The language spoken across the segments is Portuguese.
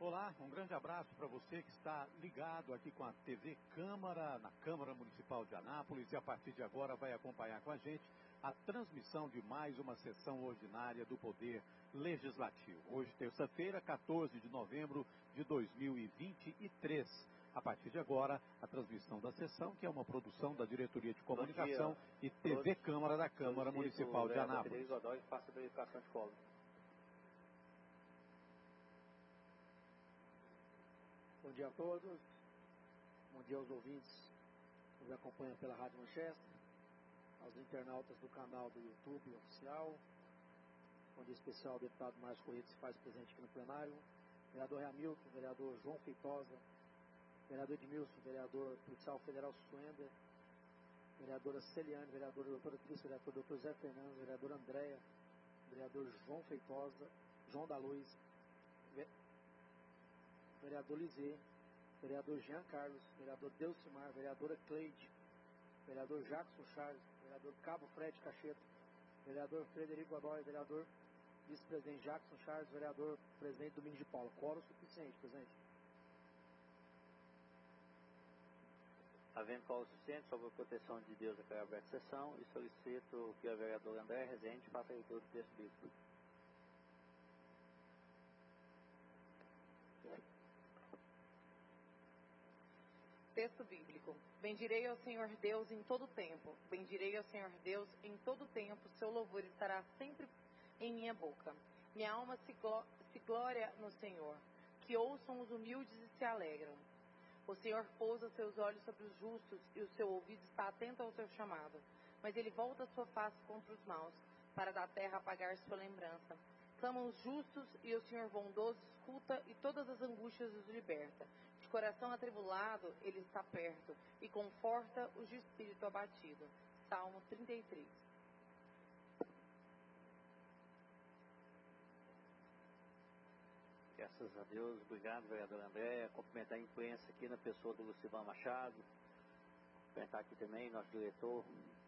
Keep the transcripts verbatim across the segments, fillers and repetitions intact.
Olá, um grande abraço para você que está ligado aqui com a T V Câmara, na Câmara Municipal de Anápolis, e a partir de agora vai acompanhar com a gente a transmissão de mais uma sessão ordinária do Poder Legislativo. Hoje, terça-feira, quatorze de novembro de dois mil e vinte e três. A partir de agora, a transmissão da sessão, que é uma produção da Diretoria de Comunicação e T V Câmara da Câmara Municipal de Anápolis. Godoy, faça a verificação de colo. Bom dia a todos, bom dia aos ouvintes que nos acompanham pela Rádio Manchester, aos internautas do canal do YouTube oficial. Bom dia especial ao deputado Márcio Corrêa, que se faz presente aqui no plenário, vereador Hamilton, vereador João Feitosa, vereador Edmilson, vereador policial federal Suender, vereadora Celiane, vereadora doutora Cris, vereador doutor Zé Fernando, vereador Andréia, vereador João Feitosa, João da Luz, vereador Lizê, vereador Jean Carlos, vereador Delcimar, vereadora Cleide, vereador Jackson Charles, vereador Cabo Fred Cacheta, vereador Frederico Godoy, vereador vice-presidente Jackson Charles, vereador presidente Domingos de Paula. Quórum suficiente, presidente. Havendo quórum suficiente, sobre a proteção de Deus, eu quero abrir a sessão e solicito que o vereador André Rezende faça a leitura do texto bíblico. Texto bíblico. Bendirei ao Senhor Deus em todo tempo. Bendirei ao Senhor Deus em todo tempo. Seu louvor estará sempre em minha boca. Minha alma se, gló se glória no Senhor. Que ouçam os humildes e se alegram. O Senhor pousa seus olhos sobre os justos e o seu ouvido está atento ao seu chamado. Mas ele volta a sua face contra os maus, para da terra apagar sua lembrança. Clamam os justos e o Senhor bondoso escuta e todas as angústias os liberta. De coração atribulado, ele está perto e conforta os de espírito abatido. Salmo trinta e três. Graças a Deus, obrigado, vereador André. Cumprimentar a imprensa aqui na pessoa do Lucimar Machado. Cumprimentar aqui também nosso diretor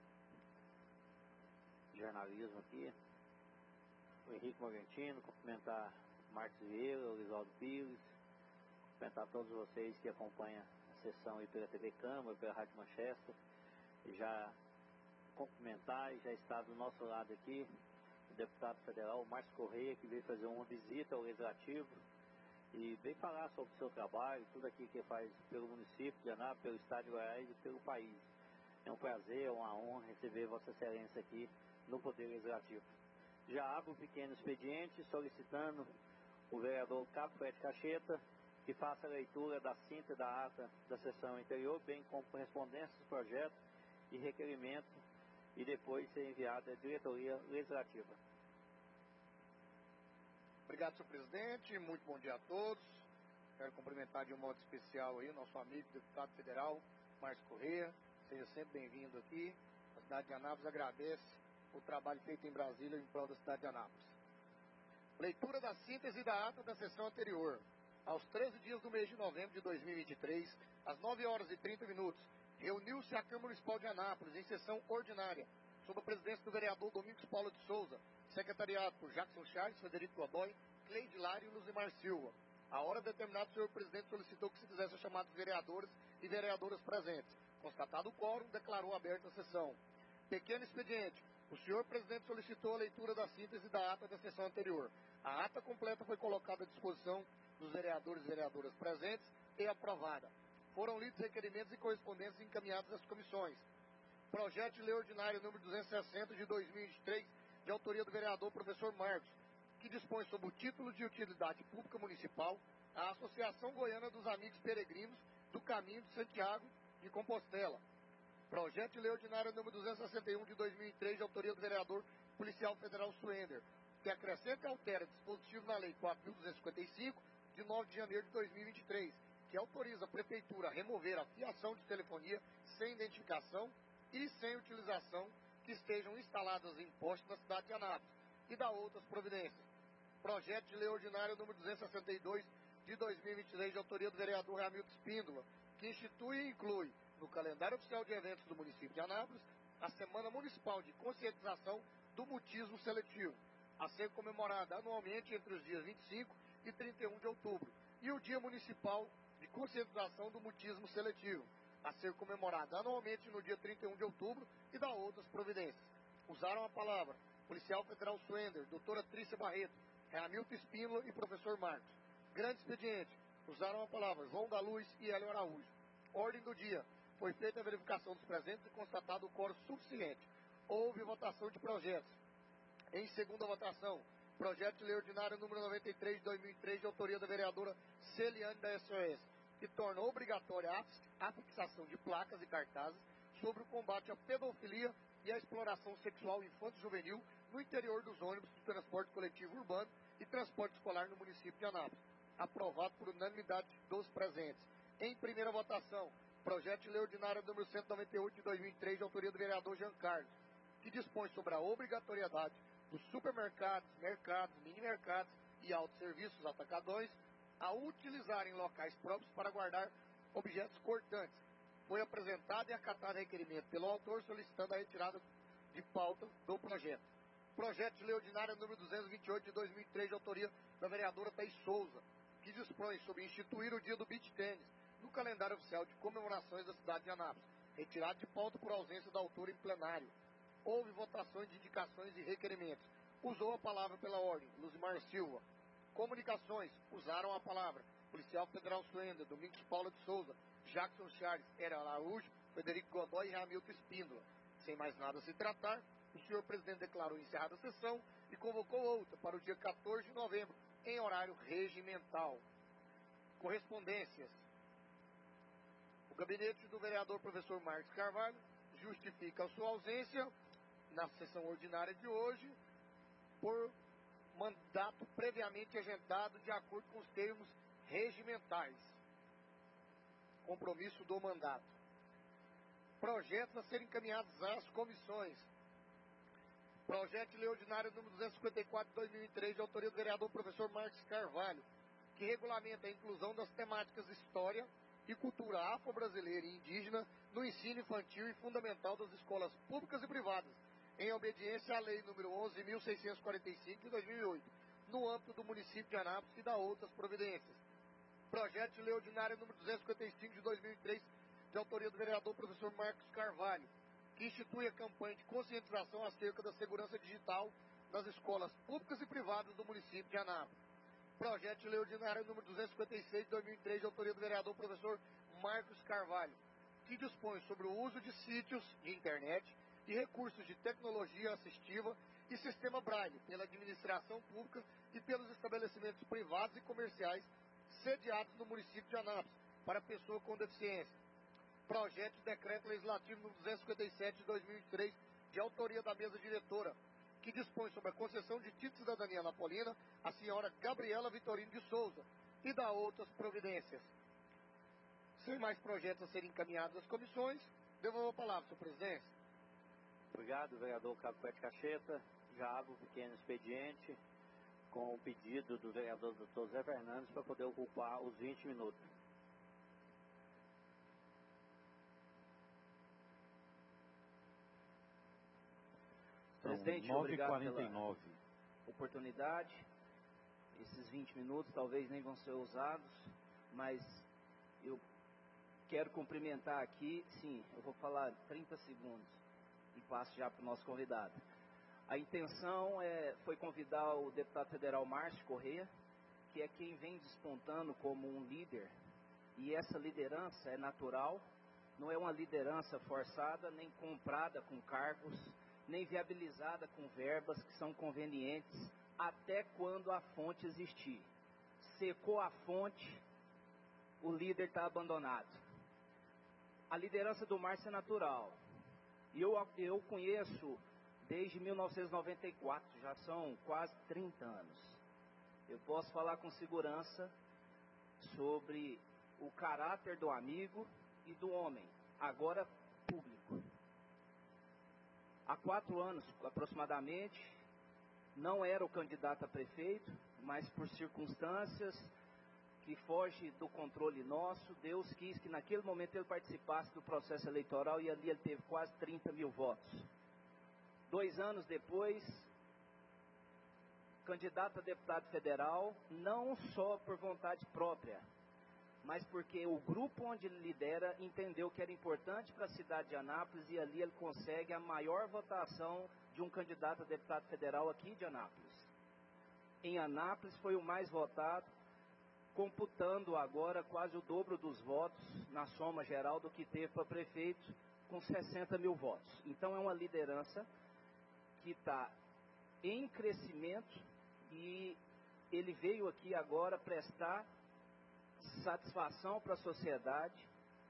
de jornalismo aqui, o Henrique Morgantino, cumprimentar Marcos Vieira, o Lisaldo Pires, cumprimentar todos vocês que acompanham a sessão aí pela T V Câmara, pela Rádio Manchester, e já cumprimentar e já está do nosso lado aqui o deputado federal Márcio Corrêa, que veio fazer uma visita ao Legislativo e veio falar sobre o seu trabalho, tudo aqui que faz pelo município de Anápolis, pelo estado de Goiás e pelo país. É um prazer, é uma honra receber Vossa Excelência aqui no Poder Legislativo. Já abro um pequeno expediente solicitando o vereador Cabo Fred Cacheta que faça a leitura da síntese da ata da sessão anterior, bem como correspondência dos projetos e requerimento, e depois ser enviado à diretoria legislativa. Obrigado, senhor presidente. Muito bom dia a todos. Quero cumprimentar de um modo especial aí o nosso amigo deputado federal Márcio Corrêa. Seja sempre bem-vindo aqui. A cidade de Anápolis agradece o trabalho feito em Brasília em prol da cidade de Anápolis. Leitura da síntese da ata da sessão anterior. Aos treze dias do mês de novembro de dois mil e vinte e três, às nove horas e trinta minutos, reuniu-se a Câmara Municipal de Anápolis em sessão ordinária, sob a presidência do vereador Domingos Paulo de Souza, secretariado por Jackson Charles, Frederico Godoy, Cleide Lário e Luzimar Silva. A hora determinada, o senhor presidente solicitou que se fizesse a chamada de vereadores e vereadoras presentes. Constatado o quórum, declarou aberta a sessão. Pequeno expediente. O senhor presidente solicitou a leitura da síntese da ata da sessão anterior. A ata completa foi colocada à disposição dos vereadores e vereadoras presentes e aprovada. Foram lidos requerimentos e correspondências encaminhados às comissões. Projeto de lei ordinário número duzentos e sessenta de dois mil e vinte e três, de autoria do vereador professor Marcos, que dispõe sob o título de utilidade pública municipal a Associação Goiana dos Amigos Peregrinos do Caminho de Santiago de Compostela. Projeto de lei ordinário número duzentos e sessenta e um de dois mil e três, de autoria do vereador policial federal Suender, que acrescenta e altera dispositivo na lei quatro mil duzentos e cinquenta e cinco, de nove de janeiro de dois mil e vinte e três, que autoriza a prefeitura a remover a fiação de telefonia sem identificação e sem utilização que estejam instaladas em postes na cidade de Anápolis, e dá outras providências. Projeto de lei ordinário número duzentos e sessenta e dois de dois mil e vinte e três, de autoria do vereador Hamilton Espíndola, que institui e inclui no calendário oficial de eventos do município de Anápolis a Semana Municipal de Conscientização do Mutismo Seletivo, a ser comemorada anualmente entre os dias vinte e cinco e trinta e um de outubro, e o Dia Municipal de Conscientização do Mutismo Seletivo, a ser comemorado anualmente no dia trinta e um de outubro, e da outras providências. Usaram a palavra Policial Federal Swender, doutora Trícia Barreto, Hamilton Espínola e professor Marcos. Grande expediente. Usaram a palavra João da Luz e Hélio Araújo. Ordem do dia. Foi feita a verificação dos presentes e constatado o quórum suficiente. Houve votação de projetos. Em segunda votação, projeto de lei ordinária número noventa e três de dois mil e três, de autoria da vereadora Celiane da S O S, que torna obrigatória a fixação de placas e cartazes sobre o combate à pedofilia e à exploração sexual infanto-juvenil no interior dos ônibus de transporte coletivo urbano e transporte escolar no município de Anápolis. Aprovado por unanimidade dos presentes. Em primeira votação, projeto de lei ordinária número cento e noventa e oito de dois mil e três, de autoria do vereador Jean Carlos, que dispõe sobre a obrigatoriedade dos supermercados, mercados, mini-mercados e autosserviços atacadões a utilizarem locais próprios para guardar objetos cortantes. Foi apresentado e acatado requerimento pelo autor solicitando a retirada de pauta do projeto. Projeto de lei ordinária número duzentos e vinte e oito de dois mil e três, de autoria da vereadora Thaís Souza, que dispõe sobre instituir o dia do beach tênis no calendário oficial de comemorações da cidade de Anápolis, retirado de pauta por ausência da autora em plenário. Houve votações de indicações e requerimentos. Usou a palavra pela ordem Luzimar Silva. Comunicações. Usaram a palavra Policial Federal Suenda, Domingos Paula de Souza, Jackson Charles, Hélio Araújo, Frederico Godoy e Hamilton Espíndola. Sem mais nada a se tratar, o senhor presidente declarou encerrada a sessão e convocou outra para o dia quatorze de novembro, em horário regimental. Correspondências. O gabinete do vereador professor Marcos Carvalho justifica a sua ausência na sessão ordinária de hoje por mandato previamente agendado de acordo com os termos regimentais. Compromisso do mandato. Projetos a serem encaminhados às comissões. Projeto de lei ordinária número duzentos e cinquenta e quatro de dois mil e três, de autoria do vereador professor Marcos Carvalho, que regulamenta a inclusão das temáticas História e Cultura Afro-Brasileira e Indígena no ensino infantil e fundamental das escolas públicas e privadas, em obediência à lei número onze mil seiscentos e quarenta e cinco de dois mil e oito, no âmbito do município de Anápolis e da outras providências. Projeto de lei ordinária número duzentos e cinquenta e cinco de dois mil e três, de autoria do vereador professor Marcos Carvalho, que institui a campanha de conscientização acerca da segurança digital nas escolas públicas e privadas do município de Anápolis. Projeto de lei ordinária número duzentos e cinquenta e seis de dois mil e três, de autoria do vereador professor Marcos Carvalho, que dispõe sobre o uso de sítios de internet e recursos de tecnologia assistiva e sistema Braille pela administração pública e pelos estabelecimentos privados e comerciais sediados no município de Anápolis para pessoa com deficiência. Projeto de decreto legislativo número duzentos e cinquenta e sete de dois mil e três, de autoria da mesa diretora, que dispõe sobre a concessão de título de cidadania napolina à senhora Gabriela Vitorino de Souza e da outras providências. Sem mais projetos a serem encaminhados às comissões, devolvo a palavra, senhor presidente. Obrigado, vereador Cabo Pé de Cacheta. Já abro um pequeno expediente com o pedido do vereador doutor Zé Fernandes para poder ocupar os vinte minutos. Presidente, nove e quarenta e nove. Pela oportunidade. Esses vinte minutos talvez nem vão ser usados, mas eu quero cumprimentar aqui, sim, eu vou falar trinta segundos e passo já para o nosso convidado. A intenção é, foi convidar o deputado federal Márcio Corrêa, que é quem vem despontando como um líder, e essa liderança é natural, não é uma liderança forçada, nem comprada com cargos, nem viabilizada com verbas que são convenientes até quando a fonte existir. Secou a fonte, o líder está abandonado. A liderança do Márcio é natural. E eu, eu conheço desde mil novecentos e noventa e quatro, já são quase trinta anos. Eu posso falar com segurança sobre o caráter do amigo e do homem, agora público. Há quatro anos, aproximadamente, não era o candidato a prefeito, mas por circunstâncias que fogem do controle nosso, Deus quis que naquele momento ele participasse do processo eleitoral e ali ele teve quase trinta mil votos. Dois anos depois, candidato a deputado federal, não só por vontade própria, mas porque o grupo onde ele lidera entendeu que era importante para a cidade de Anápolis e ali ele consegue a maior votação de um candidato a deputado federal aqui de Anápolis. Em Anápolis foi o mais votado, computando agora quase o dobro dos votos na soma geral do que teve para prefeito, com sessenta mil votos. Então é uma liderança que está em crescimento e ele veio aqui agora prestar satisfação para a sociedade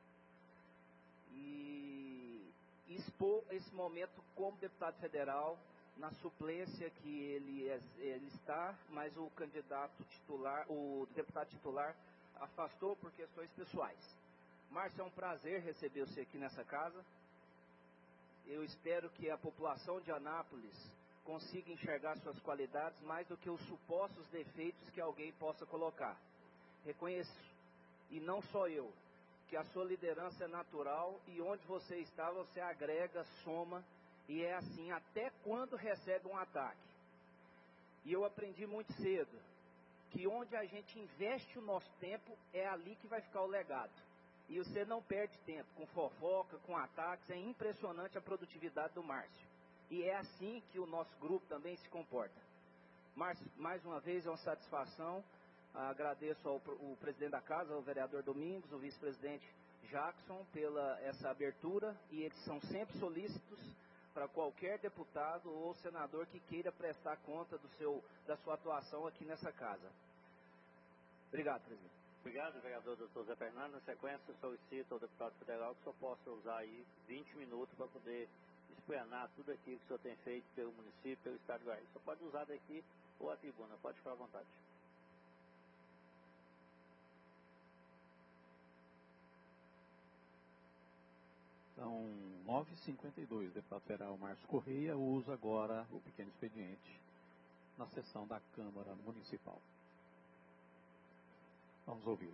e expor esse momento como deputado federal na suplência que ele, é, ele está, mas o candidato titular, o deputado titular afastou por questões pessoais. Márcio, é um prazer receber você aqui nessa casa. Eu espero que a população de Anápolis consiga enxergar suas qualidades mais do que os supostos defeitos que alguém possa colocar. Reconheço, e não só eu, que a sua liderança é natural e onde você está, você agrega, soma, e é assim até quando recebe um ataque. E eu aprendi muito cedo que onde a gente investe o nosso tempo, é ali que vai ficar o legado. E você não perde tempo com fofoca, com ataques, é impressionante a produtividade do Márcio. E é assim que o nosso grupo também se comporta. Márcio, mais uma vez é uma satisfação. Agradeço ao o presidente da casa, o vereador Domingos, o vice-presidente Jackson, pela essa abertura, e eles são sempre solícitos para qualquer deputado ou senador que queira prestar conta do seu, da sua atuação aqui nessa casa. Obrigado, presidente. Obrigado, vereador doutor Zé Fernando. Na sequência, solicito ao deputado federal que o senhor possa usar aí vinte minutos para poder explanar tudo aquilo que o senhor tem feito pelo município, pelo estado de Goiás. O senhor pode usar daqui ou a tribuna, pode ficar à vontade. São nove e cinquenta e dois. O deputado federal Márcio Correia usa agora o pequeno expediente na sessão da Câmara Municipal. Vamos ouvir.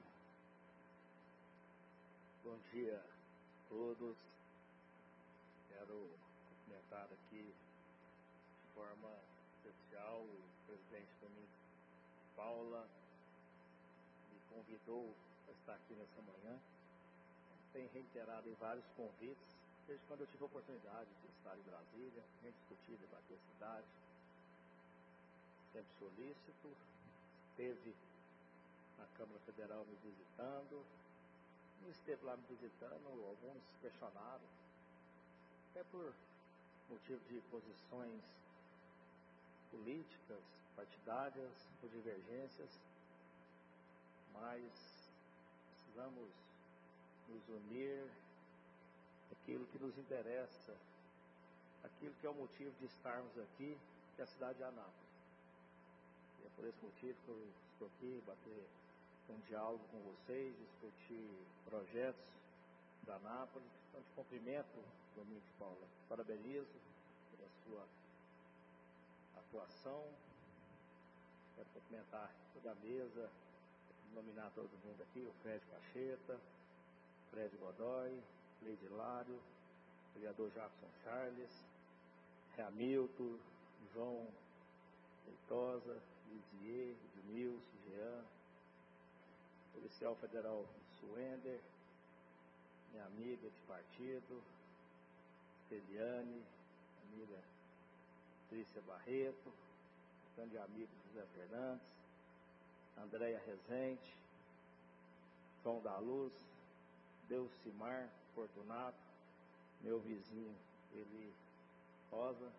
Bom dia a todos. Quero cumprimentar aqui de forma especial o presidente Domingos Paula, me convidou para estar aqui nessa manhã. Tem reiterado em vários convites, desde quando eu tive a oportunidade de estar em Brasília, nem discutir, debater a cidade, sempre solícito, esteve na Câmara Federal me visitando, e esteve lá me visitando, alguns questionaram, até por motivo de posições políticas, partidárias, por divergências, mas precisamos nos unir aquilo que nos interessa, aquilo que é o motivo de estarmos aqui, que é a cidade de Anápolis. E é por esse motivo que eu estou aqui, bater um diálogo com vocês, discutir projetos da Anápolis. Então, te cumprimento, Domingos Paula, parabenizo pela sua atuação. Quero cumprimentar toda a mesa, nominar todo mundo aqui, o Fred Cacheta, Fred Godoy, Leide Lário, vereador Jackson Charles, Hamilton, João Feitosa, Lisier, Edmilson, Jean, policial federal Suender, minha amiga de partido, Eliane, amiga Trícia Barreto, grande amigo José Fernandes, Andréia Rezende, João da Luz, Delcimar Fortunato, meu vizinho Eli Rosa,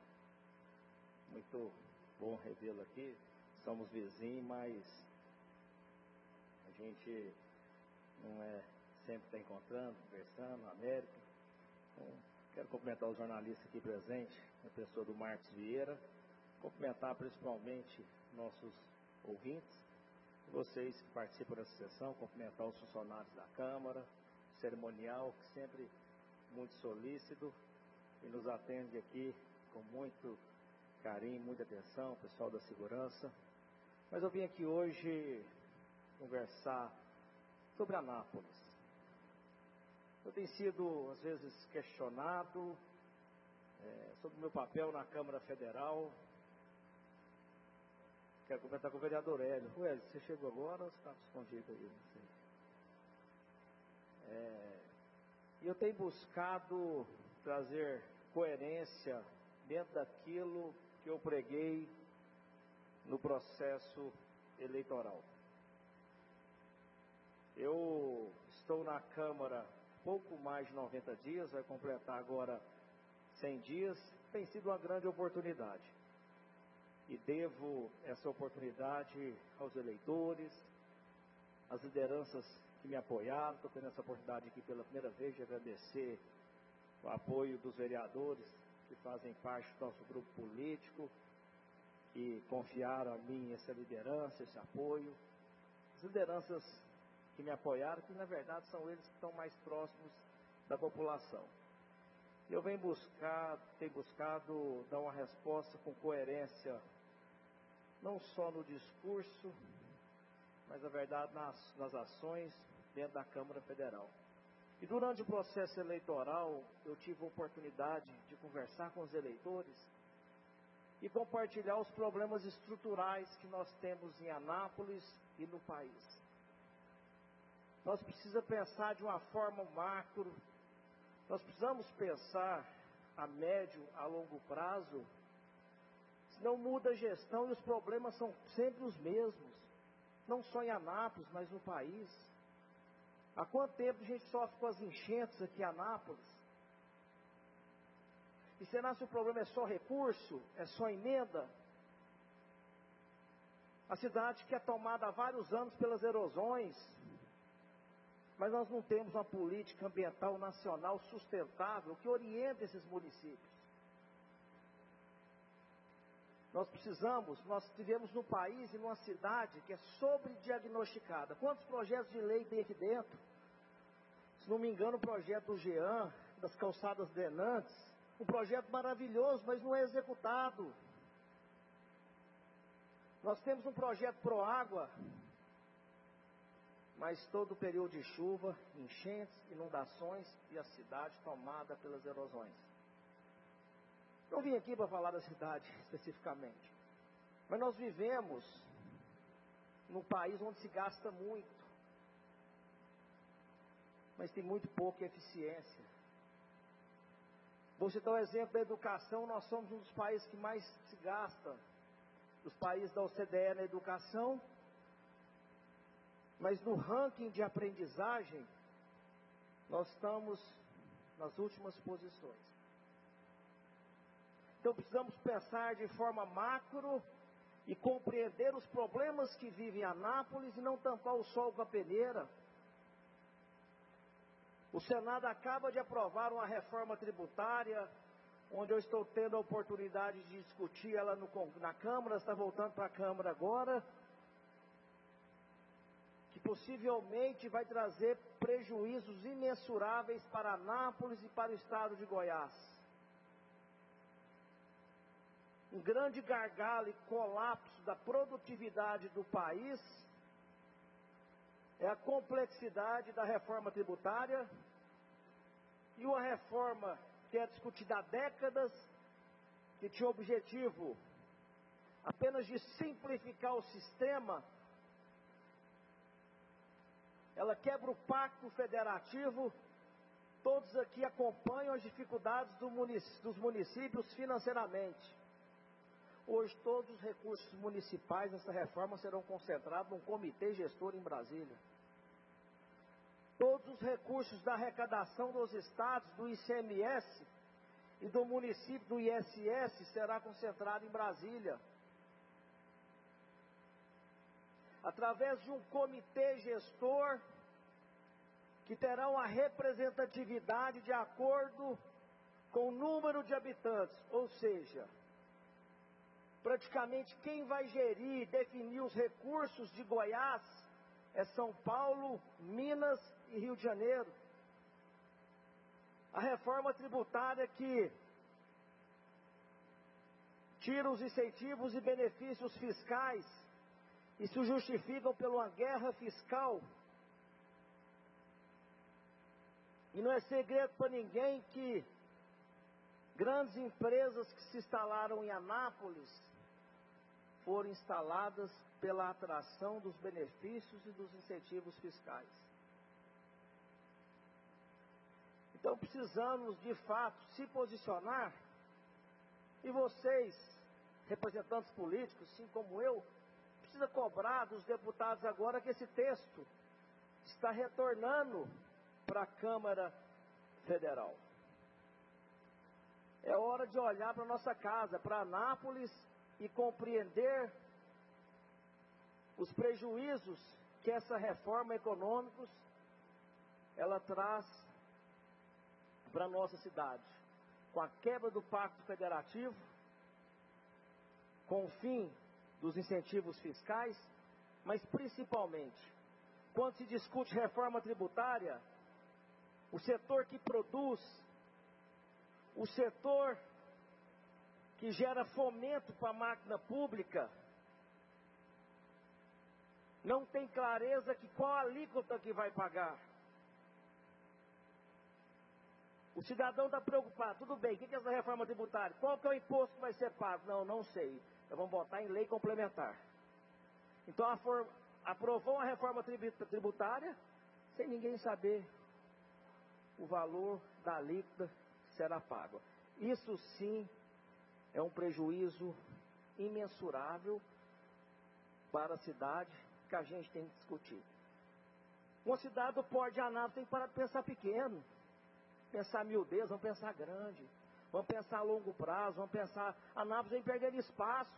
muito bom revê-lo aqui. Somos vizinhos, mas a gente não é sempre está encontrando, conversando, na América. Então, quero cumprimentar os jornalistas aqui presentes, a pessoa do Marcos Vieira, cumprimentar principalmente nossos ouvintes, vocês que participam dessa sessão, cumprimentar os funcionários da Câmara, cerimonial, que sempre muito solícito e nos atende aqui com muito carinho, muita atenção, o pessoal da segurança. Mas eu vim aqui hoje conversar sobre Anápolis. Eu tenho sido, às vezes, questionado é, sobre o meu papel na Câmara Federal. Quero comentar com o vereador Hélio. O Hélio, você chegou agora ou você está escondido aí? Não sei. É, eu tenho buscado trazer coerência dentro daquilo que eu preguei no processo eleitoral. Eu estou na Câmara pouco mais de noventa dias, vai completar agora cem dias. Tem sido uma grande oportunidade. E devo essa oportunidade aos eleitores, às lideranças que me apoiaram. Estou tendo essa oportunidade aqui pela primeira vez de agradecer o apoio dos vereadores que fazem parte do nosso grupo político, que confiaram a mim essa liderança, esse apoio. As lideranças que me apoiaram, que na verdade são eles que estão mais próximos da população. Eu venho buscar, tenho buscado dar uma resposta com coerência, não só no discurso, mas na verdade nas, nas ações dentro da Câmara Federal. E durante o processo eleitoral, eu tive a oportunidade de conversar com os eleitores e compartilhar os problemas estruturais que nós temos em Anápolis e no país. Nós precisamos pensar de uma forma macro, nós precisamos pensar a médio, a longo prazo, senão muda a gestão e os problemas são sempre os mesmos, não só em Anápolis, mas no país. Há quanto tempo a gente sofre com as enchentes aqui em Anápolis? E será que o problema é só recurso, é só emenda? A cidade que é tomada há vários anos pelas erosões, mas nós não temos uma política ambiental nacional sustentável que oriente esses municípios. Nós precisamos, nós vivemos num país e numa cidade que é sobrediagnosticada. Quantos projetos de lei tem aqui dentro? Se não me engano, o projeto do Jean, das calçadas drenantes, um projeto maravilhoso, mas não é executado. Nós temos um projeto Proágua, mas todo o período de chuva, enchentes, inundações e a cidade tomada pelas erosões. Não vim aqui para falar da cidade especificamente, mas nós vivemos num país onde se gasta muito, mas tem muito pouca eficiência. Vou citar o exemplo da educação. Nós somos um dos países que mais se gasta, dos países da O C D E na educação, mas no ranking de aprendizagem, nós estamos nas últimas posições. Então precisamos pensar de forma macro e compreender os problemas que vivem em Anápolis e não tampar o sol com a peneira. O Senado acaba de aprovar uma reforma tributária, onde eu estou tendo a oportunidade de discutir ela no, na Câmara, está voltando para a Câmara agora, que possivelmente vai trazer prejuízos imensuráveis para Anápolis e para o estado de Goiás. Um grande gargalo e colapso da produtividade do país é a complexidade da reforma tributária e uma reforma que é discutida há décadas, que tinha o objetivo apenas de simplificar o sistema. Ela quebra o pacto federativo. Todos aqui acompanham as dificuldades do munic- dos municípios financeiramente. Hoje todos os recursos municipais nessa reforma serão concentrados num comitê gestor em Brasília. Todos os recursos da arrecadação dos estados, do I C M S e do município do I S S será concentrado em Brasília. Através de um comitê gestor que terá uma representatividade de acordo com o número de habitantes, ou seja, praticamente quem vai gerir e definir os recursos de Goiás é São Paulo, Minas e Rio de Janeiro. A reforma tributária que tira os incentivos e benefícios fiscais e se justificam pela uma guerra fiscal. E não é segredo para ninguém que grandes empresas que se instalaram em Anápolis foram instaladas pela atração dos benefícios e dos incentivos fiscais. Então precisamos, de fato, se posicionar, e vocês, representantes políticos, assim como eu, precisa cobrar dos deputados agora que esse texto está retornando para a Câmara Federal. É hora de olhar para a nossa casa, para Anápolis, e compreender os prejuízos que essa reforma econômica ela traz para a nossa cidade. Com a quebra do Pacto Federativo, com o fim dos incentivos fiscais, mas principalmente, quando se discute reforma tributária, o setor que produz, o setor que gera fomento para a máquina pública, não tem clareza que qual alíquota que vai pagar. O cidadão está preocupado, tudo bem, o que é essa reforma tributária? Qual que é o imposto que vai ser pago? Não, não sei. Então vamos botar em lei complementar. Então a for, aprovou uma reforma tributária sem ninguém saber o valor da alíquota que será pago. Isso sim é um prejuízo imensurável para a cidade que a gente tem que discutir. Uma cidade do porte de Anápolis tem que parar de pensar pequeno. Pensar miudez, vamos pensar grande. Vamos pensar a longo prazo, vamos pensar... Anápolis vem perdendo espaço.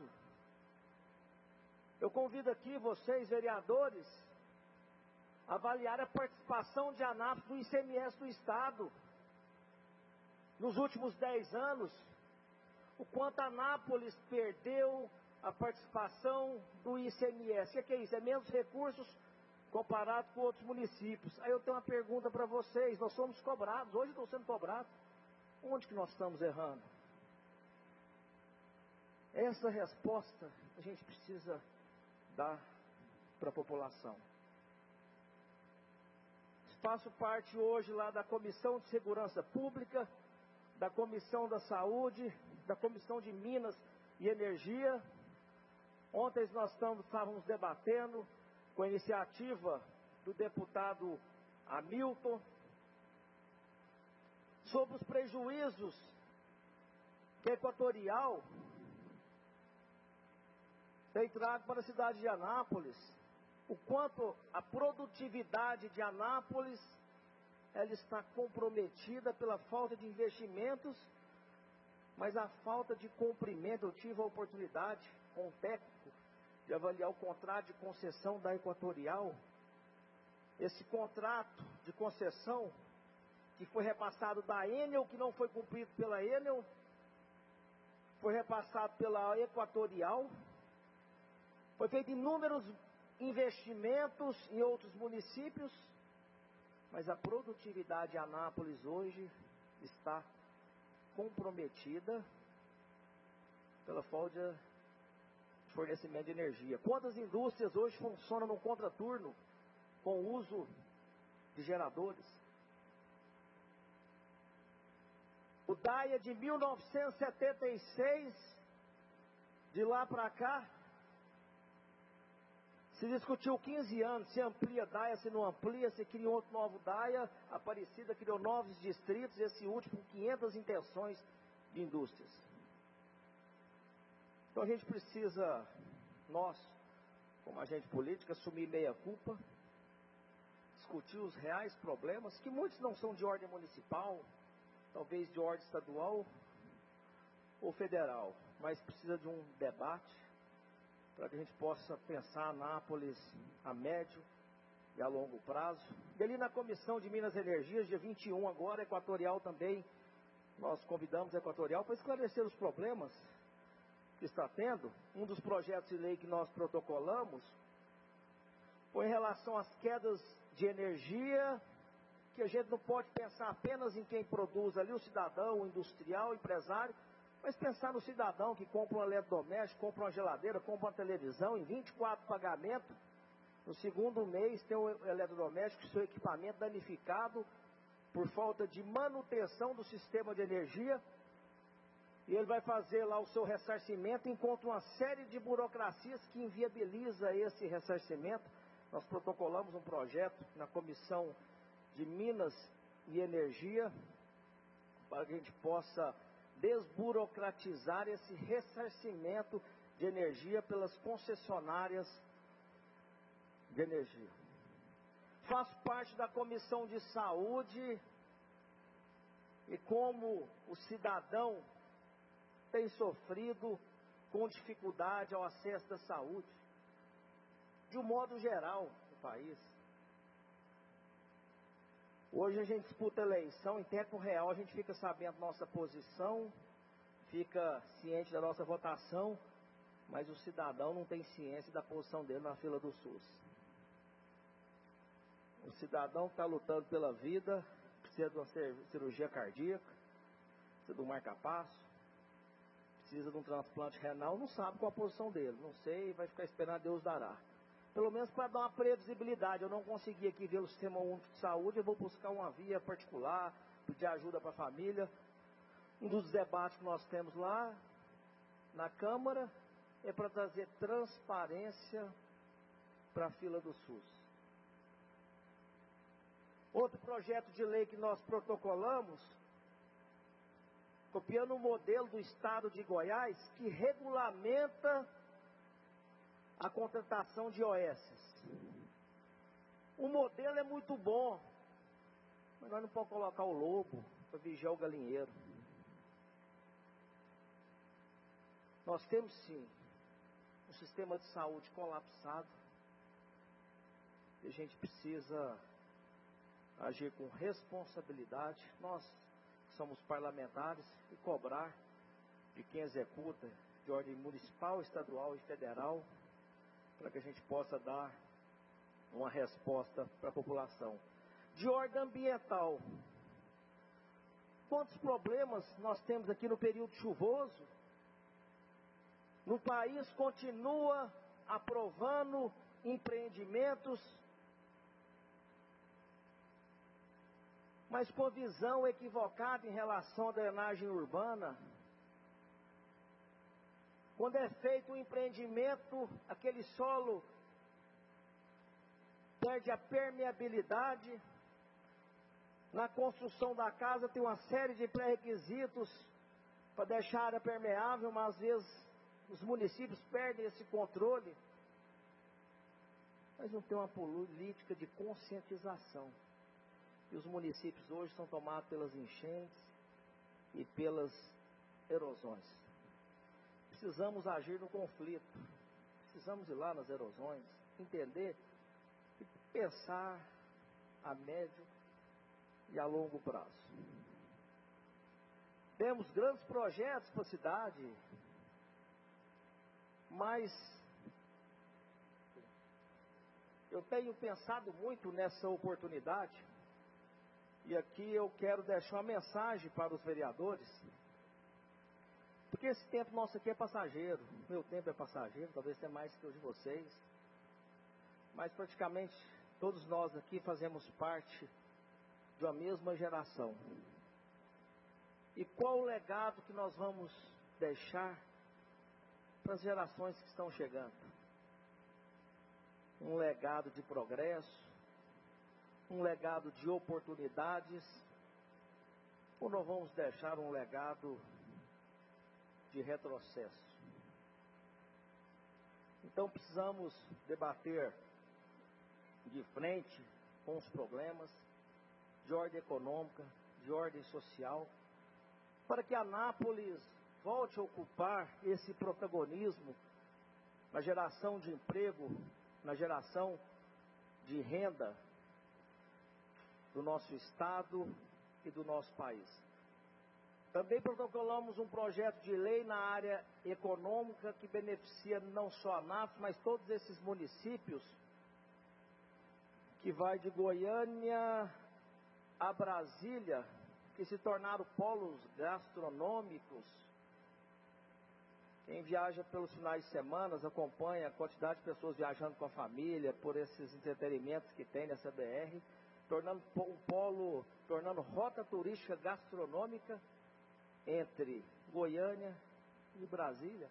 Eu convido aqui vocês, vereadores, a avaliar a participação de Anápolis no I C M S do Estado. Nos últimos dez anos, o quanto Anápolis perdeu a participação do I C M S. O que é isso? É menos recursos comparado com outros municípios. Aí eu tenho uma pergunta para vocês. Nós somos cobrados, hoje estão sendo cobrados. Onde que nós estamos errando? Essa resposta a gente precisa dar para a população. Faço parte hoje lá da Comissão de Segurança Pública, da Comissão da Saúde, da Comissão de Minas e Energia. Ontem nós estávamos debatendo com a iniciativa do deputado Hamilton sobre os prejuízos que a Equatorial tem trago para a cidade de Anápolis, o quanto a produtividade de Anápolis ela está comprometida pela falta de investimentos, mas a falta de cumprimento. Eu tive a oportunidade com o técnico de avaliar o contrato de concessão da Equatorial. Esse contrato de concessão que foi repassado da Enel, que não foi cumprido pela Enel, foi repassado pela Equatorial, foi feito inúmeros investimentos em outros municípios, mas a produtividade de Anápolis hoje está comprometida pela falta de fornecimento de energia. Quantas indústrias hoje funcionam no contraturno com o uso de geradores? O DAIA de mil novecentos e setenta e seis, de lá para cá, se discutiu quinze anos, se amplia DAIA, se não amplia, se cria outro novo DAIA. A Aparecida criou novos distritos, esse último com quinhentas intenções de indústrias. Então a gente precisa, nós, como agente político, assumir meia culpa, discutir os reais problemas, que muitos não são de ordem municipal, talvez de ordem estadual ou federal, mas precisa de um debate para que a gente possa pensar Anápolis a médio e a longo prazo. E ali na Comissão de Minas e Energias, dia vinte e um agora, Equatorial também, nós convidamos a Equatorial para esclarecer os problemas que está tendo. Um dos projetos de lei que nós protocolamos foi em relação às quedas de energia, que a gente não pode pensar apenas em quem produz ali, o cidadão, o industrial, o empresário, mas pensar no cidadão que compra um eletrodoméstico, compra uma geladeira, compra uma televisão, em vinte e quatro pagamentos, no segundo mês tem o eletrodoméstico, seu equipamento danificado por falta de manutenção do sistema de energia. E ele vai fazer lá o seu ressarcimento, encontra uma série de burocracias que inviabiliza esse ressarcimento. Nós protocolamos um projeto na Comissão de Minas e Energia, para que a gente possa desburocratizar esse ressarcimento de energia pelas concessionárias de energia. Faço parte da Comissão de Saúde e como o cidadão tem sofrido com dificuldade ao acesso da saúde, de um modo geral, no país. Hoje a gente disputa eleição, em tempo real a gente fica sabendo nossa posição, fica ciente da nossa votação, mas o cidadão não tem ciência da posição dele na fila do SUS. O cidadão está lutando pela vida, precisa de uma cirurgia cardíaca, precisa de um marca-passo, precisa de um transplante renal, não sabe qual a posição dele, não sei, vai ficar esperando, Deus dará. Pelo menos para dar uma previsibilidade. Eu não consegui aqui ver o Sistema Único de Saúde, eu vou buscar uma via particular, pedir ajuda para a família. Um dos debates que nós temos lá na Câmara é para trazer transparência para a fila do SUS. Outro projeto de lei que nós protocolamos, copiando o modelo do estado de Goiás, que regulamenta a contratação de O S. O modelo é muito bom, mas nós não podemos colocar o lobo para vigiar o galinheiro. Nós temos sim um sistema de saúde colapsado e a gente precisa agir com responsabilidade. Nós somos parlamentares e cobrar de quem executa de ordem municipal, estadual e federal, para que a gente possa dar uma resposta para a população. De ordem ambiental, quantos problemas nós temos aqui no período chuvoso? No país continua aprovando empreendimentos, mas com visão equivocada em relação à drenagem urbana. Quando é feito um empreendimento, aquele solo perde a permeabilidade. Na construção da casa tem uma série de pré-requisitos para deixar a área permeável, mas às vezes os municípios perdem esse controle. Mas não tem uma política de conscientização. E os municípios hoje são tomados pelas enchentes e pelas erosões. Precisamos agir no conflito. Precisamos ir lá nas erosões, entender e pensar a médio e a longo prazo. Temos grandes projetos para a cidade, mas eu tenho pensado muito nessa oportunidade. E aqui eu quero deixar uma mensagem para os vereadores, porque esse tempo nosso aqui é passageiro, meu tempo é passageiro, talvez tenha mais que o de vocês, mas praticamente todos nós aqui fazemos parte de uma mesma geração. E qual o legado que nós vamos deixar para as gerações que estão chegando? Um legado de progresso, um legado de oportunidades, ou nós vamos deixar um legado de retrocesso? Então precisamos debater de frente com os problemas de ordem econômica, de ordem social, para que Anápolis volte a ocupar esse protagonismo na geração de emprego, na geração de renda do nosso estado e do nosso país. Também protocolamos um projeto de lei na área econômica que beneficia não só a Anápolis, mas todos esses municípios, que vai de Goiânia a Brasília, que se tornaram polos gastronômicos. Quem viaja pelos finais de semana acompanha a quantidade de pessoas viajando com a família por esses entretenimentos que tem nessa B R, tornando um polo, tornando rota turística gastronômica. entre Goiânia e Brasília,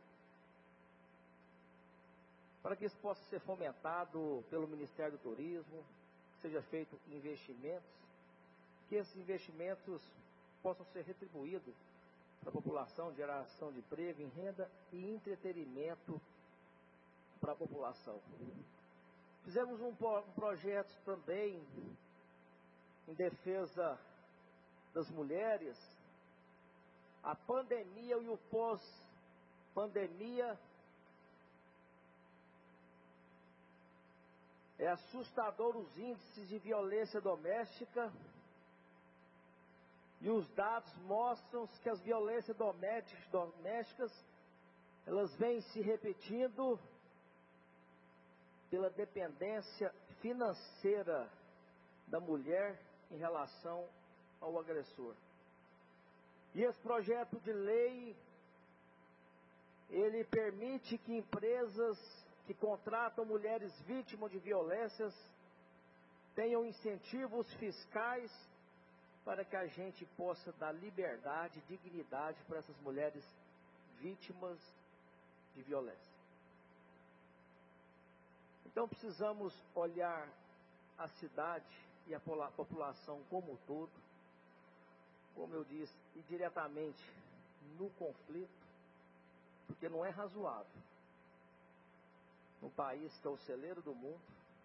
para que isso possa ser fomentado pelo Ministério do Turismo, seja feito investimentos, que esses investimentos possam ser retribuídos para a população, geração de emprego, em renda e entretenimento para a população. Fizemos um, um projeto também em defesa das mulheres. A pandemia e o pós-pandemia é assustador os índices de violência doméstica, e os dados mostram que as violências domésticas elas vêm se repetindo pela dependência financeira da mulher em relação ao agressor. E esse projeto de lei, ele permite que empresas que contratam mulheres vítimas de violências tenham incentivos fiscais para que a gente possa dar liberdade e dignidade para essas mulheres vítimas de violência. Então precisamos olhar a cidade e a população como um todo, como eu disse, e diretamente no conflito, porque não é razoável no país que é o celeiro do mundo,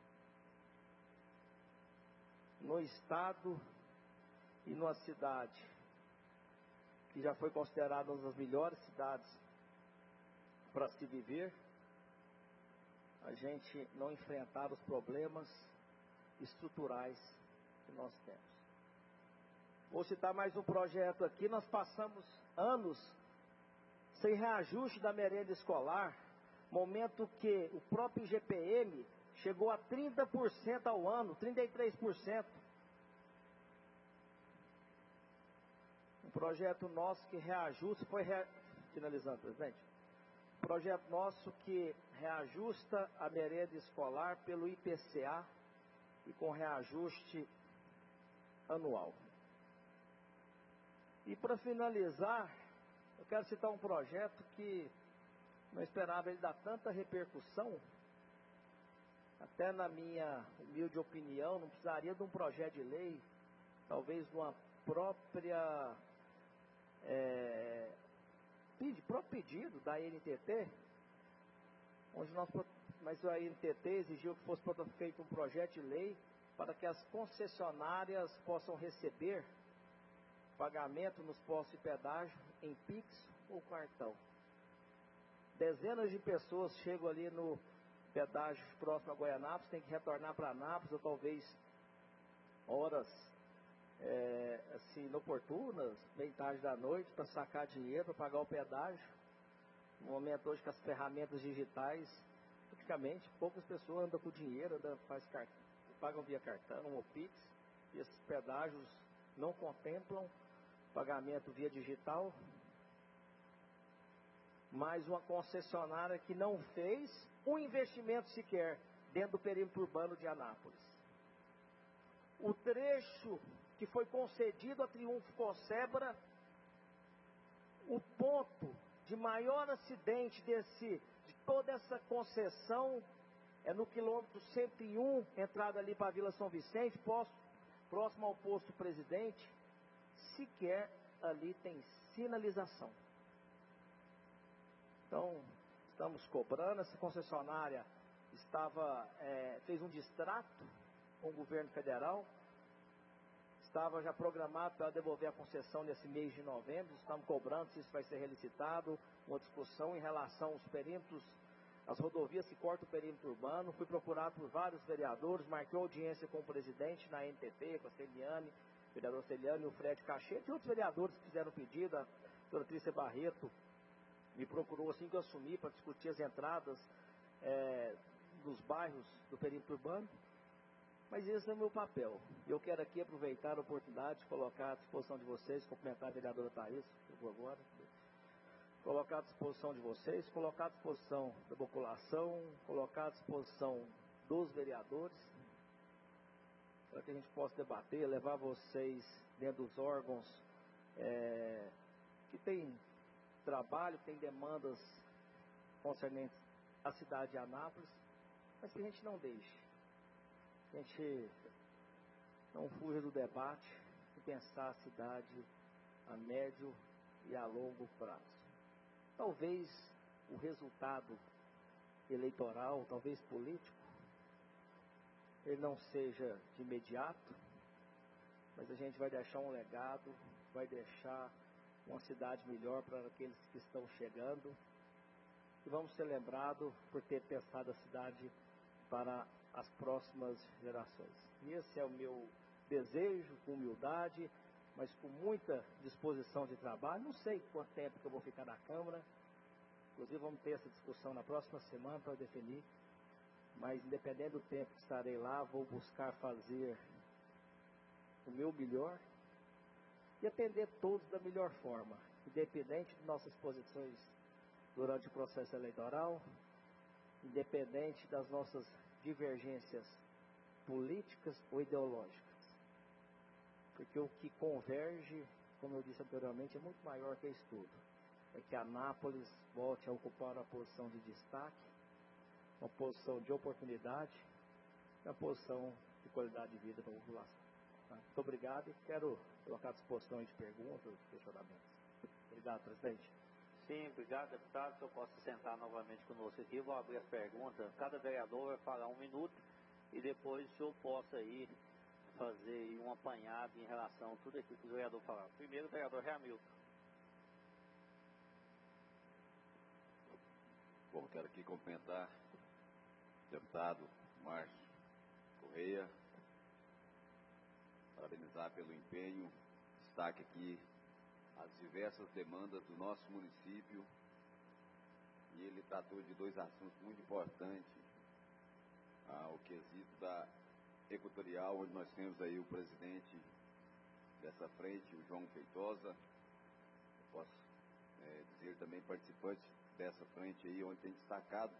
no estado e numa cidade que já foi considerada uma das melhores cidades para se viver, a gente não enfrentar os problemas estruturais que nós temos. Vou citar mais um projeto aqui. Nós passamos anos sem reajuste da merenda escolar, momento que o próprio I G P M chegou a trinta por cento ao ano, trinta e três por cento. Um projeto nosso que reajusta, foi rea... finalizando, presidente, um projeto nosso que reajusta a merenda escolar pelo I P C A e com reajuste anual. E para finalizar, eu quero citar um projeto que não esperava ele dar tanta repercussão. Até na minha humilde opinião, não precisaria de um projeto de lei, talvez de uma própria, é, próprio pedido da A N T T, onde nós, mas a A N T T exigiu que fosse feito um projeto de lei para que as concessionárias possam receber pagamento nos postos de pedágio em Pix ou cartão. Dezenas de pessoas chegam ali no pedágio próximo a Goianápolis, tem que retornar para Anápolis, ou talvez horas é, assim, inoportunas, bem tarde da noite, para sacar dinheiro, para pagar o pedágio. No momento hoje, com as ferramentas digitais, praticamente poucas pessoas andam com dinheiro, andam, faz cart... pagam via cartão ou Pix, e esses pedágios não contemplam pagamento via digital. Mais uma concessionária que não fez um investimento sequer dentro do perímetro urbano de Anápolis. O trecho que foi concedido a Triunfo Concepra, o ponto de maior acidente desse, de toda essa concessão é no quilômetro cento e um, entrada ali para a Vila São Vicente, posto, próximo ao posto Presidente. Sequer ali tem sinalização. Então, estamos cobrando. Essa concessionária estava, é, fez um distrato com o governo federal, estava já programado para devolver a concessão nesse mês de novembro. Estamos cobrando se isso vai ser relicitado, uma discussão em relação aos perímetros, as rodovias que cortam o perímetro urbano. Fui procurado por vários vereadores, marquei audiência com o presidente na N T T, com a Celiane, o vereador Celiane, o Fred Cachete e outros vereadores que fizeram pedido. A doutora Trícia Barreto me procurou assim que eu assumi para discutir as entradas é, dos bairros do perímetro urbano. Mas esse é o meu papel. Eu quero aqui aproveitar a oportunidade de colocar à disposição de vocês, cumprimentar a vereadora Thaís, que eu vou agora, colocar à disposição de vocês, colocar à disposição da população, colocar à disposição dos vereadores, para que a gente possa debater, levar vocês dentro dos órgãos é, que tem trabalho, tem demandas concernentes à cidade de Anápolis, mas que a gente não deixe. A gente não fuja do debate e pensar a cidade a médio e a longo prazo. Talvez o resultado eleitoral, talvez político, ele não seja de imediato, mas a gente vai deixar um legado, vai deixar uma cidade melhor para aqueles que estão chegando, e vamos ser lembrados por ter pensado a cidade para as próximas gerações. E esse é o meu desejo, com humildade, mas com muita disposição de trabalho. Não sei quanto tempo que eu vou ficar na Câmara, inclusive vamos ter essa discussão na próxima semana para definir, mas independente do tempo que estarei lá, vou buscar fazer o meu melhor e atender todos da melhor forma, independente de nossas posições durante o processo eleitoral, independente das nossas divergências políticas ou ideológicas. Porque o que converge, como eu disse anteriormente, é muito maior que isso tudo. É que Anápolis volte a ocupar uma posição de destaque, uma posição de oportunidade, uma posição de qualidade de vida para a população. Tá? Muito obrigado e quero colocar à disposição de perguntas e questionamentos. Obrigado, presidente. Sim, obrigado, deputado. Se eu posso sentar novamente conosco aqui, vou abrir as perguntas. Cada vereador vai falar um minuto e depois o senhor possa aí fazer um apanhado em relação a tudo aquilo que o vereador falar. Primeiro, o vereador Ramilton. Bom, quero aqui cumprimentar o deputado Márcio Correia, parabenizar pelo empenho, destaque aqui as diversas demandas do nosso município, e ele tratou de dois assuntos muito importantes, ah, o quesito da equatorial, onde nós temos aí o presidente dessa frente, o João Feitosa, eu posso é, dizer também participante dessa frente aí, onde tem destacado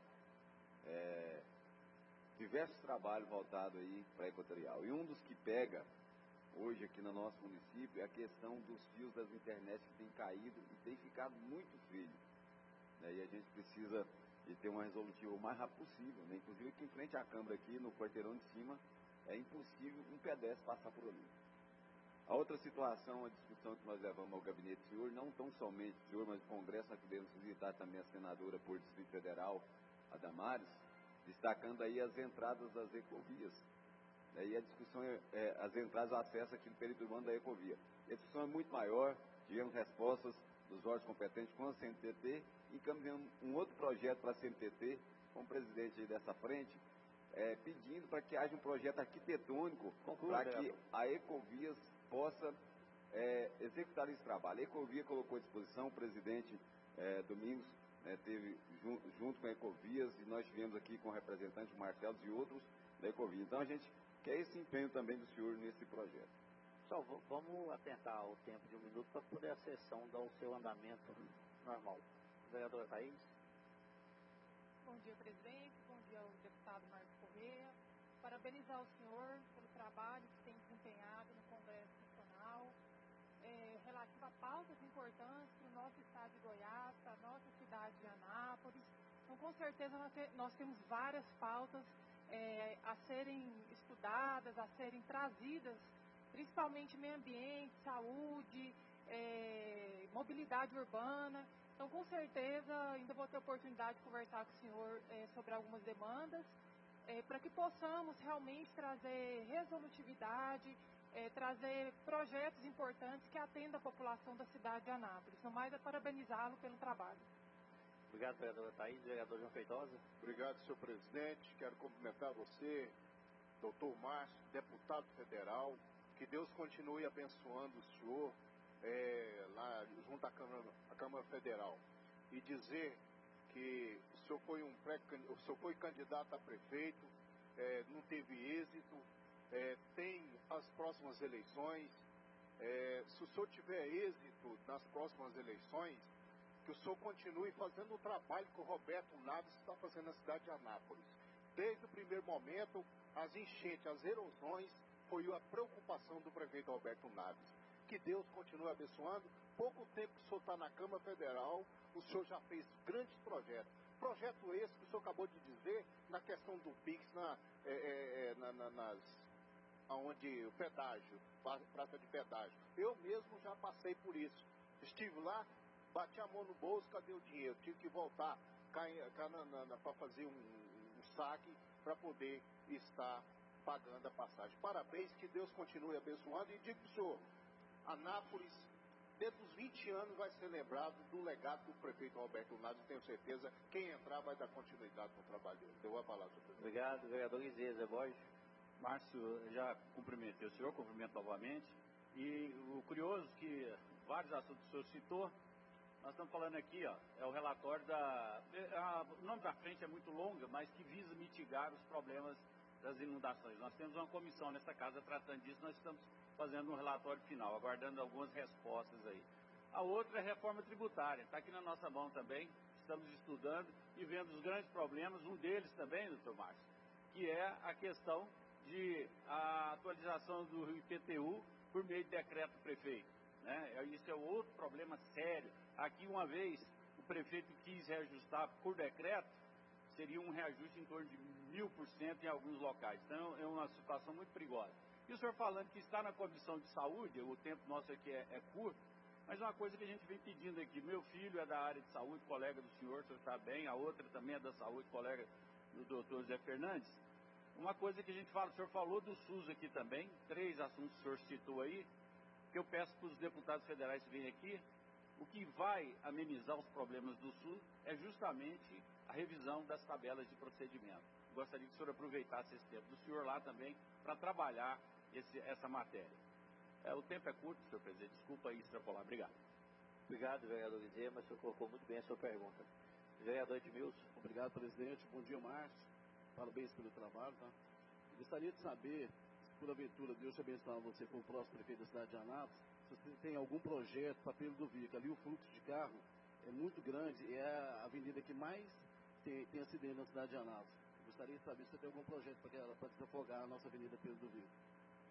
é, diversos trabalhos voltados aí para a equatorial. E um dos que pega hoje aqui no nosso município é a questão dos fios das internet que tem caído e tem ficado muito feio. Né? E a gente precisa de ter uma resolutiva o mais rápido possível. Né? Inclusive aqui em frente à Câmara, aqui no quarteirão de cima, é impossível um pedestre passar por ali. A outra situação, a discussão que nós levamos ao gabinete do senhor, não tão somente o senhor, mas o Congresso, nós podemos visitar também a senadora por Distrito Federal, a Damares, destacando aí as entradas das ecovias. E a discussão é, é as entradas, o acesso aqui no perímetro urbano da ecovia. A discussão é muito maior, tivemos respostas dos órgãos competentes com a C N T T, e encaminhamos um outro projeto para a C N T T, com o presidente aí dessa frente, é, pedindo para que haja um projeto arquitetônico para que a Ecovias possa é, executar esse trabalho. A Ecovia colocou à disposição, o presidente é, Domingos é, teve junto, junto com a Ecovias, e nós tivemos aqui com o representante Marcelo e outros da Ecovia. Então a gente quer esse empenho também do senhor nesse projeto. Só vamos atentar ao tempo de um minuto para poder a sessão dar o seu andamento normal. Vereadora Thaís. Bom dia, presidente. Bom dia ao deputado Márcio Correia. Parabenizar o senhor pelo trabalho que tem desempenhado no Congresso Nacional, é, relativo a pautas importantes para o nosso estado de Goiás, para a nossa cidade de Anápolis. Então, com certeza, nós, te, nós temos várias pautas é, a serem estudadas, a serem trazidas, principalmente meio ambiente, saúde, é, mobilidade urbana. Então, com certeza, ainda vou ter oportunidade de conversar com o senhor é, sobre algumas demandas, é, para que possamos realmente trazer resolutividade, é, trazer projetos importantes que atendam a população da cidade de Anápolis. No mais, é parabenizá-lo pelo trabalho. Obrigado, vereadora Thaís. Vereador João Feitosa. Obrigado, senhor presidente. Quero cumprimentar você, doutor Márcio, deputado federal. Que Deus continue abençoando o senhor é, lá junto à Câmara, à Câmara Federal. E dizer que o senhor foi, um pré, o senhor foi candidato a prefeito, é, não teve êxito, é, tem as próximas eleições. É, se o senhor tiver êxito nas próximas eleições, que o senhor continue fazendo o trabalho que o Roberto Naves está fazendo na cidade de Anápolis. Desde o primeiro momento, as enchentes, as erosões, foi a preocupação do prefeito Roberto Naves. que Deus continue abençoando. Pouco tempo que o senhor está na Câmara Federal, o senhor já fez grandes projetos. Projeto esse que o senhor acabou de dizer, na questão do Pix, na, é, é, na, na, nas, onde o pedágio, praça de pedágio. Eu mesmo já passei por isso. Estive lá, bati a mão no bolso, cadê o dinheiro? Tive que voltar para fazer um, um saque para poder estar pagando a passagem. Parabéns, que Deus continue abençoando. E digo para o senhor, Anápolis, dentro dos vinte anos, vai ser lembrado do legado do prefeito Roberto Naves. Tenho certeza, quem entrar vai dar continuidade no trabalho dele. Eu vou falar, senhor presidente. Obrigado, vereador Izê, Zé Borges. Márcio, já cumprimentei o senhor, cumprimento novamente. E o curioso que vários assuntos que o senhor citou, nós estamos falando aqui, ó, é o relatório da... A, o nome da frente é muito longa, mas que visa mitigar os problemas das inundações. Nós temos uma comissão nessa casa tratando disso, nós estamos fazendo um relatório final, aguardando algumas respostas aí. A outra é a reforma tributária, está aqui na nossa mão também, estamos estudando e vendo os grandes problemas, um deles também, doutor Márcio, que é a questão de a atualização do I P T U por meio de decreto do prefeito. Né? Isso é outro problema sério. Aqui, uma vez, o prefeito quis reajustar por decreto, seria um reajuste em torno de mil por cento em alguns locais. Então, é uma situação muito perigosa. E o senhor falando que está na Comissão de Saúde, o tempo nosso aqui é, é curto, mas uma coisa que a gente vem pedindo aqui, meu filho é da área de saúde, colega do senhor, o senhor está bem, a outra também é da saúde, colega do doutor Zé Fernandes. Uma coisa que a gente fala, o senhor falou do SUS aqui também, três assuntos que o senhor citou aí, que eu peço para os deputados federais que vêm aqui, o que vai amenizar os problemas do SUS é justamente a revisão das tabelas de procedimento. Gostaria que o senhor aproveitasse esse tempo do senhor lá também para trabalhar esse, essa matéria. É, o tempo é curto, senhor presidente, desculpa aí extrapolar. Obrigado. Obrigado, vereador Izê, mas o senhor colocou muito bem a sua pergunta. Vereador Edmilson. Obrigado, presidente. Bom dia, Márcio. Parabéns pelo trabalho, tá? Gostaria de saber, se por aventura Deus te abençoar você com o próximo prefeito da cidade de Anápolis, se você tem algum projeto para Pedro do Vico. Ali o fluxo de carro é muito grande e é a avenida que mais tem, tem acidente na cidade de Anápolis. Gostaria de saber se você tem algum projeto para desafogar a nossa avenida Pedro do Vico.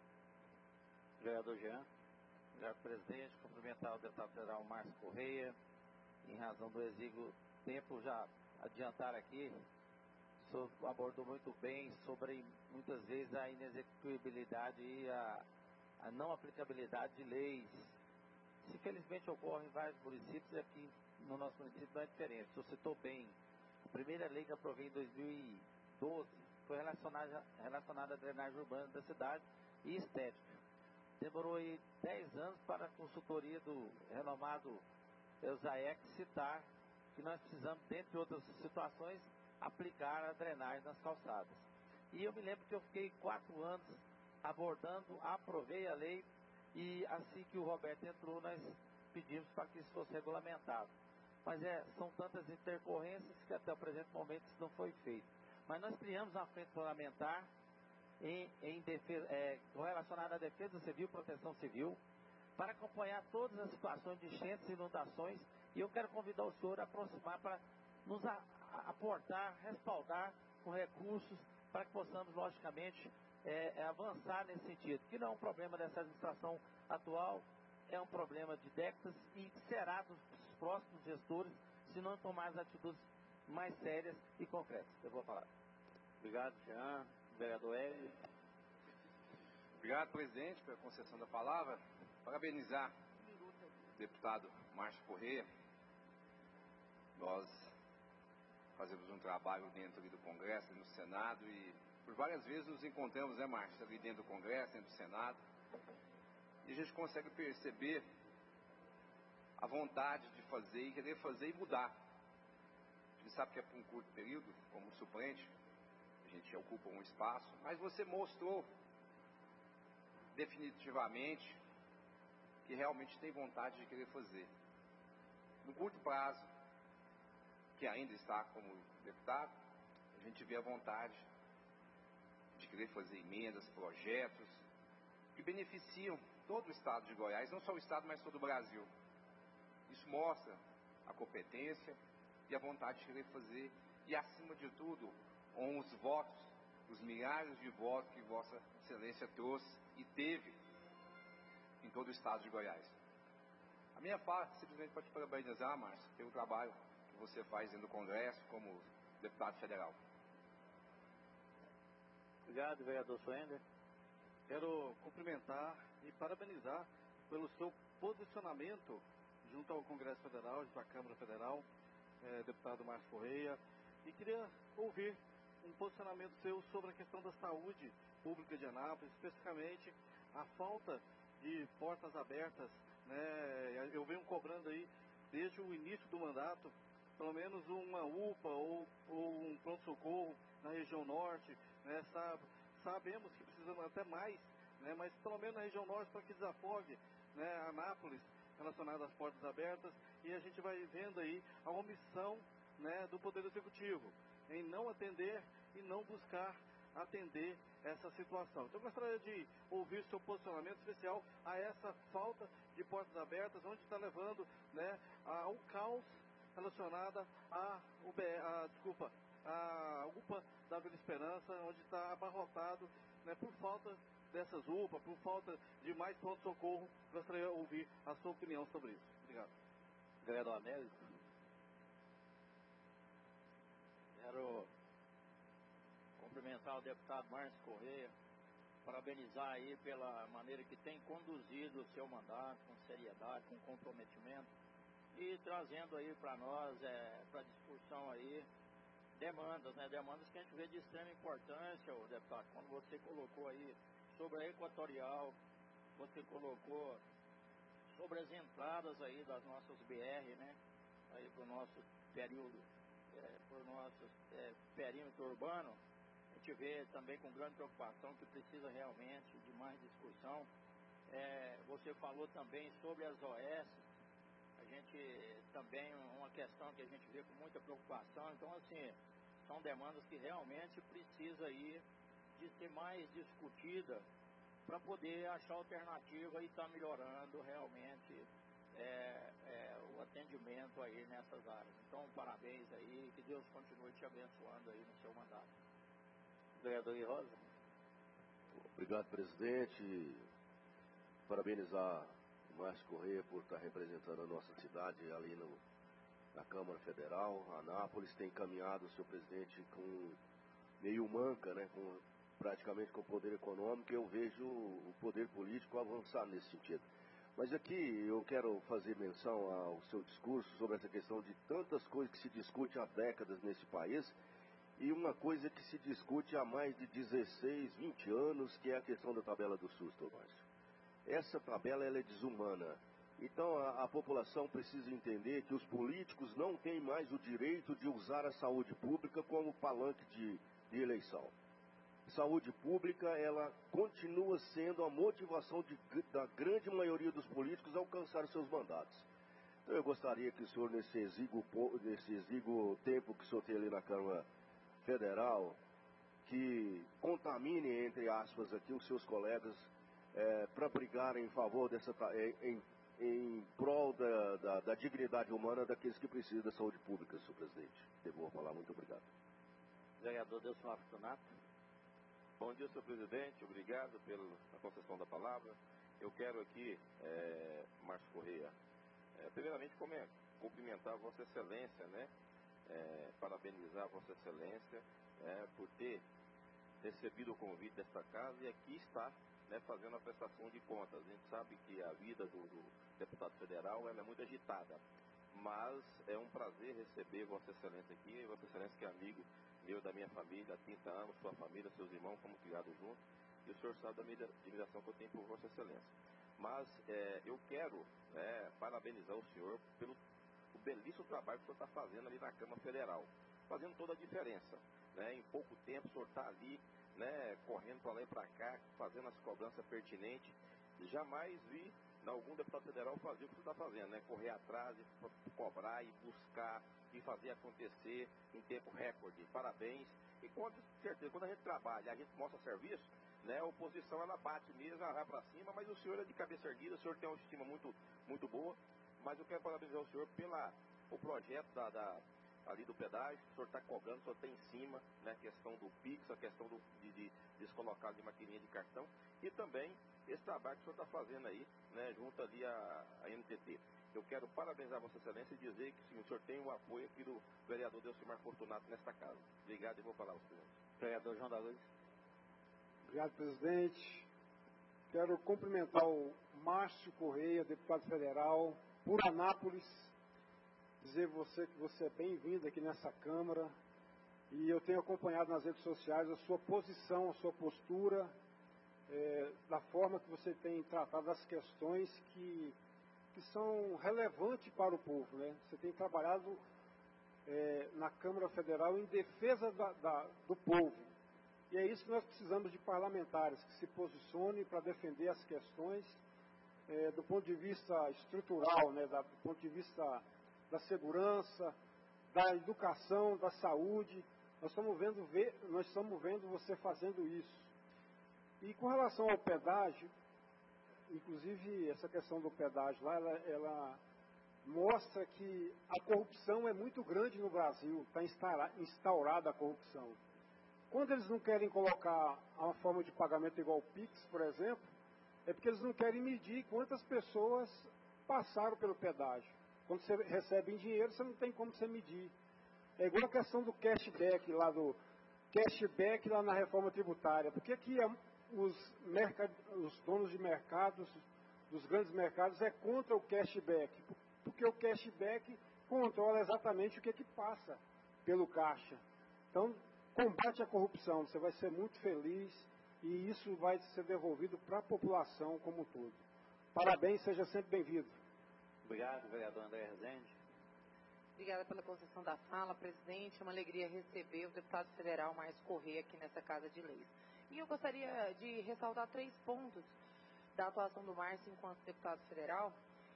Vereador Jean. Obrigado, presidente. Cumprimentar o deputado federal Márcio Correia. Em razão do exíguo tempo, já adiantar aqui, o senhor abordou muito bem sobre, muitas vezes, a inexecuibilidade e a, a não aplicabilidade de leis. Isso, infelizmente, ocorre em vários municípios e aqui no nosso município não é diferente. O senhor citou bem, a primeira lei que aprovei em dois mil e doze foi relacionada, relacionada à drenagem urbana da cidade e estética. Demorou aí dez anos para a consultoria do renomado Eusaec citar que nós precisamos, dentre outras situações, aplicar a drenagem nas calçadas. E eu me lembro que eu fiquei quatro anos abordando, aprovei a lei e assim que o Roberto entrou, nós pedimos para que isso fosse regulamentado. Mas é, são tantas intercorrências que até o presente momento isso não foi feito. Mas nós criamos uma frente parlamentar em, em defesa, é, relacionada à defesa civil, proteção civil, para acompanhar todas as situações de enchentes e inundações, e eu quero convidar o senhor a aproximar para nos a, a, aportar, respaldar com recursos, para que possamos, logicamente, é, é, avançar nesse sentido, que não é um problema dessa administração atual, é um problema de décadas e será dos próximos gestores, se não tomar as atitudes mais sérias e concretas. Eu vou falar. Obrigado, Jean. Vereador Hélio. Obrigado, presidente, pela concessão da palavra. Parabenizar o deputado Márcio Correia. Nós fazemos um trabalho dentro ali do Congresso, no Senado, e por várias vezes nos encontramos, né, Márcio, ali dentro do Congresso, dentro do Senado, e a gente consegue perceber a vontade de fazer e querer fazer e mudar. A gente sabe que é por um curto período, como suplente, a gente ocupa um espaço, mas você mostrou definitivamente que realmente tem vontade de querer fazer. No curto prazo, que ainda está como deputado, a gente vê a vontade de querer fazer emendas, projetos que beneficiam todo o estado de Goiás, não só o estado, mas todo o Brasil. Isso mostra a competência e a vontade de querer fazer, e acima de tudo, com os votos, os milhares de votos que Vossa Excelência trouxe e teve em todo o estado de Goiás. A minha parte, simplesmente para te parabenizar, Márcio, pelo trabalho que você faz dentro do Congresso como deputado federal. Obrigado, vereador Suender. Quero cumprimentar e parabenizar pelo seu posicionamento junto ao Congresso Federal, junto à Câmara Federal, eh, deputado Márcio Correia, e queria ouvir um posicionamento seu sobre a questão da saúde pública de Anápolis, especificamente a falta de portas abertas, né? Eu venho cobrando aí desde o início do mandato, pelo menos uma U P A ou, ou um pronto-socorro na região norte, né? Sabe, sabemos que precisamos até mais, né? Mas pelo menos na região norte para que desafogue, né, Anápolis relacionada às portas abertas, e a gente vai vendo aí a omissão, né, do Poder Executivo em não atender e não buscar atender essa situação. Então eu gostaria de ouvir seu posicionamento especial a essa falta de portas abertas, onde está levando, né, ao caos relacionada à U B, a, desculpa, a U P A da Vila Esperança, onde está abarrotado, né, por falta dessas U P A, por falta de mais pronto-socorro. Gostaria de ouvir a sua opinião sobre isso. Obrigado. Vereador Américo. Quero cumprimentar o deputado Márcio Correia, parabenizar aí pela maneira que tem conduzido o seu mandato, com seriedade, com comprometimento, e trazendo aí para nós, é, para discussão aí, demandas, né? Demandas que a gente vê de extrema importância, o deputado, quando você colocou aí sobre a Equatorial, você colocou sobre as entradas aí das nossas B R, né? Aí para o nosso período, é, para o nosso é, perímetro urbano, a gente vê também com grande preocupação que precisa realmente de mais discussão. É, você falou também sobre as O S, a gente também, uma questão que a gente vê com muita preocupação. Então, assim, são demandas que realmente precisa aí de ser mais discutida para poder achar alternativa e estar tá melhorando realmente é, é, o atendimento aí nessas áreas. Então, parabéns aí, que Deus continue te abençoando aí no seu mandato. Vereador Rosa. Obrigado, presidente. Parabenizar o Márcio Correia por estar representando a nossa cidade ali no, na Câmara Federal. A Anápolis tem caminhado, o senhor presidente, com meio manca, né, com, praticamente com o poder econômico. Eu vejo o poder político avançar nesse sentido. Mas aqui eu quero fazer menção ao seu discurso sobre essa questão de tantas coisas que se discute há décadas nesse país, e uma coisa que se discute há mais de dezesseis, vinte anos, que é a questão da tabela do SUS, Tomás. Essa tabela ela é desumana. Então a, a população precisa entender que os políticos não têm mais o direito de usar a saúde pública como palanque de, de eleição. Saúde pública, ela continua sendo a motivação de, da grande maioria dos políticos a alcançar os seus mandatos. Então eu gostaria que o senhor, nesse exíguo, nesse exíguo tempo que o senhor tem ali na Câmara Federal, que contamine, entre aspas, aqui os seus colegas é, para brigarem em favor dessa, em, em prol da, da, da dignidade humana daqueles que precisam da saúde pública, senhor presidente. Devo falar. Muito obrigado. Vereador Delson Fortunato. Bom dia, senhor presidente. Obrigado pela concessão da palavra. Eu quero aqui, é, Márcio Correia, é, primeiramente cumprimentar a Vossa Excelência, né? É, parabenizar Vossa Excelência é, por ter recebido o convite desta casa e aqui está, né, fazendo a prestação de contas. A gente sabe que a vida do, do deputado federal ela é muito agitada, mas é um prazer receber Vossa Excelência aqui. Vossa Excelência que é amigo meu, da minha família, há trinta anos, sua família, seus irmãos, fomos criados juntos, e o senhor sabe da minha admiração que eu tenho por Vossa Excelência. Mas é, eu quero é, parabenizar o senhor pelo o belíssimo trabalho que o senhor está fazendo ali na Câmara Federal, fazendo toda a diferença, né? Em pouco tempo o senhor está ali, né, correndo para lá e para cá, fazendo as cobranças pertinentes. Jamais vi algum deputado federal fazer o que o senhor está fazendo, né? Correr atrás, e cobrar e buscar e fazer acontecer em tempo recorde. Parabéns. E com certeza, quando a gente trabalha, a gente mostra serviço, né, a oposição ela bate mesmo, ela vai para cima, mas o senhor é de cabeça erguida, o senhor tem uma estima muito, muito boa. Mas eu quero parabenizar o senhor pela o projeto da, da, ali do pedágio, o senhor está cobrando, o senhor está em cima, né, a questão do Pix, a questão do, de, de descolocar de maquininha de cartão, e também esse trabalho que o senhor está fazendo aí, né, junto ali à, à N T T. Eu quero parabenizar Vossa Excelência e dizer que sim, o senhor tem o apoio aqui do vereador Delcimar Fortunato nesta casa. Obrigado e vou falar aos senhores. Vereador João da Luz. Obrigado, presidente. Quero cumprimentar o Márcio Correia, deputado federal, por Anápolis, dizer você que você é bem-vindo aqui nessa Câmara, e eu tenho acompanhado nas redes sociais a sua posição, a sua postura, é, da forma que você tem tratado as questões que, que são relevantes para o povo, né? Você tem trabalhado é, na Câmara Federal em defesa da, da, do povo. E é isso que nós precisamos de parlamentares que se posicionem para defender as questões é, do ponto de vista estrutural, né, da, do ponto de vista da segurança, da educação, da saúde. Nós estamos vendo, ver, nós estamos vendo você fazendo isso. E com relação ao pedágio, inclusive essa questão do pedágio lá, ela, ela mostra que a corrupção é muito grande no Brasil, está instaurada a corrupção. Quando eles não querem colocar uma forma de pagamento igual o Pix, por exemplo, é porque eles não querem medir quantas pessoas passaram pelo pedágio. Quando você recebe em dinheiro, você não tem como você medir. É igual a questão do cashback lá, do cashback lá na reforma tributária. Por que que os, mercad... os donos de mercados, dos grandes mercados, é contra o cashback? Porque o cashback controla exatamente o que que passa pelo caixa. Então, combate a corrupção, você vai ser muito feliz e isso vai ser devolvido para a população como um todo. Parabéns, seja sempre bem-vindo. Obrigado, vereador André Rezende. Obrigada pela concessão da fala, presidente. É uma alegria receber o deputado federal Márcio Correia aqui nessa Casa de Leis. E eu gostaria de ressaltar três pontos da atuação do Márcio enquanto deputado federal,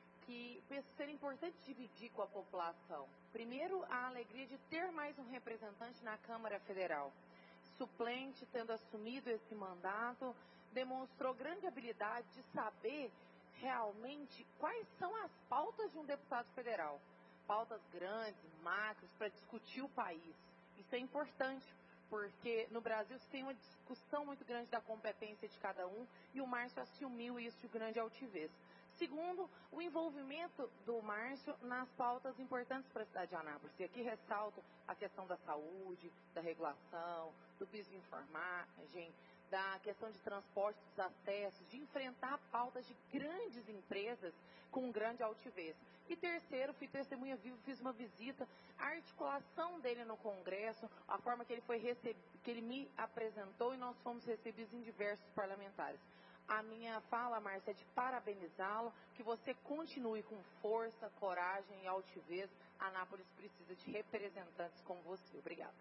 que penso ser importante dividir com a população. Primeiro, a alegria de ter mais um representante na Câmara Federal. Suplente, tendo assumido esse mandato, demonstrou grande habilidade de saber realmente quais são as pautas de um deputado federal. Pautas grandes, macros, para discutir o país. Isso é importante, porque no Brasil se tem uma discussão muito grande da competência de cada um, e o Márcio assumiu isso de grande altivez. Segundo, o envolvimento do Márcio nas pautas importantes para a cidade de Anápolis. E aqui ressalto a questão da saúde, da regulação, do piso de enfermagem, da questão de transporte dos acessos, de enfrentar pautas de grandes empresas com grande altivez. E terceiro, fui testemunha viva, fiz uma visita, a articulação dele no Congresso, a forma que ele foi receb... que ele me apresentou, e nós fomos recebidos em diversos parlamentares. A minha fala, Márcia, é de parabenizá-lo, que você continue com força, coragem e altivez. A Anápolis precisa de representantes como você. Obrigada.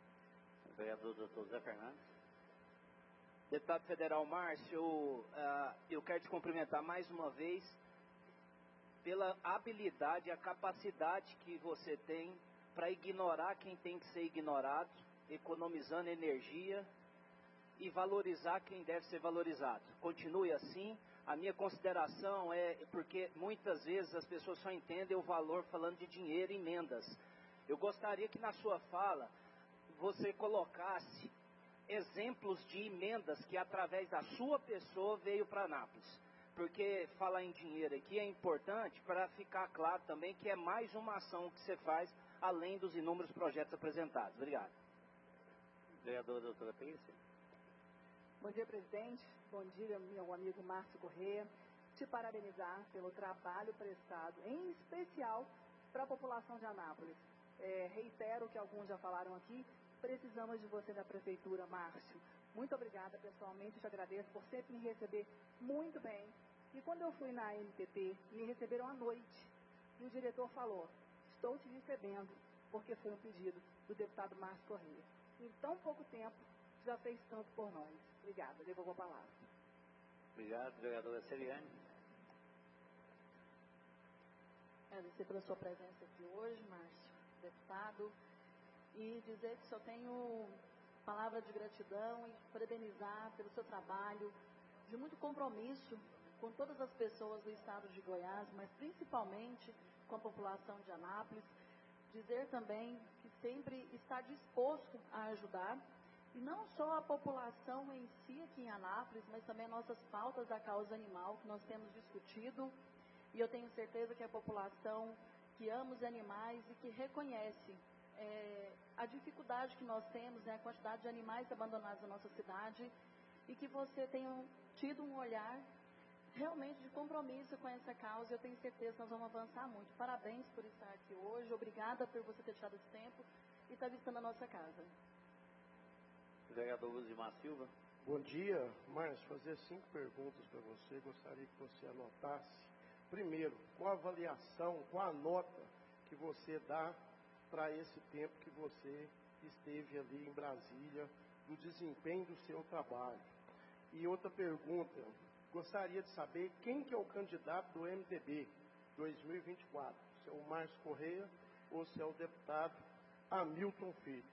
Vereador doutor Zé Fernandes. Deputado federal Márcio, uh, eu quero te cumprimentar mais uma vez pela habilidade e a capacidade que você tem para ignorar quem tem que ser ignorado, economizando energia e valorizar quem deve ser valorizado. Continue assim. A minha consideração é porque muitas vezes as pessoas só entendem o valor falando de dinheiro e emendas. Eu gostaria que na sua fala você colocasse exemplos de emendas que através da sua pessoa veio para Anápolis. Porque falar em dinheiro aqui é importante para ficar claro também que é mais uma ação que você faz além dos inúmeros projetos apresentados. Obrigado. Vereadora doutora Patrícia. Bom dia, presidente. Bom dia, meu amigo Márcio Correia. Te parabenizar pelo trabalho prestado, em especial para a população de Anápolis. É, reitero o que alguns já falaram aqui, precisamos de você na prefeitura, Márcio. Muito obrigada, pessoalmente, te agradeço por sempre me receber muito bem. E quando eu fui na N T T, me receberam à noite. E o diretor falou, estou te recebendo, porque foi um pedido do deputado Márcio Correia. Em tão pouco tempo, já fez tanto por nós. Obrigada, devolvo a palavra. Obrigado, vereadora Seriane. Agradecer pela sua presença aqui hoje, Márcio, deputado, e dizer que só tenho palavra de gratidão e parabenizar pelo seu trabalho, de muito compromisso com todas as pessoas do estado de Goiás, mas principalmente com a população de Anápolis. dizer também que sempre está disposto a ajudar, e não só a população em si aqui em Anápolis, mas também nossas pautas da causa animal que nós temos discutido, e eu tenho certeza que a população que ama os animais e que reconhece é, a dificuldade que nós temos, né, a quantidade de animais abandonados na nossa cidade, e que você tenha tido um olhar realmente de compromisso com essa causa. Eu tenho certeza que nós vamos avançar muito. Parabéns por estar aqui hoje, obrigada por você ter tirado esse tempo e estar visitando a nossa casa. Vereador Luzimar Silva. Bom dia, Márcio. Fazer cinco perguntas para você. Gostaria que você anotasse. Primeiro, qual a avaliação, qual a nota que você dá para esse tempo que você esteve ali em Brasília, do desempenho do seu trabalho? E outra pergunta, gostaria de saber quem que é o candidato do M D B dois mil e vinte e quatro, se é o Márcio Correia ou se é o deputado Hamilton Filho.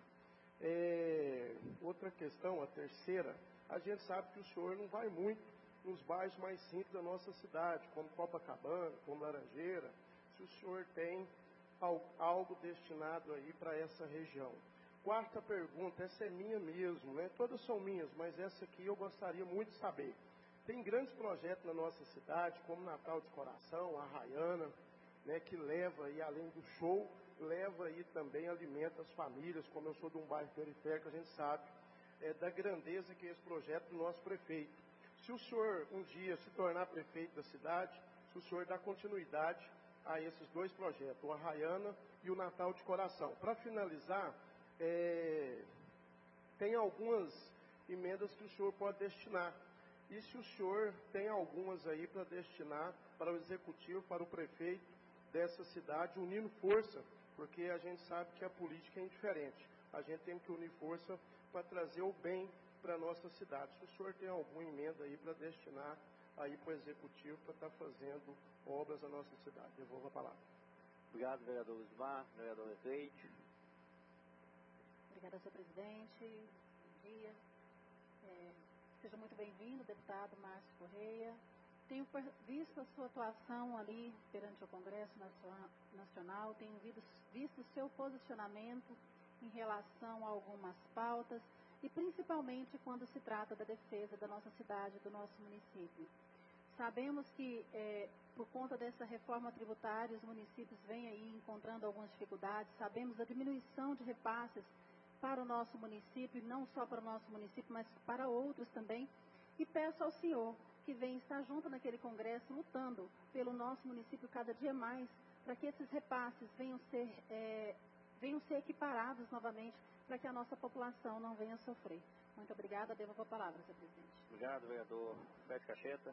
É, outra questão, a terceira, a gente sabe que o senhor não vai muito nos bairros mais simples da nossa cidade, como Copacabana, como Laranjeira, se o senhor tem algo destinado aí para essa região. Quarta pergunta, essa é minha mesmo, né? Todas são minhas, mas essa aqui eu gostaria muito de saber. Tem grandes projetos na nossa cidade, como Natal de Coração, a Rayana, né, que leva aí, além do show, leva aí também, alimenta as famílias. Como eu sou de um bairro periférico, a gente sabe é, da grandeza que é esse projeto do nosso prefeito. Se o senhor um dia se tornar prefeito da cidade, se o senhor dá continuidade a esses dois projetos, o Arraiana e o Natal de Coração. Para finalizar, é, tem algumas emendas que o senhor pode destinar. E se o senhor tem algumas aí para destinar para o executivo, para o prefeito dessa cidade, unindo força, porque a gente sabe que a política é indiferente. A gente tem que unir força para trazer o bem para a nossa cidade. Se o senhor tem alguma emenda aí para destinar aí para o executivo, para estar fazendo obras na nossa cidade. Devolvo a palavra. Obrigado, vereador Luzimar. Vereador Leite. Obrigada, senhor presidente. Bom dia. É, seja muito bem-vindo, deputado Márcio Correia. Tenho visto a sua atuação ali perante o Congresso Nacional, tenho visto o seu posicionamento em relação a algumas pautas, e principalmente quando se trata da defesa da nossa cidade, do nosso município. Sabemos que, é, por conta dessa reforma tributária, os municípios vêm aí encontrando algumas dificuldades, sabemos da diminuição de repasses para o nosso município, e não só para o nosso município, mas para outros também, e peço ao senhor que venha estar junto naquele congresso, lutando pelo nosso município cada dia mais, para que esses repasses venham ser, é, venham ser equiparados novamente, para que a nossa população não venha sofrer. Muito obrigada, devolvo a palavra, senhor presidente. Obrigado, vereador Beto Cacheta.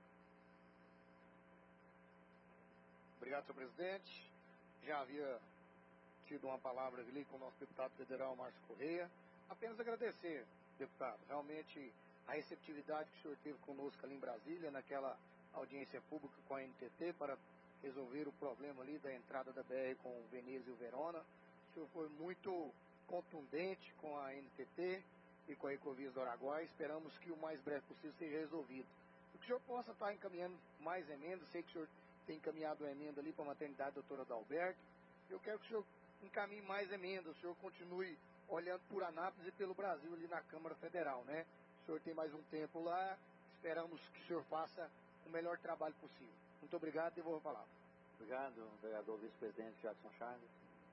Obrigado, senhor presidente. Já havia tido uma palavra ali com o nosso deputado federal, Márcio Correia. Apenas agradecer, deputado, realmente a receptividade que o senhor teve conosco ali em Brasília, naquela audiência pública com a N T T, para resolver o problema ali da entrada da B R com o Veneza e o Verona. O senhor foi muito contundente com a N T T e com a Ecovias do Araguaia. Esperamos que o mais breve possível seja resolvido. E que o senhor possa estar encaminhando mais emendas. Sei que o senhor tem encaminhado uma emenda ali para a maternidade doutora Adalberto. Eu quero que o senhor encaminhe mais emendas, o senhor continue olhando por Anápolis e pelo Brasil ali na Câmara Federal, né? O senhor tem mais um tempo lá, esperamos que o senhor faça o melhor trabalho possível. Muito obrigado, devolvo a palavra. Obrigado, vereador vice-presidente Jackson Charles.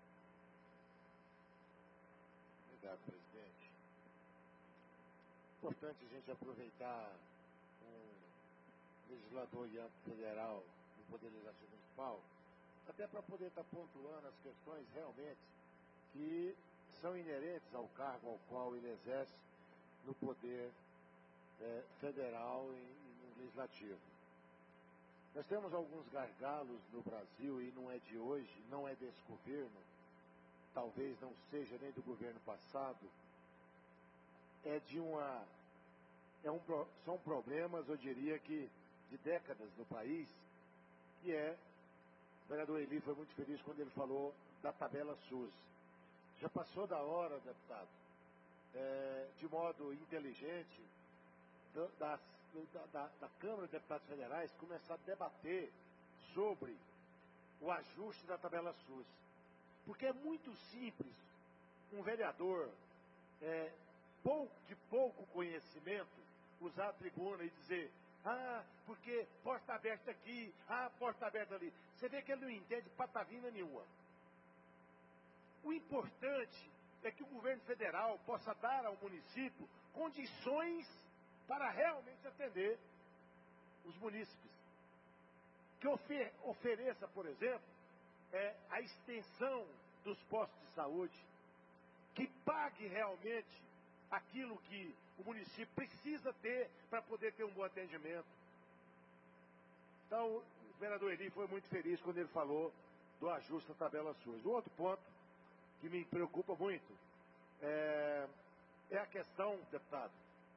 Obrigado, presidente. Importante a gente aproveitar um legislador de âmbito federal do Poder Legislativo Municipal, até para poder estar pontuando as questões realmente que são inerentes ao cargo ao qual ele exerce no Poder é, Federal e, e no Legislativo. Nós temos alguns gargalos no Brasil, e não é de hoje, não é desse governo, talvez não seja nem do governo passado, é de uma... É um, são problemas, eu diria que, de décadas no país, que é... O vereador Eli foi muito feliz quando ele falou da tabela SUS. Já passou da hora, deputado, é, de modo inteligente, do, das, do, da, da Câmara de Deputados Federais começar a debater sobre o ajuste da tabela SUS. Porque é muito simples um vereador é, pouco, de pouco conhecimento usar a tribuna e dizer: ah, porque porta aberta aqui, ah, porta aberta ali. Você vê que ele não entende patavina nenhuma. O importante é que o governo federal possa dar ao município condições para realmente atender os munícipes. Que ofer ofereça, por exemplo, é, a extensão dos postos de saúde, que pague realmente aquilo que o município precisa ter para poder ter um bom atendimento. Então, o vereador Eli foi muito feliz quando ele falou do ajuste da tabela SUS. O outro ponto que me preocupa muito é, é a questão, deputado,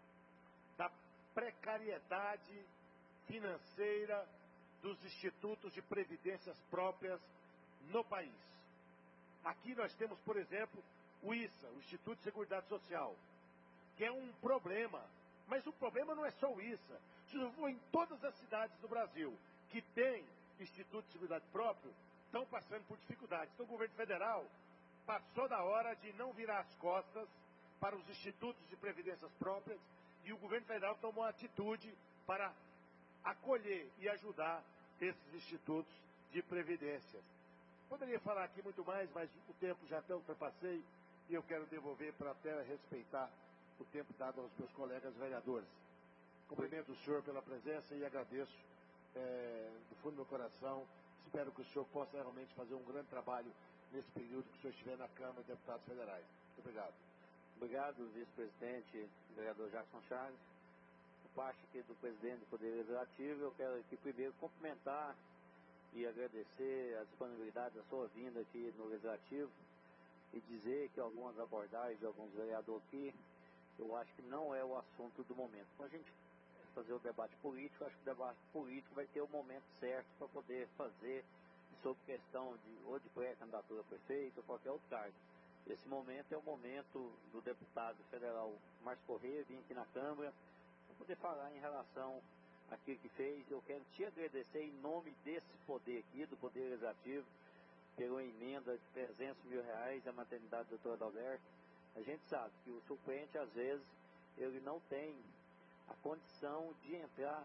da precariedade financeira dos institutos de previdências próprias no país. Aqui nós temos, por exemplo, o I S A, o Instituto de Seguridade Social, que é um problema. Mas o problema não é só o I S A. Se eu for em todas as cidades do Brasil que tem Instituto de Seguridade próprio, estão passando por dificuldades. Então o governo federal passou da hora de não virar as costas para os institutos de previdências próprias, e o governo federal tomou uma atitude para acolher e ajudar esses institutos de previdência. Poderia falar aqui muito mais, mas o tempo já até ultrapassei e eu quero devolver para até respeitar o tempo dado aos meus colegas vereadores. Cumprimento o senhor pela presença e agradeço é, do fundo do meu coração. Espero que o senhor possa realmente fazer um grande trabalho nesse período que o senhor estiver na Câmara de Deputados Federais. Muito obrigado. Obrigado, vice-presidente, vereador Jackson Chaves. Por parte aqui do presidente do Poder Legislativo, eu quero aqui primeiro cumprimentar e agradecer a disponibilidade da sua vinda aqui no Legislativo e dizer que algumas abordagens de alguns vereadores aqui, eu acho que não é o assunto do momento. Quando a gente fazer o debate político, eu acho que o debate político vai ter o momento certo para poder fazer sobre questão de, ou de pré-candidatura a prefeito ou qualquer outro cargo. Esse momento é o momento do deputado federal Márcio Correia vir aqui na Câmara para poder falar em relação àquilo que fez. Eu quero te agradecer em nome desse poder aqui, do Poder Legislativo, pela emenda de trezentos mil reais à maternidade do doutor Adalberto. A gente sabe que o suplente, às vezes, ele não tem a condição de entrar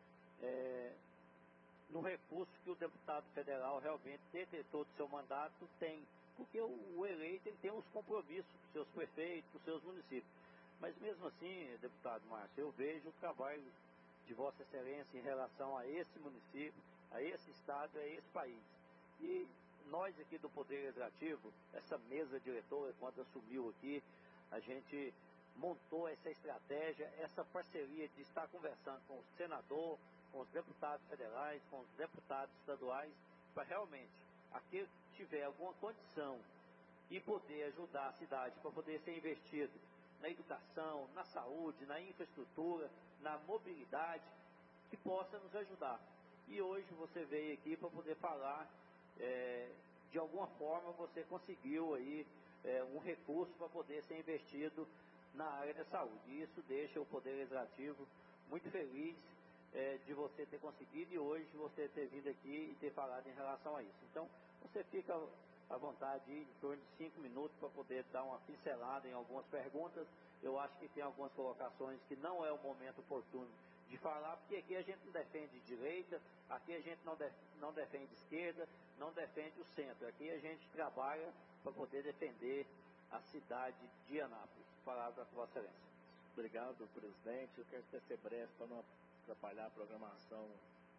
é, no recurso que o deputado federal realmente decretou do seu mandato tem. Porque o, o eleito ele tem os compromissos com seus prefeitos, com seus municípios. Mas mesmo assim, deputado Márcio, eu vejo o trabalho de Vossa Excelência em relação a esse município, a esse estado, a esse país. E nós aqui do Poder Legislativo, essa mesa diretora, quando assumiu aqui, a gente montou essa estratégia, essa parceria de estar conversando com o senador, com os deputados federais, com os deputados estaduais, para realmente, aquele que tiver alguma condição e poder ajudar a cidade, para poder ser investido na educação, na saúde, na infraestrutura, na mobilidade, que possa nos ajudar. E hoje você veio aqui para poder falar, é, de alguma forma você conseguiu aí é, um recurso para poder ser investido na área da saúde. E isso deixa o Poder Legislativo muito feliz é, de você ter conseguido e hoje você ter vindo aqui e ter falado em relação a isso. Então, você fica à vontade em torno de cinco minutos para poder dar uma pincelada em algumas perguntas. Eu acho que tem algumas colocações que não é o momento oportuno de falar, porque aqui a gente não defende direita, aqui a gente não, def não defende esquerda, não defende o centro. Aqui a gente trabalha para poder defender a cidade de Anápolis. Palavra para Vossa Excelência. Obrigado, presidente. Eu quero ser breve para não atrapalhar a programação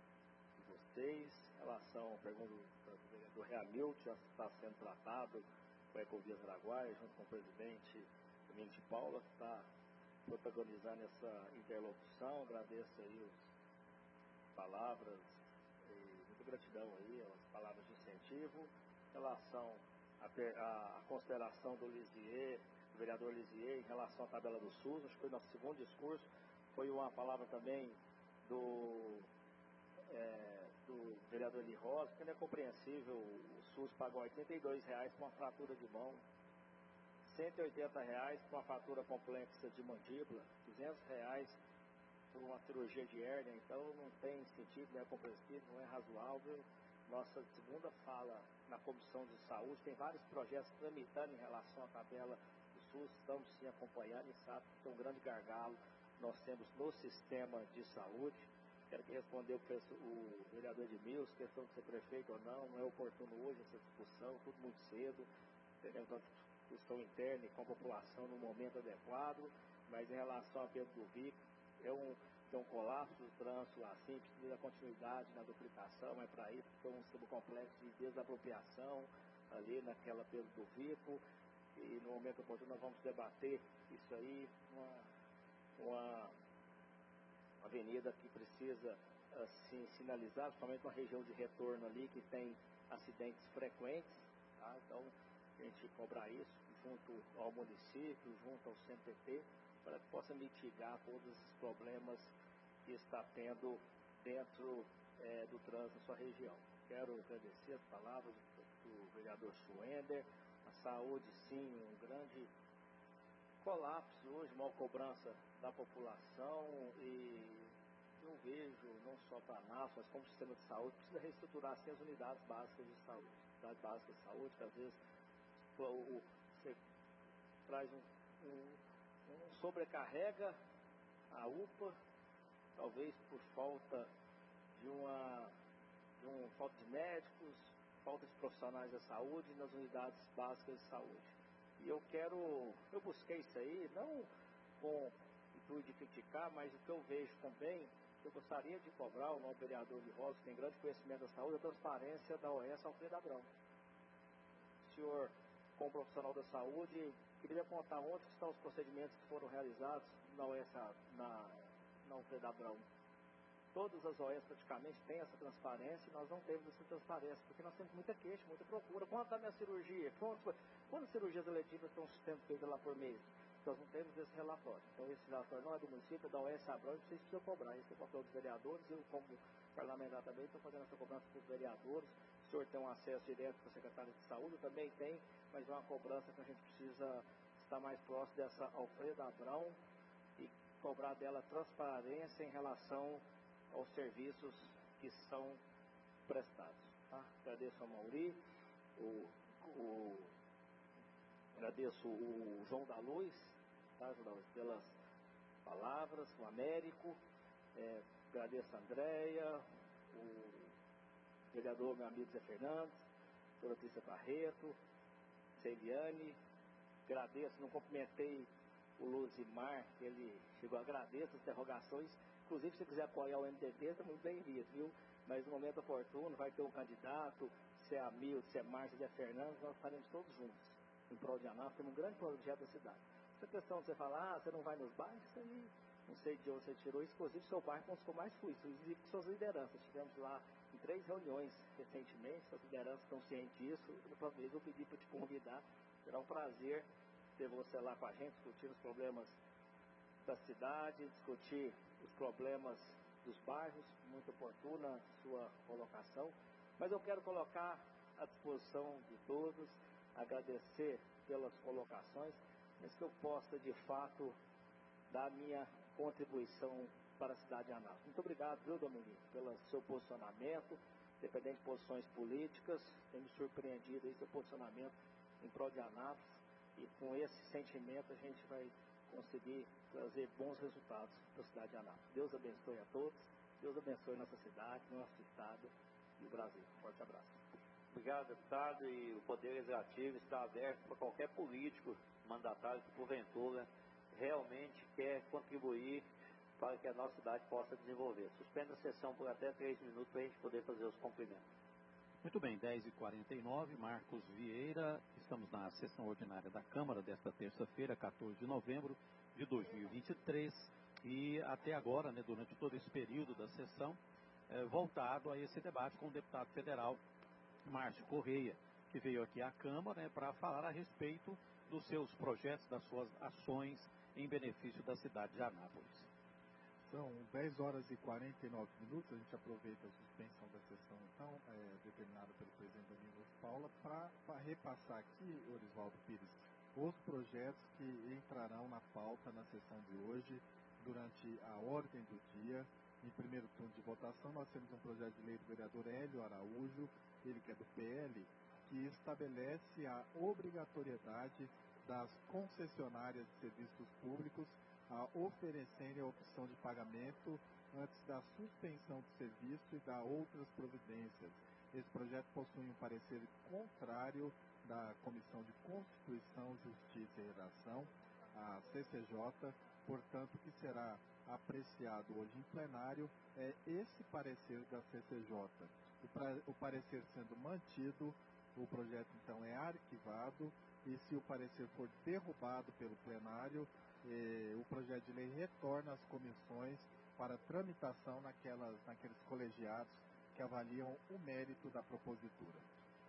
de vocês. Em relação à pergunta do, do Reamilton, já está sendo tratado com a Ecovias Araguaia, junto com o presidente Domingos de Paula, que está protagonizando essa interlocução. Agradeço aí as palavras, e muita gratidão aí, as palavras de incentivo. Em relação à consideração do Lisier, do vereador Lisier, em relação à tabela do SUS, acho que foi nosso segundo discurso, foi uma palavra também do, é, do vereador Eli Rosa, que não é compreensível, o SUS pagou oitenta e dois reais por uma fratura de mão, cento e oitenta reais por uma fratura complexa de mandíbula, duzentos reais por uma cirurgia de hérnia. Então não tem sentido, não é compreensível, não é razoável. nossa segunda fala na Comissão de Saúde. Tem vários projetos tramitando em relação à tabela do SUS. Estamos sim acompanhando e sabe que é um grande gargalo nós temos no sistema de saúde. Quero que responder o vereador Edmilson, questão de ser prefeito ou não, não é oportuno hoje essa discussão, tudo muito cedo, teremos uma discussão interna e com a população no momento adequado, mas em relação a Pedro do Vico, é um, é um colapso do trânsito lá, sim, precisa da continuidade na duplicação, é para isso que tem um subcomplexo de desapropriação ali naquela Pedro do Vico, e no momento oportuno nós vamos debater isso aí, uma, uma avenida que precisa assim, sinalizar, principalmente uma região de retorno ali que tem acidentes frequentes, tá? Então a gente cobrar isso junto ao município, junto ao C N P P, para que possa mitigar todos esses problemas que está tendo dentro é, do trânsito na sua região. Quero agradecer as palavras do, do vereador Schwender. A saúde, sim, um grande colapso hoje, mal cobrança da população, e eu vejo, não só para a Anápolis, mas como sistema de saúde, precisa reestruturar assim, as unidades básicas de saúde. Unidades básicas de saúde, que às vezes o, o, você traz um, um, um sobrecarrega a U P A, talvez por falta de uma, de um, falta de médicos, falta de profissionais da saúde nas unidades básicas de saúde. E eu quero, eu busquei isso aí, não com intuito de criticar, mas o que eu vejo também, eu gostaria de cobrar o nosso vereador de Rosa, que tem grande conhecimento da saúde, a transparência da O S Alfredo Abrão. O senhor, como profissional da saúde, queria apontar onde estão os procedimentos que foram realizados na O S, na, na Alfredo Abrão. Todas as O S praticamente têm essa transparência, e nós não temos essa transparência, porque nós temos muita queixa, muita procura. Quanto está a minha cirurgia? Quantas, quantas cirurgias eletivas estão sendo feitas lá por mês? Nós não temos esse relatório. Então esse relatório não é do município, é da O S Abrão, e vocês precisam cobrar. Esse é o papel dos vereadores, eu como parlamentar também estou fazendo essa cobrança para os vereadores. O senhor tem um acesso direto com o secretário de saúde, eu também tem, mas é uma cobrança que a gente precisa estar mais próximo dessa Alfredo Abrão e cobrar dela transparência em relação aos serviços que são prestados. Tá? Agradeço ao Mauri, o, o, agradeço o João da Luz, tá, João da Luz, pelas palavras, o Américo, é, agradeço a Andréia, o vereador, meu amigo Zé Fernandes, a doutora Trícia Barreto, Celiane, agradeço, não cumprimentei o Luzimar, que ele chegou, agradeço as interrogações. Inclusive, se você quiser apoiar o M D B, está muito bem-vindo, viu? Mas no momento oportuno, vai ter um candidato, se é Hamilton, se é Márcio, se é Fernandes, nós estaremos todos juntos em prol de Anápolis, temos um grande projeto da cidade. Essa questão de você falar, ah, você não vai nos bairros, isso aí, não sei de onde você tirou isso, inclusive seu bairro como ficou mais fluido, inclusive com suas lideranças. Tivemos lá em três reuniões recentemente, suas lideranças estão cientes disso, da próxima vez eu pedi para te convidar, será um prazer ter você lá com a gente, discutir os problemas da cidade, discutir os problemas dos bairros, muito oportuna a sua colocação, mas eu quero colocar à disposição de todos, agradecer pelas colocações, mas que eu possa de fato dar a minha contribuição para a cidade de Anápolis. Muito obrigado, viu, Dominguinho, pelo seu posicionamento, independente de posições políticas, tem me surpreendido aí seu posicionamento em prol de Anápolis, e com esse sentimento a gente vai conseguir trazer bons resultados para a cidade de Anápolis. Deus abençoe a todos, Deus abençoe nossa cidade, nosso estado e o Brasil. Um forte abraço. Obrigado, deputado, e o Poder Legislativo está aberto para qualquer político, mandatário que porventura realmente quer contribuir para que a nossa cidade possa desenvolver. Suspenda a sessão por até três minutos para a gente poder fazer os cumprimentos. Muito bem, dez e quarenta e nove, Marcos Vieira, estamos na sessão ordinária da Câmara desta terça-feira, quatorze de novembro de dois mil e vinte e três, e até agora, né, durante todo esse período da sessão, é, voltado a esse debate com o deputado federal Márcio Correia, que veio aqui à Câmara, né, para falar a respeito dos seus projetos, das suas ações em benefício da cidade de Anápolis. São dez horas e quarenta e nove minutos, a gente aproveita a suspensão da sessão, então, é, determinada pelo presidente Domingos Paula, para repassar aqui, Orisvaldo Pires, os projetos que entrarão na pauta na sessão de hoje, durante a ordem do dia, Em primeiro turno de votação, nós temos um projeto de lei do vereador Hélio Araújo, ele que é do P L, que estabelece a obrigatoriedade das concessionárias de serviços públicos a oferecerem a opção de pagamento antes da suspensão do serviço e da outras providências. Esse projeto possui um parecer contrário da Comissão de Constituição, Justiça e Redação, a C C J, portanto, que será apreciado hoje em plenário é esse parecer da C C J. O, pra, o parecer sendo mantido, o projeto então é arquivado e se o parecer for derrubado pelo plenário, eh, o projeto de lei retorna às comissões para tramitação naquelas, naqueles colegiados que avaliam o mérito da propositura.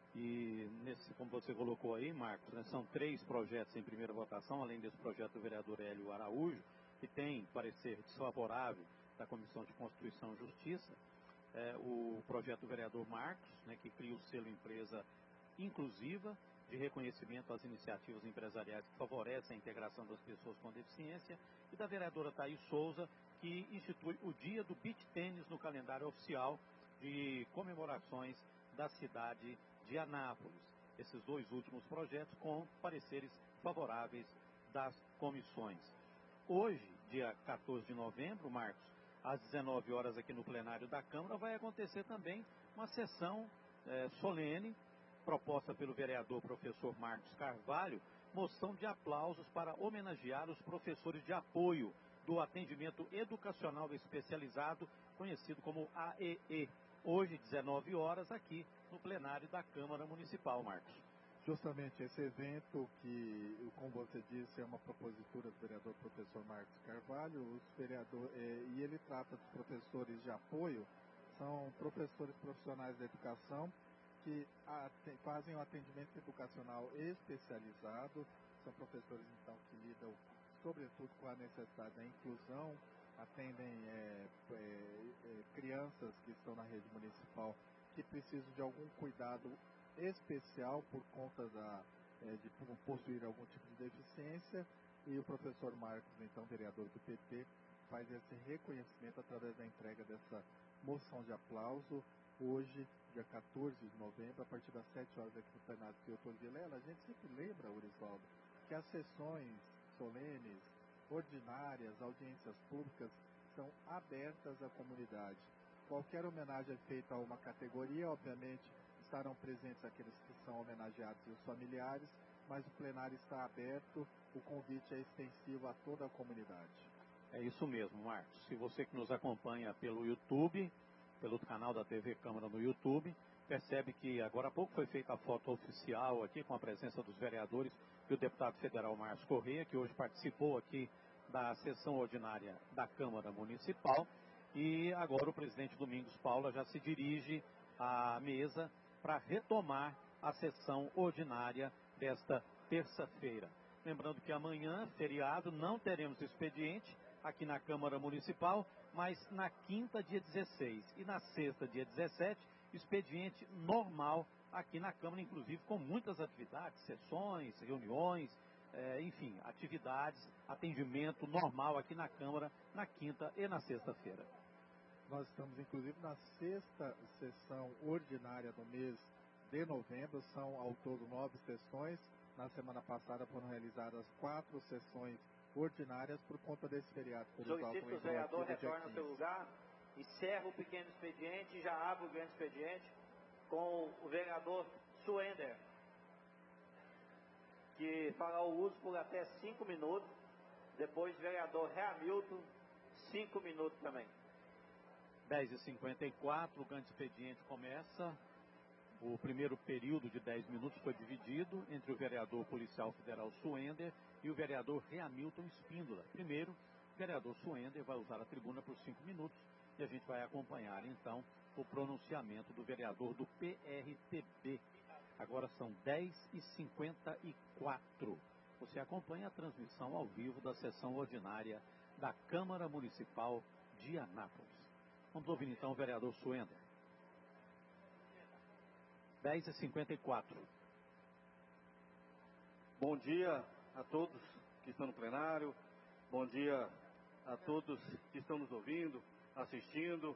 E, nesse, como você colocou aí, Marcos, né, são três projetos em primeira votação, além desse projeto do vereador Hélio Araújo, que tem parecer desfavorável da Comissão de Constituição e Justiça, é, o projeto do vereador Marcos, né, que cria o selo Empresa Inclusiva, de reconhecimento às iniciativas empresariais que favorecem a integração das pessoas com deficiência, e da vereadora Thaís Souza, que institui o Dia do Beach Tênis no calendário oficial de comemorações da cidade de Anápolis. Esses dois últimos projetos com pareceres favoráveis das comissões. Hoje, dia quatorze de novembro, Marcos, às dezenove horas aqui no plenário da Câmara, vai acontecer também uma sessão eh, solene, proposta pelo vereador professor Marcos Carvalho, moção de aplausos para homenagear os professores de apoio do atendimento educacional especializado, conhecido como A E E. Hoje, dezenove horas, aqui no plenário da Câmara Municipal, Marcos. Justamente esse evento que, como você disse, é uma propositura do vereador professor Marcos Carvalho, os vereador, eh, e ele trata dos professores de apoio, são professores profissionais da educação que até, fazem o atendimento educacional especializado, são professores então que lidam sobretudo com a necessidade da inclusão, atendem é, é, é, crianças que estão na rede municipal que precisam de algum cuidado especial por conta da, é, de possuir algum tipo de deficiência, e o professor Marcos, então vereador do P T, faz esse reconhecimento através da entrega dessa moção de aplauso, hoje, dia quatorze de novembro, a partir das sete horas aqui no plenário do Teotônio Vilela. A gente sempre lembra, Urisvaldo, que as sessões solenes, ordinárias, audiências públicas são abertas à comunidade. Qualquer homenagem feita a uma categoria, obviamente, estarão presentes aqueles que são homenageados e os familiares, mas o plenário está aberto, o convite é extensivo a toda a comunidade. É isso mesmo, Marcos. Se você que nos acompanha pelo YouTube, pelo canal da T V Câmara no YouTube, percebe que agora há pouco foi feita a foto oficial aqui com a presença dos vereadores e o deputado federal Márcio Correia, que hoje participou aqui da sessão ordinária da Câmara Municipal, e agora o presidente Domingos Paula já se dirige à mesa para retomar a sessão ordinária desta terça-feira. Lembrando que amanhã, feriado, não teremos expediente aqui na Câmara Municipal, mas na quinta, dia dezesseis, e na sexta, dia dezessete, expediente normal aqui na Câmara, inclusive com muitas atividades, sessões, reuniões, é, enfim, atividades, atendimento normal aqui na Câmara na quinta e na sexta-feira. Nós estamos, inclusive, na sexta sessão ordinária do mês de novembro, são ao todo nove sessões. Na semana passada foram realizadas quatro sessões ordinárias por conta desse feriado. Solicito que o vereador retorne ao seu lugar, encerra o pequeno expediente e já abre o grande expediente com o vereador Suender, que fará o uso por até cinco minutos. Depois, o vereador Hamilton, cinco minutos também. dez e cinquenta e quatro, o grande expediente começa. O primeiro período de dez minutos foi dividido entre o vereador policial federal Suender e o vereador Hamilton Espíndola. Primeiro, o vereador Suender vai usar a tribuna por cinco minutos e a gente vai acompanhar, então, o pronunciamento do vereador do P R T B. Agora são dez e cinquenta e quatro. Você acompanha a transmissão ao vivo da sessão ordinária da Câmara Municipal de Anápolis. Vamos ouvir, então, o vereador Suender. dez e cinquenta e quatro. Bom dia a todos que estão no plenário, bom dia a todos que estão nos ouvindo, assistindo.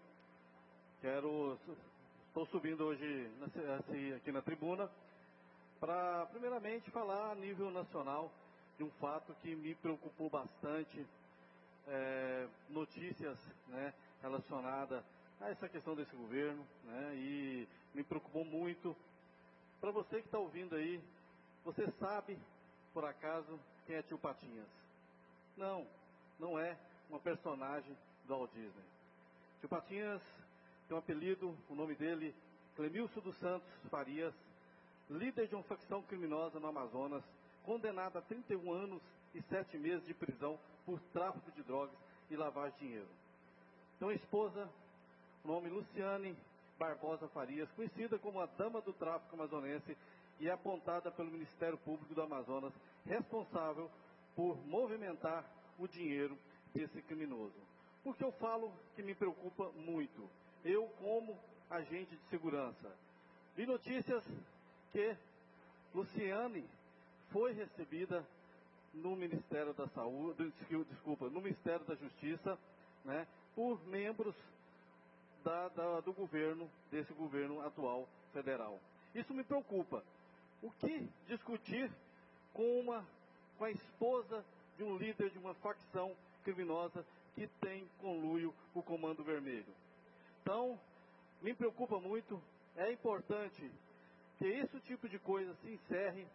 Quero, estou subindo hoje aqui na tribuna para, primeiramente, falar a nível nacional de um fato que me preocupou bastante, é, notícias, né, relacionadas a essa questão desse governo, né, e me preocupou muito. Para você que está ouvindo aí, você sabe, por acaso, quem é Tio Patinhas? Não, não é uma personagem do Walt Disney. Tio Patinhas tem um apelido, o nome dele, Clemilson dos Santos Farias, líder de uma facção criminosa no Amazonas, condenado a trinta e um anos e sete meses de prisão por tráfico de drogas e lavagem de dinheiro. Então, a esposa, o nome Luciane Barbosa Farias, conhecida como a Dama do Tráfico Amazonense, e é apontada pelo Ministério Público do Amazonas, responsável por movimentar o dinheiro desse criminoso. Por que eu falo que me preocupa muito? Eu, como agente de segurança, vi notícias que Luciane foi recebida no Ministério da Saúde, desculpa, no Ministério da Justiça, né, por membros da, da, do governo, desse governo atual federal. Isso me preocupa. O que discutir com, uma, com a esposa de um líder de uma facção criminosa que tem conluio o Comando Vermelho? Então, me preocupa muito. É importante que esse tipo de coisa se encerre,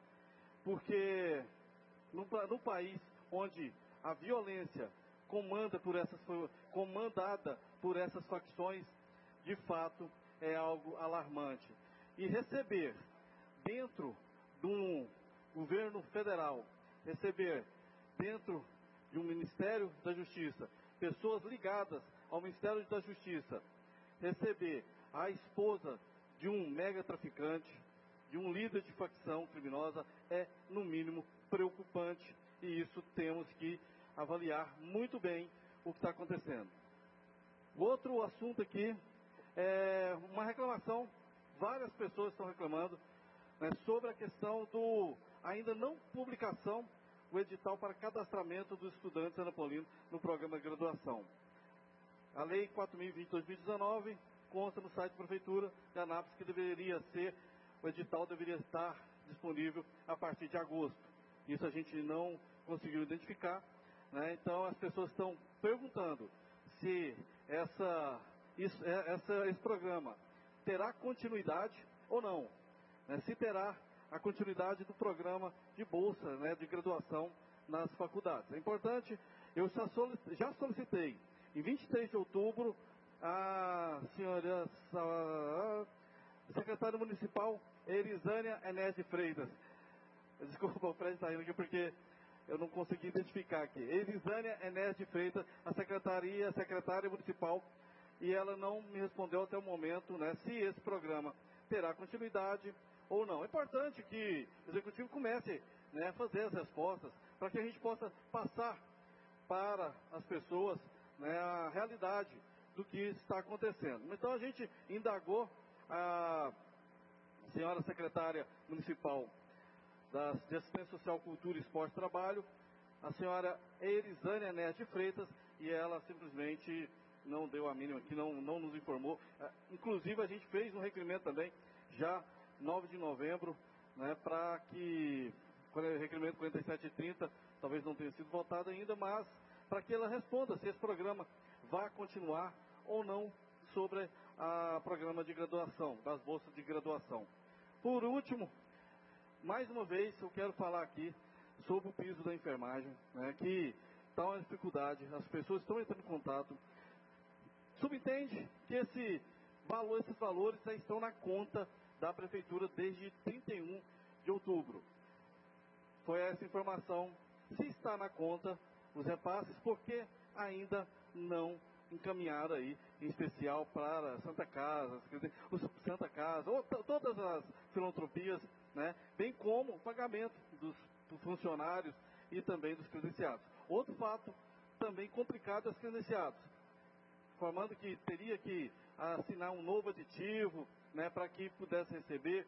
porque no, no país onde a violência comanda por essas, comandada por essas facções, de fato, é algo alarmante. E receber, dentro de um governo federal, receber dentro de um Ministério da Justiça, pessoas ligadas ao Ministério da Justiça, receber a esposa de um mega traficante, de um líder de facção criminosa, é, no mínimo, preocupante, e isso temos que avaliar muito bem o que está acontecendo. O outro assunto aqui é uma reclamação, várias pessoas estão reclamando, né, sobre a questão do ainda não publicação o edital para cadastramento dos estudantes anapolinos no programa de graduação. A Lei quatro mil e vinte de dois mil e dezenove consta no site da Prefeitura de Anápolis que deveria ser, o edital deveria estar disponível a partir de agosto. Isso a gente não conseguiu identificar, né? Então as pessoas estão perguntando se essa, isso, essa, esse programa terá continuidade ou não, né? Se terá a continuidade do programa de bolsa, né, de graduação nas faculdades. É importante, eu já solicitei, em vinte e três de outubro, a senhora a secretária municipal Elisânia Enes de Freitas. Desculpa, o Fred está rindo aqui porque eu não consegui identificar aqui. Elisânia Enes de Freitas, a secretaria, a secretária municipal, e ela não me respondeu até o momento, né, se esse programa terá continuidade ou não. É importante que o Executivo comece, né, a fazer as respostas, para que a gente possa passar para as pessoas, né, a realidade do que está acontecendo. Então a gente indagou a senhora secretária municipal da, de Assistência Social, Cultura, Esporte e Trabalho, a senhora Elisânia Enes de Freitas, e ela simplesmente não deu a mínima aqui, não, não nos informou. Inclusive a gente fez um requerimento também, já nove de novembro, né, para que, o requerimento quarenta e sete e trinta, talvez não tenha sido votado ainda, mas para que ela responda se esse programa vai continuar ou não sobre o programa de graduação, das bolsas de graduação. Por último, mais uma vez, eu quero falar aqui sobre o piso da enfermagem, né, que está uma dificuldade, as pessoas estão entrando em contato. Subentende que esse valor, esses valores já estão na conta da Prefeitura desde trinta e um de outubro. Foi essa informação. Se está na conta, os repasses, porque ainda não encaminharam aí, em especial para Santa Casa, o Santa Casa, ou todas as filantropias, né, bem como o pagamento dos funcionários e também dos credenciados. Outro fato também complicado é os credenciados, informando que teria que assinar um novo aditivo, né, para que pudesse receber.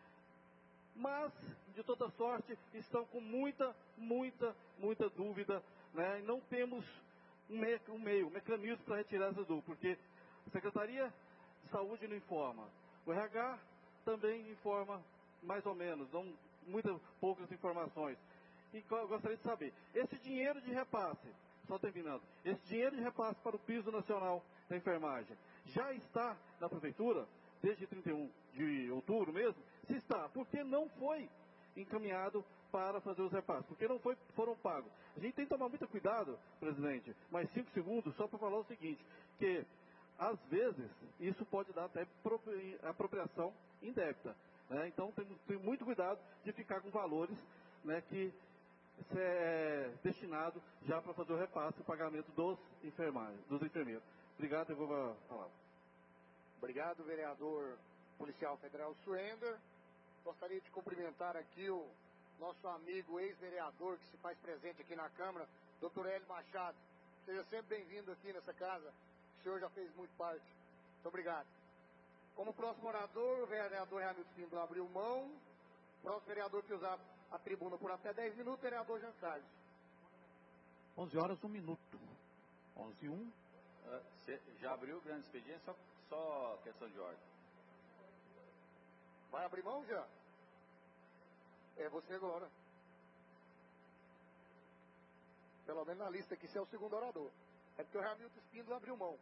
Mas, de toda sorte, estão com muita, muita, muita dúvida, né, e não temos um, me, um meio, um mecanismo para retirar essa dúvida, porque a Secretaria de Saúde não informa, o R H também informa mais ou menos, dão muitas poucas informações. E eu gostaria de saber, esse dinheiro de repasse, só terminando, esse dinheiro de repasse para o piso nacional da enfermagem, já está na Prefeitura, desde trinta e um de outubro mesmo? Se está, por que não foi encaminhado para fazer os repasses? Porque não foi, foram pagos. A gente tem que tomar muito cuidado, presidente, mais cinco segundos, só para falar o seguinte, que às vezes isso pode dar até apropriação indébita. Né? Então tem, tem muito cuidado de ficar com valores, né, que é destinado já para fazer o repasse e o pagamento dos enfermeiros, dos enfermeiros. Obrigado, eu vou a palavra. Obrigado, vereador policial federal Suender. Gostaria de cumprimentar aqui o nosso amigo ex-vereador que se faz presente aqui na Câmara, doutor Hélio Machado. Seja sempre bem-vindo aqui nessa casa. O senhor já fez muito parte. Muito obrigado. Como próximo orador, o vereador Ramilton Espíndola abriu mão. Próximo vereador que usar a tribuna por até dez minutos, vereador Jean Carlos. onze horas, um minuto. onze e um. Uh, cê já abriu o grande expediente, só, só questão de ordem. Vai abrir mão, Jean? É você agora. Pelo menos na lista aqui, você é o segundo orador. É porque o Ramilton Espíndola abriu mão.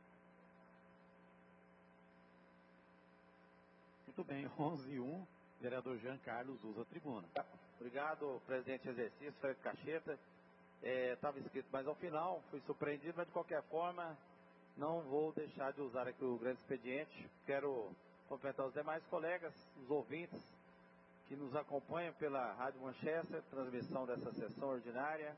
Muito bem, onze e um. Vereador Jean Carlos usa a tribuna. Obrigado, presidente de exercício, Fred Cacheta. Estava é, escrito, mas ao final fui surpreendido, mas de qualquer forma não vou deixar de usar aqui o grande expediente. Quero cumprimentar os demais colegas, os ouvintes que nos acompanham pela Rádio Manchester, transmissão dessa sessão ordinária.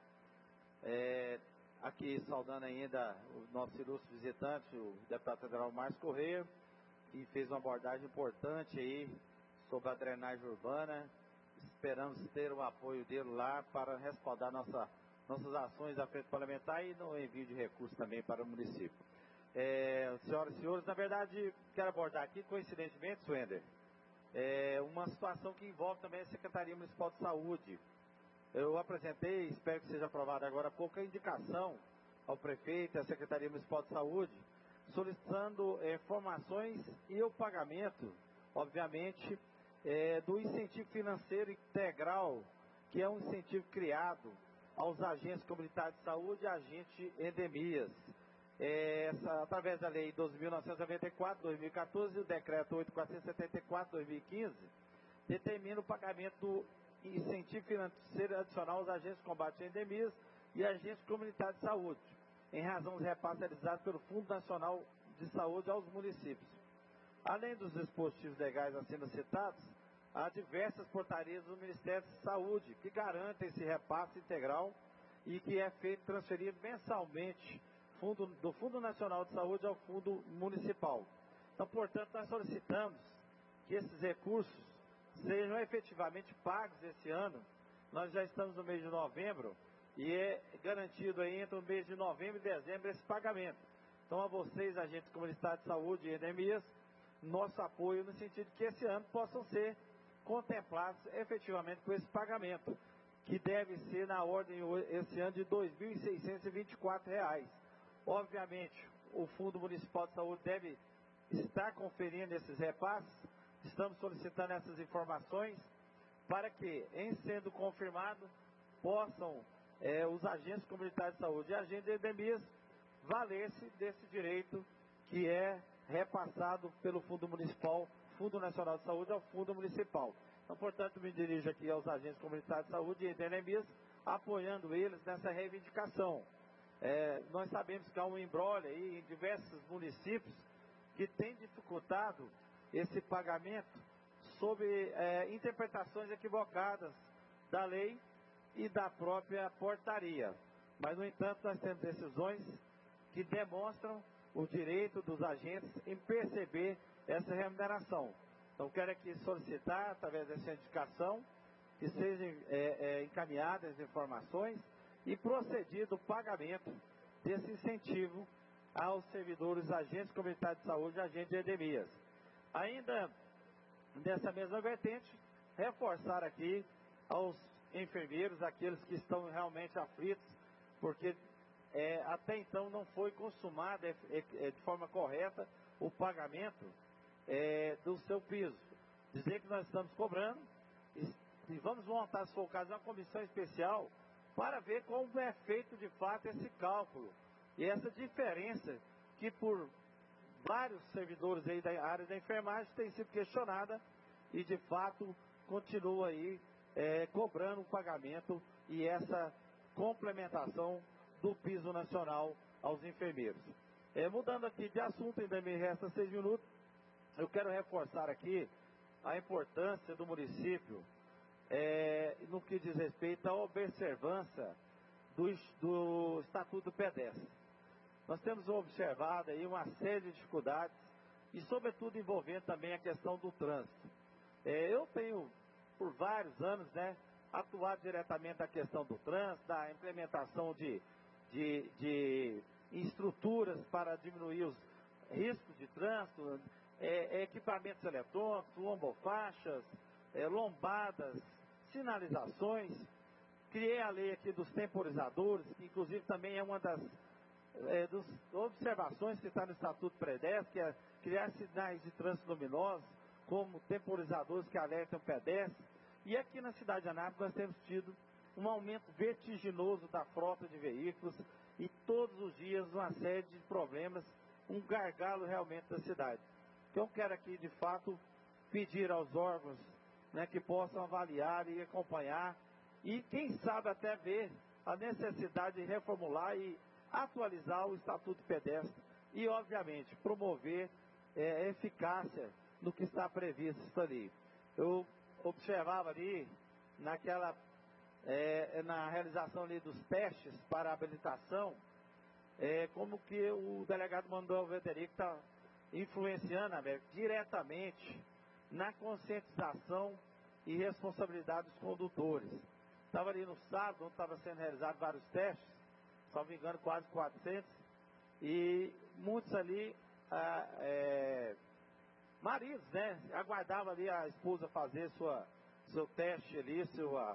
É, aqui saudando ainda o nosso ilustre visitante, o deputado federal Márcio Correia, que fez uma abordagem importante aí sobre a drenagem urbana. Esperamos ter o apoio dele lá para respaldar nossa, nossas ações à frente parlamentar e no envio de recursos também para o município. É, senhoras e senhores, na verdade, quero abordar aqui, coincidentemente, Suender, é uma situação que envolve também a Secretaria Municipal de Saúde. Eu apresentei, espero que seja aprovada agora há pouco, a indicação ao prefeito e à Secretaria Municipal de Saúde, solicitando é, informações e o pagamento, obviamente, é, do incentivo financeiro integral, que é um incentivo criado aos agentes comunitários de saúde e agentes endemias. É, essa, através da Lei doze mil novecentos e noventa e quatro, dois mil e quatorze, e o Decreto oito mil quatrocentos e setenta e quatro, dois mil e quinze, determina o pagamento do incentivo financeiro adicional aos agentes de combate a endemias e agentes comunitários de saúde, em razão dos repasses realizados pelo Fundo Nacional de Saúde aos municípios. Além dos dispositivos legais acima citados, há diversas portarias do Ministério da Saúde que garantem esse repasse integral e que é feito transferido mensalmente fundo, do Fundo Nacional de Saúde ao Fundo Municipal. Então, portanto, nós solicitamos que esses recursos sejam efetivamente pagos esse ano. Nós já estamos no mês de novembro e é garantido aí entre o mês de novembro e dezembro esse pagamento. Então, a vocês, agentes comunitários de saúde e endemias, nosso apoio no sentido de que esse ano possam ser contemplados efetivamente com esse pagamento, que deve ser na ordem esse ano de dois mil seiscentos e vinte e quatro reais. Obviamente, o Fundo Municipal de Saúde deve estar conferindo esses repasses. Estamos solicitando essas informações para que, em sendo confirmado, possam é, os agentes comunitários de saúde e agentes de endemias valer-se desse direito que é repassado pelo Fundo Municipal, Fundo Nacional de Saúde ao Fundo Municipal. Então, portanto, me dirijo aqui aos agentes comunitários de saúde e endemias, apoiando eles nessa reivindicação. É, nós sabemos que há um imbróglio aí em diversos municípios que tem dificultado esse pagamento sob é, interpretações equivocadas da lei e da própria portaria. Mas, no entanto, nós temos decisões que demonstram o direito dos agentes em perceber essa remuneração. Então, quero aqui solicitar, através dessa indicação, que sejam é, é, encaminhadas as informações e procedido o pagamento desse incentivo aos servidores, agentes comunitários de saúde e agentes de endemias. Ainda nessa mesma vertente, reforçar aqui aos enfermeiros, aqueles que estão realmente aflitos, porque é, até então não foi consumado é, é, de forma correta o pagamento é, do seu piso. Dizer que nós estamos cobrando e, e vamos montar, se for o caso, uma comissão especial para ver como é feito de fato esse cálculo e essa diferença que por vários servidores aí da área da enfermagem tem sido questionada e de fato continua aí é, cobrando o pagamento e essa complementação do piso nacional aos enfermeiros. É, mudando aqui de assunto, ainda me resta seis minutos, eu quero reforçar aqui a importância do município é, no que diz respeito à observância do, do Estatuto do Pedestre. Nós temos observado aí uma série de dificuldades e, sobretudo, envolvendo também a questão do trânsito. É, eu tenho, por vários anos, né, atuado diretamente na questão do trânsito, da implementação de, de, de estruturas para diminuir os riscos de trânsito, é, equipamentos eletrônicos, lombofaixas, é, lombadas, sinalizações. Criei a lei aqui dos temporizadores, que inclusive também é uma das é, dos observações que está no Estatuto Pedestre, que é criar sinais de trânsito luminosos, como temporizadores que alertam pedestres. E aqui na cidade de Anápolis nós temos tido um aumento vertiginoso da frota de veículos e todos os dias uma série de problemas, um gargalo realmente da cidade. Então eu quero aqui de fato pedir aos órgãos, né, que possam avaliar e acompanhar e quem sabe até ver a necessidade de reformular e atualizar o Estatuto Pedestre e obviamente promover é, eficácia no que está previsto ali. Eu observava ali naquela é, na realização ali dos testes para habilitação, é, como que o delegado Manuel Vederico está influenciando, América, diretamente na conscientização e responsabilidade dos condutores. Estava ali no sábado, onde estava sendo realizados vários testes, se não me engano quase quatrocentos, e muitos ali ah, é, maridos, né, aguardavam ali a esposa fazer sua, seu teste ali, sua,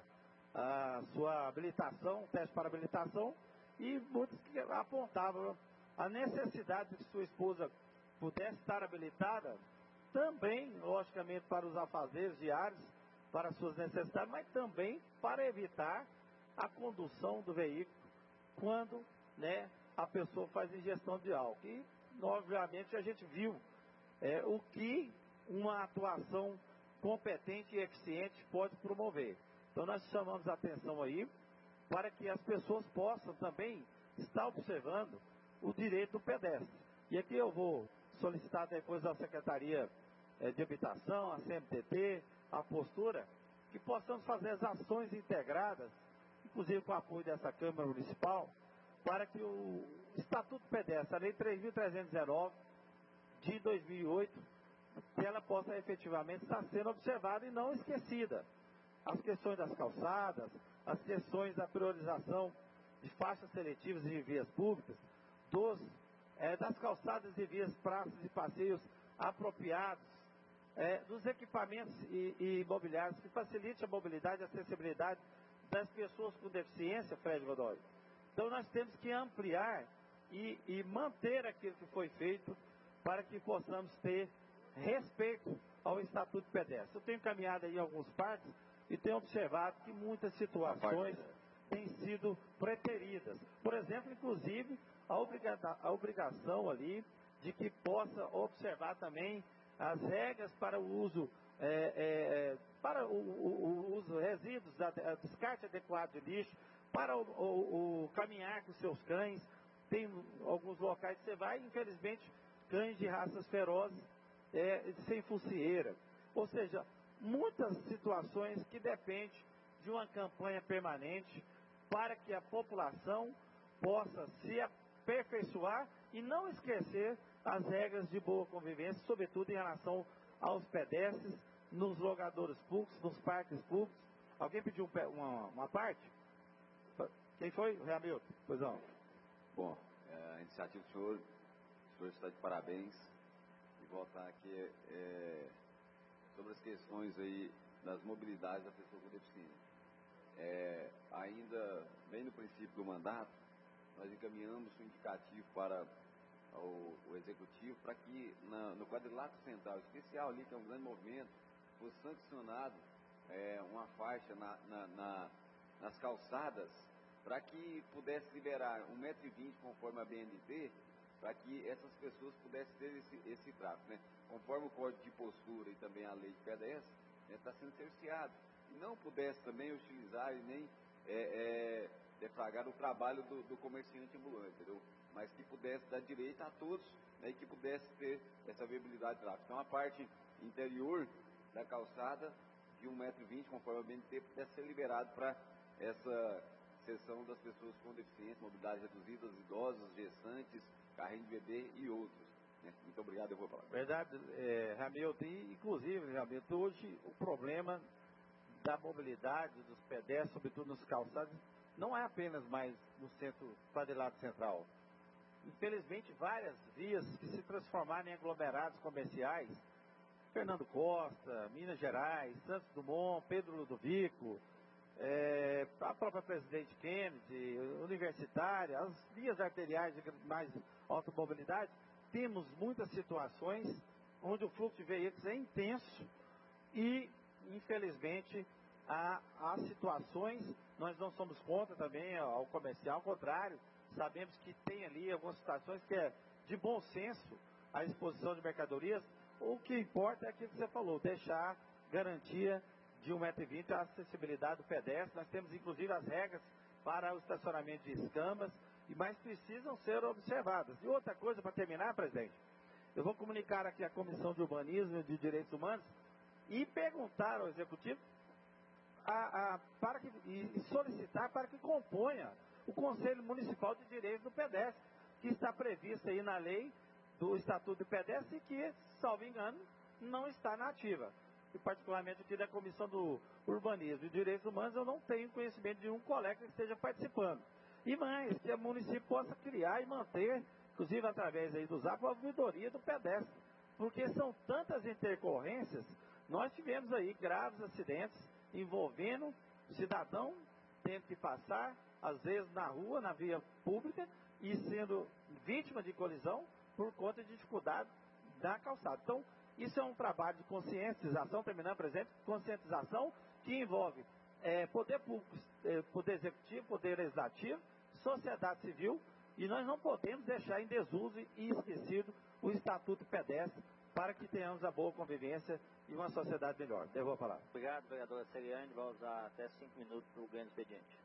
a, sua habilitação, teste para habilitação, e muitos que apontavam a necessidade de que sua esposa pudesse estar habilitada, também, logicamente, para os afazeres diários, para suas necessidades, mas também para evitar a condução do veículo quando, né, a pessoa faz ingestão de álcool. E, obviamente, a gente viu é, o que uma atuação competente e eficiente pode promover. Então, nós chamamos a atenção aí para que as pessoas possam também estar observando o direito do pedestre. E aqui eu vou solicitar depois da Secretaria é, de Habitação, a C M T T, a postura, que possamos fazer as ações integradas, inclusive com o apoio dessa Câmara Municipal, para que o Estatuto Pedestre, a Lei três mil trezentos e dezenove, de dois mil e oito, que ela possa efetivamente estar sendo observada e não esquecida. As questões das calçadas, as questões da priorização de faixas seletivas e vias públicas, dos, é, das calçadas e vias, praças e passeios apropriados, é, dos equipamentos e, e imobiliários que facilitem a mobilidade e a acessibilidade das pessoas com deficiência, Fred Godoy. Então nós temos que ampliar e, e manter aquilo que foi feito para que possamos ter respeito ao Estatuto Pedestre. Eu tenho caminhado aí em alguns parques e tenho observado que muitas situações têm sido preteridas. Por exemplo, inclusive, a, obriga a obrigação ali de que possa observar também as regras para o uso, é, é, para o, o, o uso resíduos, a, a descarte adequado de lixo, para o, o, o caminhar com seus cães. Tem alguns locais que você vai, infelizmente, cães de raças ferozes, é, sem focinheira. Ou seja, muitas situações que dependem de uma campanha permanente para que a população possa se aperfeiçoar e não esquecer as regras de boa convivência, sobretudo em relação aos pedestres, nos logadores públicos, nos parques públicos. Alguém pediu uma, uma parte? Quem foi? O Hamilton? Pois não. Bom, é, a iniciativa do senhor, o senhor está de parabéns. E voltar aqui é, sobre as questões aí das mobilidades da pessoa com deficiência. É, ainda bem no princípio do mandato, nós encaminhamos um indicativo para o, o Executivo para que na, no quadrilátero central especial ali, que é um grande movimento, fosse sancionado é, uma faixa na, na, na, nas calçadas para que pudesse liberar um metro e vinte conforme a B N T, para que essas pessoas pudessem ter esse, esse trato, né? Conforme o Código de Postura e também a Lei de Pedestre, está né, sendo cerceado. E não pudesse também utilizar e nem é, é, defragrar o trabalho do, do comerciante ambulante, entendeu? Mas que pudesse dar direito a todos, né, e que pudesse ter essa viabilidade de tráfego. Então a parte interior da calçada de um metro e vinte, conforme a B N T, pudesse ser liberado para essa seção das pessoas com deficiência, mobilidade reduzida, os idosos, gestantes, carrinho de bebê e outros. Né? Muito obrigado, eu vou falar. Verdade, é, Hamilton, e, inclusive, Hamilton, hoje o problema da mobilidade dos pedestres, sobretudo nos calçados, não é apenas mais no centro quadrilátero central. Infelizmente, várias vias que se transformaram em aglomerados comerciais, Fernando Costa, Minas Gerais, Santos Dumont, Pedro Ludovico, é, a própria Presidente Kennedy, Universitária, as vias arteriais de mais alta mobilidade, temos muitas situações onde o fluxo de veículos é intenso e, infelizmente, há, há situações, nós não somos contra também ao comercial, ao contrário, sabemos que tem ali algumas situações que é de bom senso a exposição de mercadorias. O que importa é aquilo que você falou, deixar garantia de um metro e vinte a acessibilidade do pedestre. Nós temos inclusive as regras para o estacionamento de escamas, mas precisam ser observadas. E outra coisa, para terminar, presidente, eu vou comunicar aqui à Comissão de Urbanismo e de Direitos Humanos e perguntar ao Executivo a, a, para que, e solicitar para que componha o Conselho Municipal de Direitos do Pedestre, que está previsto aí na lei do Estatuto do Pedestre e que, salvo engano, não está na ativa. E particularmente aqui da Comissão do Urbanismo e Direitos Humanos, eu não tenho conhecimento de um colega que esteja participando. E mais, que o município possa criar e manter, inclusive através aí do ZAP, a ouvidoria do pedestre. Porque são tantas intercorrências, nós tivemos aí graves acidentes envolvendo o cidadão tendo que passar, às vezes na rua, na via pública, e sendo vítima de colisão por conta de dificuldade da calçada. Então, isso é um trabalho de conscientização, terminando, presidente, conscientização que envolve é, poder público, é, poder executivo, poder legislativo, sociedade civil, e nós não podemos deixar em desuso e esquecido o Estatuto Pedestre para que tenhamos a boa convivência e uma sociedade melhor. Devo falar. Obrigado, vereadora Celiane. Vai usar até cinco minutos para o grande expediente.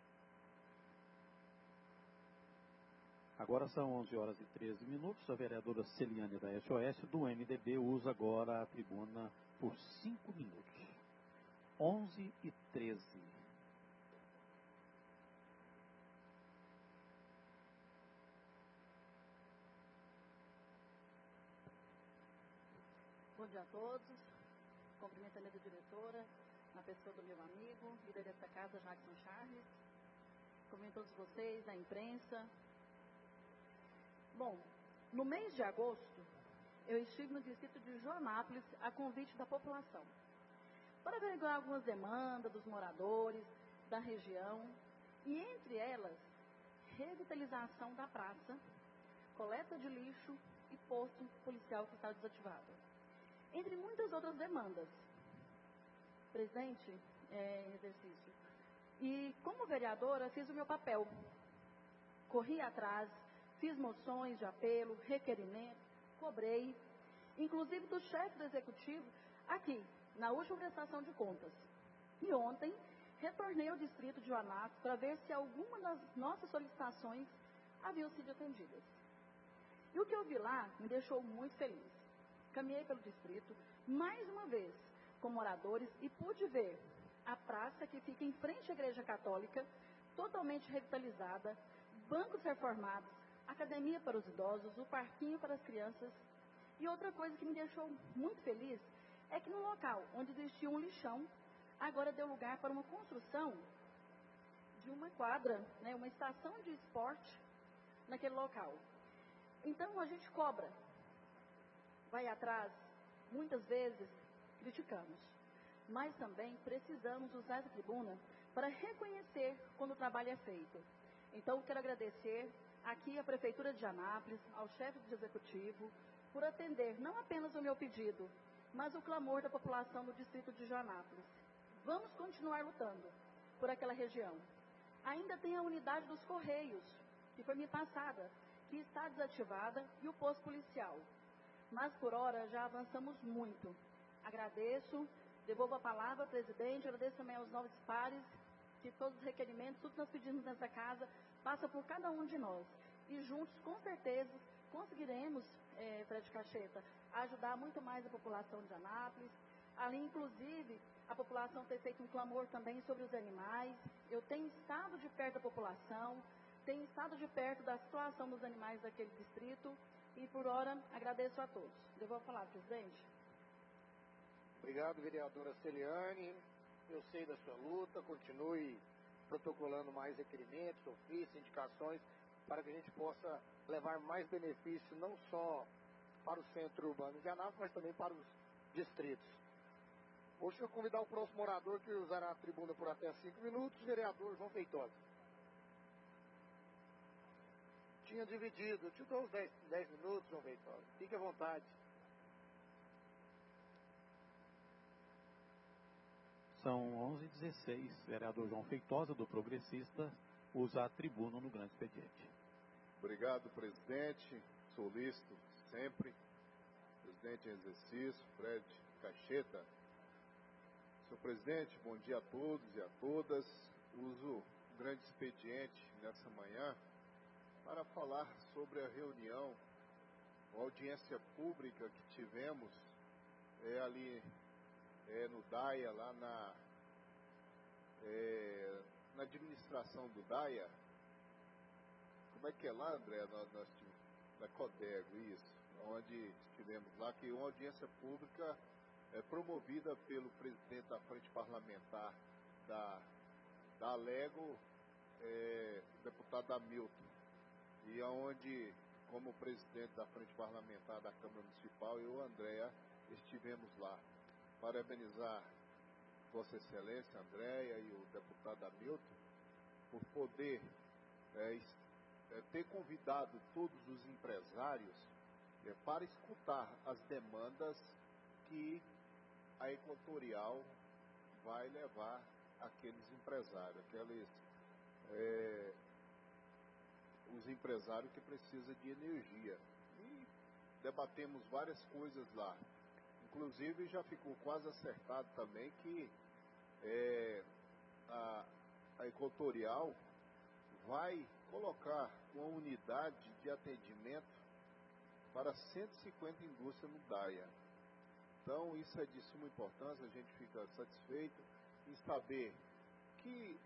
Agora são onze horas e treze minutos. A vereadora Celiane da S O S do M D B usa agora a tribuna por cinco minutos. onze e treze. Bom dia a todos. Cumprimento a mesa diretora, na pessoa do meu amigo, líder desta casa, Jackson Charles. Cumprimento todos vocês, a imprensa. Bom, no mês de agosto, eu estive no distrito de Joanápolis a convite da população para averiguar algumas demandas dos moradores da região e, entre elas, revitalização da praça, coleta de lixo e posto policial que está desativado, entre muitas outras demandas. Presidente, é, em exercício. E, como vereadora, fiz o meu papel. Corri atrás, fiz moções de apelo, requerimento, cobrei, inclusive do chefe do executivo, aqui, na última prestação de contas. E ontem, retornei ao distrito de Joanápolis para ver se alguma das nossas solicitações haviam sido atendidas. E o que eu vi lá me deixou muito feliz. Caminhei pelo distrito, mais uma vez, com moradores, e pude ver a praça que fica em frente à Igreja Católica, totalmente revitalizada, bancos reformados, academia para os idosos, o parquinho para as crianças. E outra coisa que me deixou muito feliz é que no local onde existia um lixão, agora deu lugar para uma construção de uma quadra, né, uma estação de esporte naquele local. Então a gente cobra, vai atrás, muitas vezes criticamos, mas também precisamos usar essa tribuna para reconhecer quando o trabalho é feito. Então, quero agradecer aqui à Prefeitura de Anápolis, ao chefe do Executivo, por atender não apenas o meu pedido, mas o clamor da população do distrito de Anápolis. Vamos continuar lutando por aquela região. Ainda tem a unidade dos Correios, que foi me passada, que está desativada, e o posto policial. Mas, por hora, já avançamos muito. Agradeço, devolvo a palavra ao presidente, agradeço também aos novos pares, que todos os requerimentos, tudo que nós pedimos nessa casa, passa por cada um de nós. E juntos, com certeza, conseguiremos, é, Fred Cacheta, ajudar muito mais a população de Anápolis. Ali, inclusive, a população tem feito um clamor também sobre os animais. Eu tenho estado de perto da população, tenho estado de perto da situação dos animais daquele distrito. E, por hora, agradeço a todos. Devolvo a palavra, presidente. Obrigado, vereadora Celiane. Eu sei da sua luta. Continue protocolando mais requerimentos, ofícios, indicações, para que a gente possa levar mais benefícios, não só para o centro urbano de Anápolis, mas também para os distritos. Hoje eu vou convidar o próximo orador, que usará a tribuna por até cinco minutos, o vereador João Feitosa. Tinha dividido, eu te dou os dez minutos, João Feitosa. Fique à vontade. São onze e dezesseis. Vereador João Feitosa, do Progressista, usa a tribuna no grande expediente. Obrigado, presidente. Solicito sempre. Presidente em exercício, Fred Cacheta. Senhor presidente, bom dia a todos e a todas. Uso o grande expediente nessa manhã para falar sobre a reunião, a audiência pública que tivemos é, ali é, no DAIA, lá na, é, na administração do DAIA. Como é que é lá, André? Nós, nós tivemos, na Codego, isso, onde estivemos lá, que é uma audiência pública é, promovida pelo presidente da Frente Parlamentar da, da Alego, é, o deputado Hamilton, e onde, como presidente da Frente Parlamentar da Câmara Municipal, eu e o Andréa estivemos lá. Parabenizar Vossa Excelência, Andréa, e o deputado Hamilton, por poder é, é, ter convidado todos os empresários é, para escutar as demandas que a Equatorial vai levar àqueles empresários, aqueles, é, os empresários que precisam de energia. E debatemos várias coisas lá. Inclusive já ficou quase acertado também que é, a, a Equatorial vai colocar uma unidade de atendimento para cento e cinquenta indústrias no DAIA. Então, isso é de suma importância, a gente fica satisfeito em saber que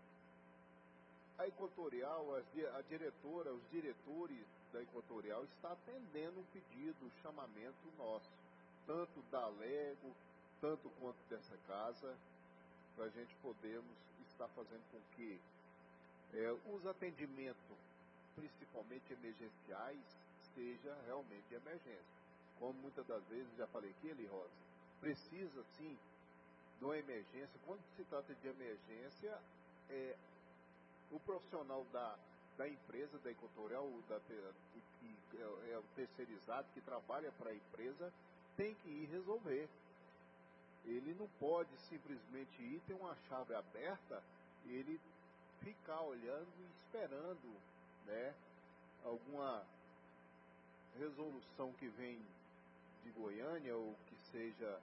a Equatorial, a diretora, os diretores da Equatorial está atendendo o pedido, o chamamento nosso, tanto da Alego, tanto quanto dessa casa, para a gente podermos estar fazendo com que é, os atendimentos, principalmente emergenciais, seja realmente de emergência. Como muitas das vezes, já falei aqui, Eli Rosa, precisa sim de uma emergência. Quando se trata de emergência, é, o profissional da, da empresa, da Equatorial, da, que é, é o terceirizado, que trabalha para a empresa, tem que ir resolver. Ele não pode simplesmente ir, ter uma chave aberta, e ele ficar olhando e esperando, né, alguma resolução que vem de Goiânia, ou que seja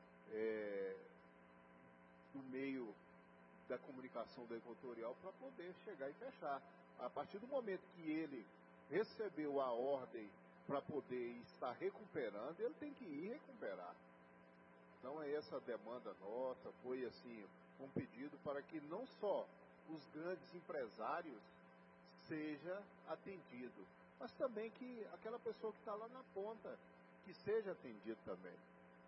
é, do meio da comunicação da Equatorial, para poder chegar e fechar. A partir do momento que ele recebeu a ordem para poder estar recuperando, ele tem que ir recuperar. Então é essa a demanda nossa, foi assim, um pedido para que não só os grandes empresários seja atendido, mas também que aquela pessoa que está lá na ponta, que seja atendido também.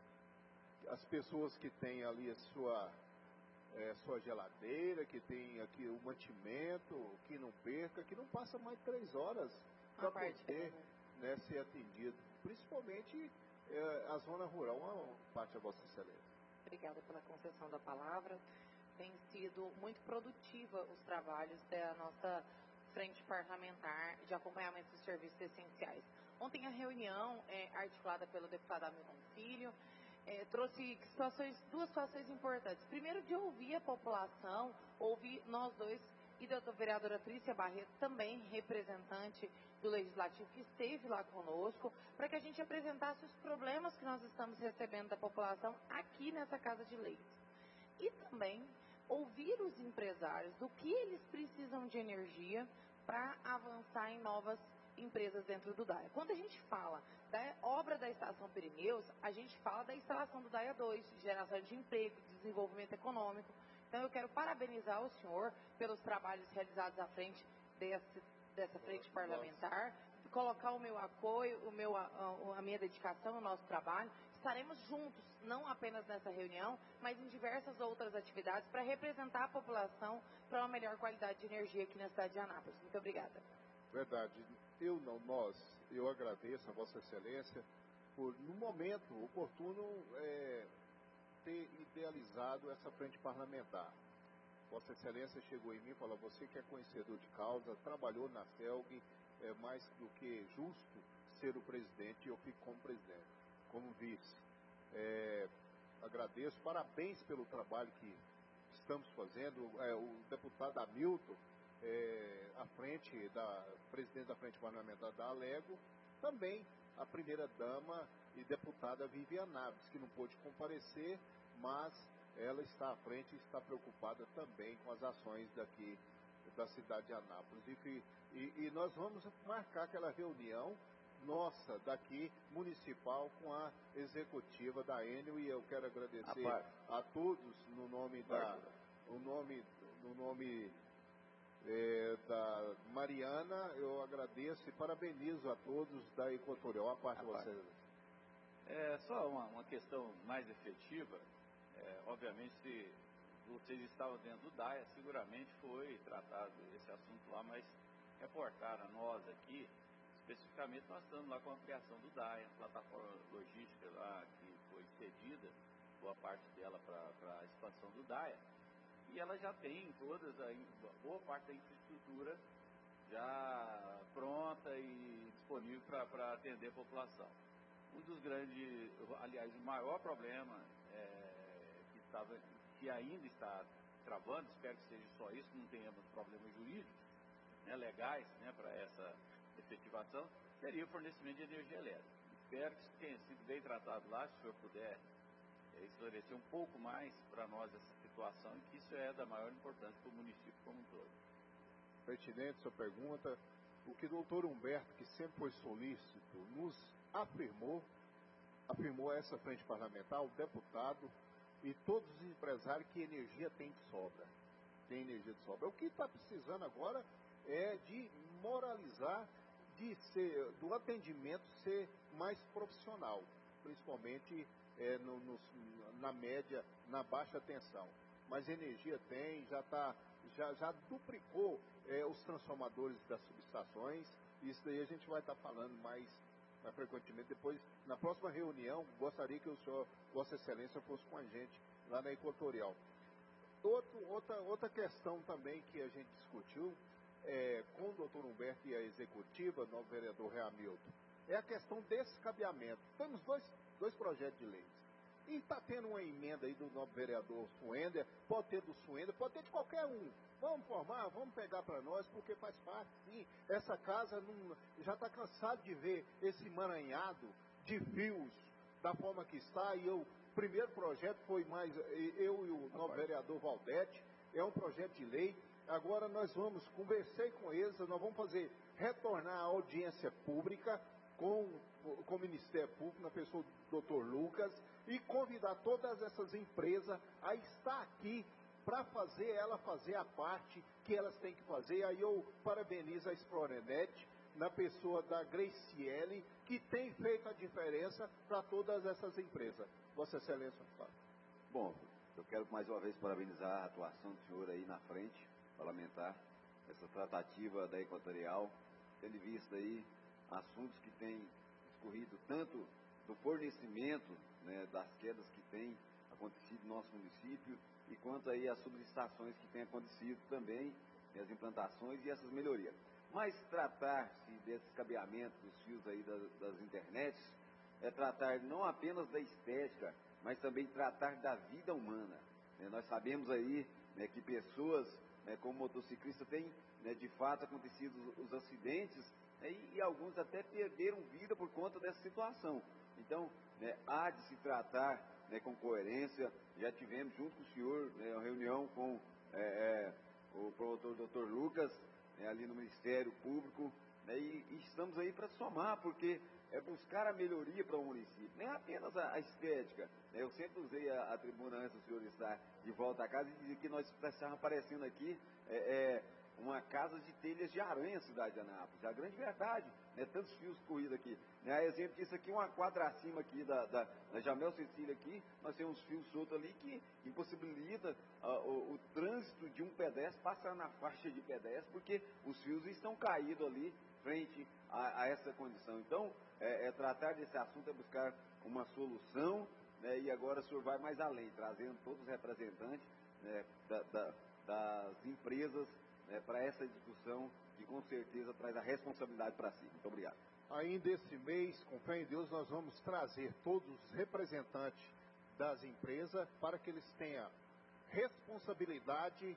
As pessoas que têm ali a sua, é, sua geladeira, que tem aqui o mantimento, que não perca, que não passa mais de três horas para poder, né, ser atendido. Principalmente é, a zona rural, uma parte da Vossa Excelência. Obrigada pela concessão da palavra. Tem sido muito produtiva os trabalhos da nossa frente parlamentar de acompanhamento dos serviços essenciais. Ontem a reunião é, articulada pelo deputado Hamilton Filho é, trouxe situações, duas situações importantes. Primeiro, de ouvir a população, ouvir nós dois, e da vereadora Trícia Barreto, também representante do Legislativo, que esteve lá conosco, para que a gente apresentasse os problemas que nós estamos recebendo da população aqui nessa Casa de Leis. E também ouvir os empresários do que eles precisam de energia para avançar em novas empresas dentro do DAIA. Quando a gente fala da obra da Estação Pirineus, a gente fala da instalação do DAIA dois, de geração de emprego, de desenvolvimento econômico. Então eu quero parabenizar o senhor pelos trabalhos realizados à frente desse, dessa frente parlamentar, colocar o meu apoio, o meu, a, a minha dedicação ao nosso trabalho. Estaremos juntos, não apenas nessa reunião, mas em diversas outras atividades para representar a população para uma melhor qualidade de energia aqui na cidade de Anápolis. Muito obrigada. Verdade. Eu não, nós, eu agradeço a Vossa Excelência por, no momento oportuno, é, ter idealizado essa frente parlamentar. Vossa Excelência chegou em mim e falou: você que é conhecedor de causa, trabalhou na C E L G, é mais do que justo ser o presidente, e eu fico como presidente, como vice. É, agradeço, parabéns pelo trabalho que estamos fazendo. É, o deputado Hamilton, é, à frente da presidente da frente parlamentar da Alego, também a primeira-dama e deputada Viviane Naves, que não pôde comparecer, mas ela está à frente e está preocupada também com as ações daqui da cidade de Anápolis. E, e, e nós vamos marcar aquela reunião nossa daqui, municipal, com a executiva da Enel, e eu quero agradecer a, a todos no nome da, no nome, no nome É, da Mariana, eu agradeço e parabenizo a todos da Equatorial. A parte de vocês. É só uma, uma questão mais efetiva. É, obviamente, se vocês estavam dentro do DAIA, seguramente foi tratado esse assunto lá, mas reportaram a nós aqui, especificamente nós estamos lá com a ampliação do DAIA, a plataforma logística lá que foi cedida, boa parte dela para a expansão do DAIA. E ela já tem todas, a boa parte da infraestrutura já pronta e disponível para atender a população. Um dos grandes, aliás, o maior problema é, que, estava, que ainda está travando, espero que seja só isso, que não tenhamos problemas jurídicos, né, legais, né, para essa efetivação, seria o fornecimento de energia elétrica. Espero que isso tenha sido bem tratado lá, se o senhor puder esclarecer um pouco mais para nós essa situação, e que isso é da maior importância para o município como um todo. Pertinente sua pergunta. O que o doutor Humberto, que sempre foi solícito, nos afirmou, afirmou essa frente parlamentar, o deputado e todos os empresários, que energia tem de sobra. Tem energia de sobra. O que está precisando agora é de moralizar, de ser, do atendimento ser mais profissional, principalmente É, no, no, na média, na baixa tensão. Mas energia tem, já, tá, já, já duplicou é, os transformadores das subestações. Isso daí a gente vai estar tá falando mais, mais frequentemente. Depois, na próxima reunião, gostaria que o senhor, Vossa Excelência, fosse com a gente lá na Equatorial. Outro, outra, outra questão também que a gente discutiu é, com o doutor Humberto e a executiva, o novo vereador Hamilton, é a questão desse cabeamento. Temos dois dois projetos de leis. E está tendo uma emenda aí do novo vereador Suender, pode ter do Suender, pode ter de qualquer um. Vamos formar, vamos pegar para nós, porque faz parte, sim. Essa casa não, já está cansado de ver esse emaranhado de fios da forma que está, e o primeiro projeto foi mais, eu e o novo vereador Valdete, é um projeto de lei. Agora nós vamos, conversei com eles, nós vamos fazer, retornar a audiência pública, com, com o Ministério Público, na pessoa do doutor Lucas, e convidar todas essas empresas a estar aqui para fazer, ela fazer a parte que elas têm que fazer. Aí eu parabenizo a Explorenet, na pessoa da Graciele, que tem feito a diferença para todas essas empresas. Vossa Excelência, fala. Bom, eu quero mais uma vez parabenizar a atuação do senhor aí na frente parlamentar, essa tratativa da Equatorial, tendo em vista aí assuntos que têm escorrido tanto do fornecimento, né, das quedas que têm acontecido no nosso município, e quanto aí as subestações que têm acontecido também, né, as implantações e essas melhorias. Mas tratar-se desses cabeamentos dos fios aí das, das internets é tratar não apenas da estética, mas também tratar da vida humana. Né? Nós sabemos aí, né, que pessoas, né, como motociclistas, têm, né, de fato acontecido os, os acidentes, né, e, e alguns até perderam vida por conta dessa situação. Então, né, há de se tratar, né, com coerência. Já tivemos junto com o senhor, né, uma reunião com é, é, o promotor doutor Lucas, né, ali no Ministério Público, né, e, e estamos aí para somar, porque é buscar a melhoria para o município, nem apenas a, a estética. Né? Eu sempre usei a, a tribuna antes do senhor estar de volta a casa e dizer que nós estávamos aparecendo aqui é, é, uma casa de telhas de aranha na cidade de Anápolis. É a grande verdade, né? Tantos fios corridos aqui. Né? A exemplo disso aqui, uma quadra acima aqui da, da, da Jamel Cecília aqui, nós temos fios soltos ali que impossibilita uh, o, o trânsito de um pedestre passar na faixa de pedestre, porque os fios estão caídos ali frente a, a essa condição. Então, é, é tratar desse assunto, é buscar uma solução, né, e agora o senhor vai mais além, trazendo todos os representantes, né, da, da, das empresas, né, para essa discussão que com certeza traz a responsabilidade para si. Muito obrigado. Ainda esse mês, com fé em Deus, nós vamos trazer todos os representantes das empresas para que eles tenham responsabilidade,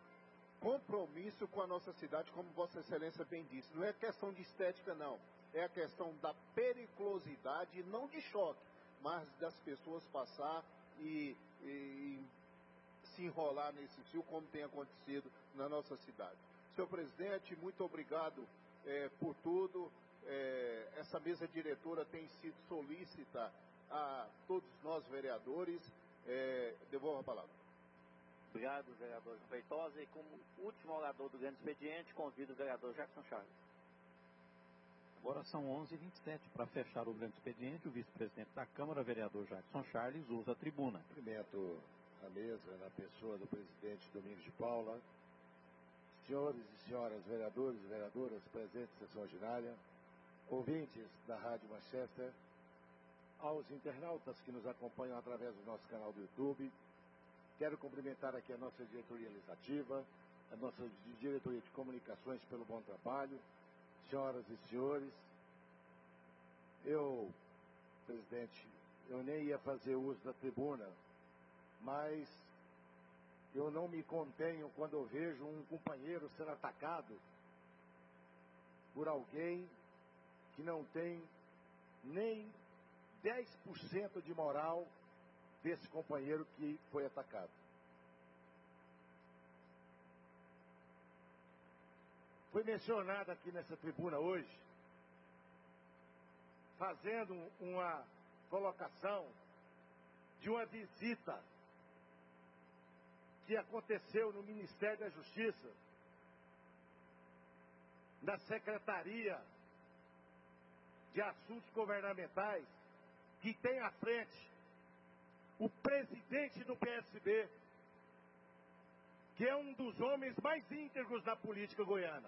compromisso com a nossa cidade, como Vossa Excelência bem disse. Não é questão de estética, não. É a questão da periculosidade, não de choque, mas das pessoas passar e, e se enrolar nesse fio, como tem acontecido na nossa cidade. Senhor presidente, muito obrigado é, por tudo. É, essa mesa diretora tem sido solícita a todos nós vereadores. É, devolvo a palavra. Obrigado, vereador Feitosa. E como último orador do grande expediente, convido o vereador Jackson Charles. Agora são onze e vinte e sete. Para fechar o grande expediente, o vice-presidente da Câmara, vereador Jackson Charles, usa a tribuna. Cumprimento a mesa na pessoa do presidente Domingos de Paula, senhores e senhoras vereadores e vereadoras presentes em sessão ordinária, ouvintes da Rádio Manchester, aos internautas que nos acompanham através do nosso canal do YouTube. Quero cumprimentar aqui a nossa diretoria legislativa, a nossa diretoria de comunicações pelo bom trabalho, senhoras e senhores. Eu, presidente, eu nem ia fazer uso da tribuna, mas eu não me contenho quando eu vejo um companheiro ser atacado por alguém que não tem nem dez por cento de moral desse companheiro que foi atacado. Foi mencionado aqui nessa tribuna hoje, fazendo uma colocação de uma visita que aconteceu no Ministério da Justiça, na Secretaria de Assuntos Governamentais, que tem à frente o presidente do P S B, que é um dos homens mais íntegros da política goiana.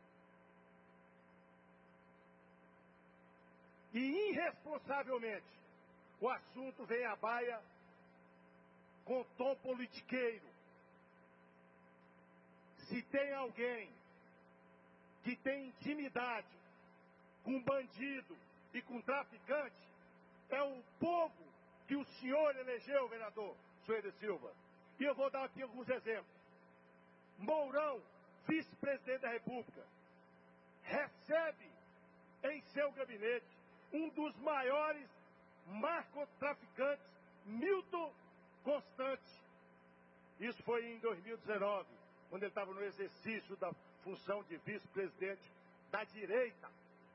E irresponsavelmente, o assunto vem à baia com tom politiqueiro. Se tem alguém que tem intimidade com bandido e com traficante, é o povo que o senhor elegeu, vereador Sueli Silva. E eu vou dar aqui alguns exemplos. Mourão, vice-presidente da República, recebe em seu gabinete um dos maiores narcotraficantes, Milton Constante. Isso foi em dois mil e dezenove, quando ele estava no exercício da função de vice-presidente da direita.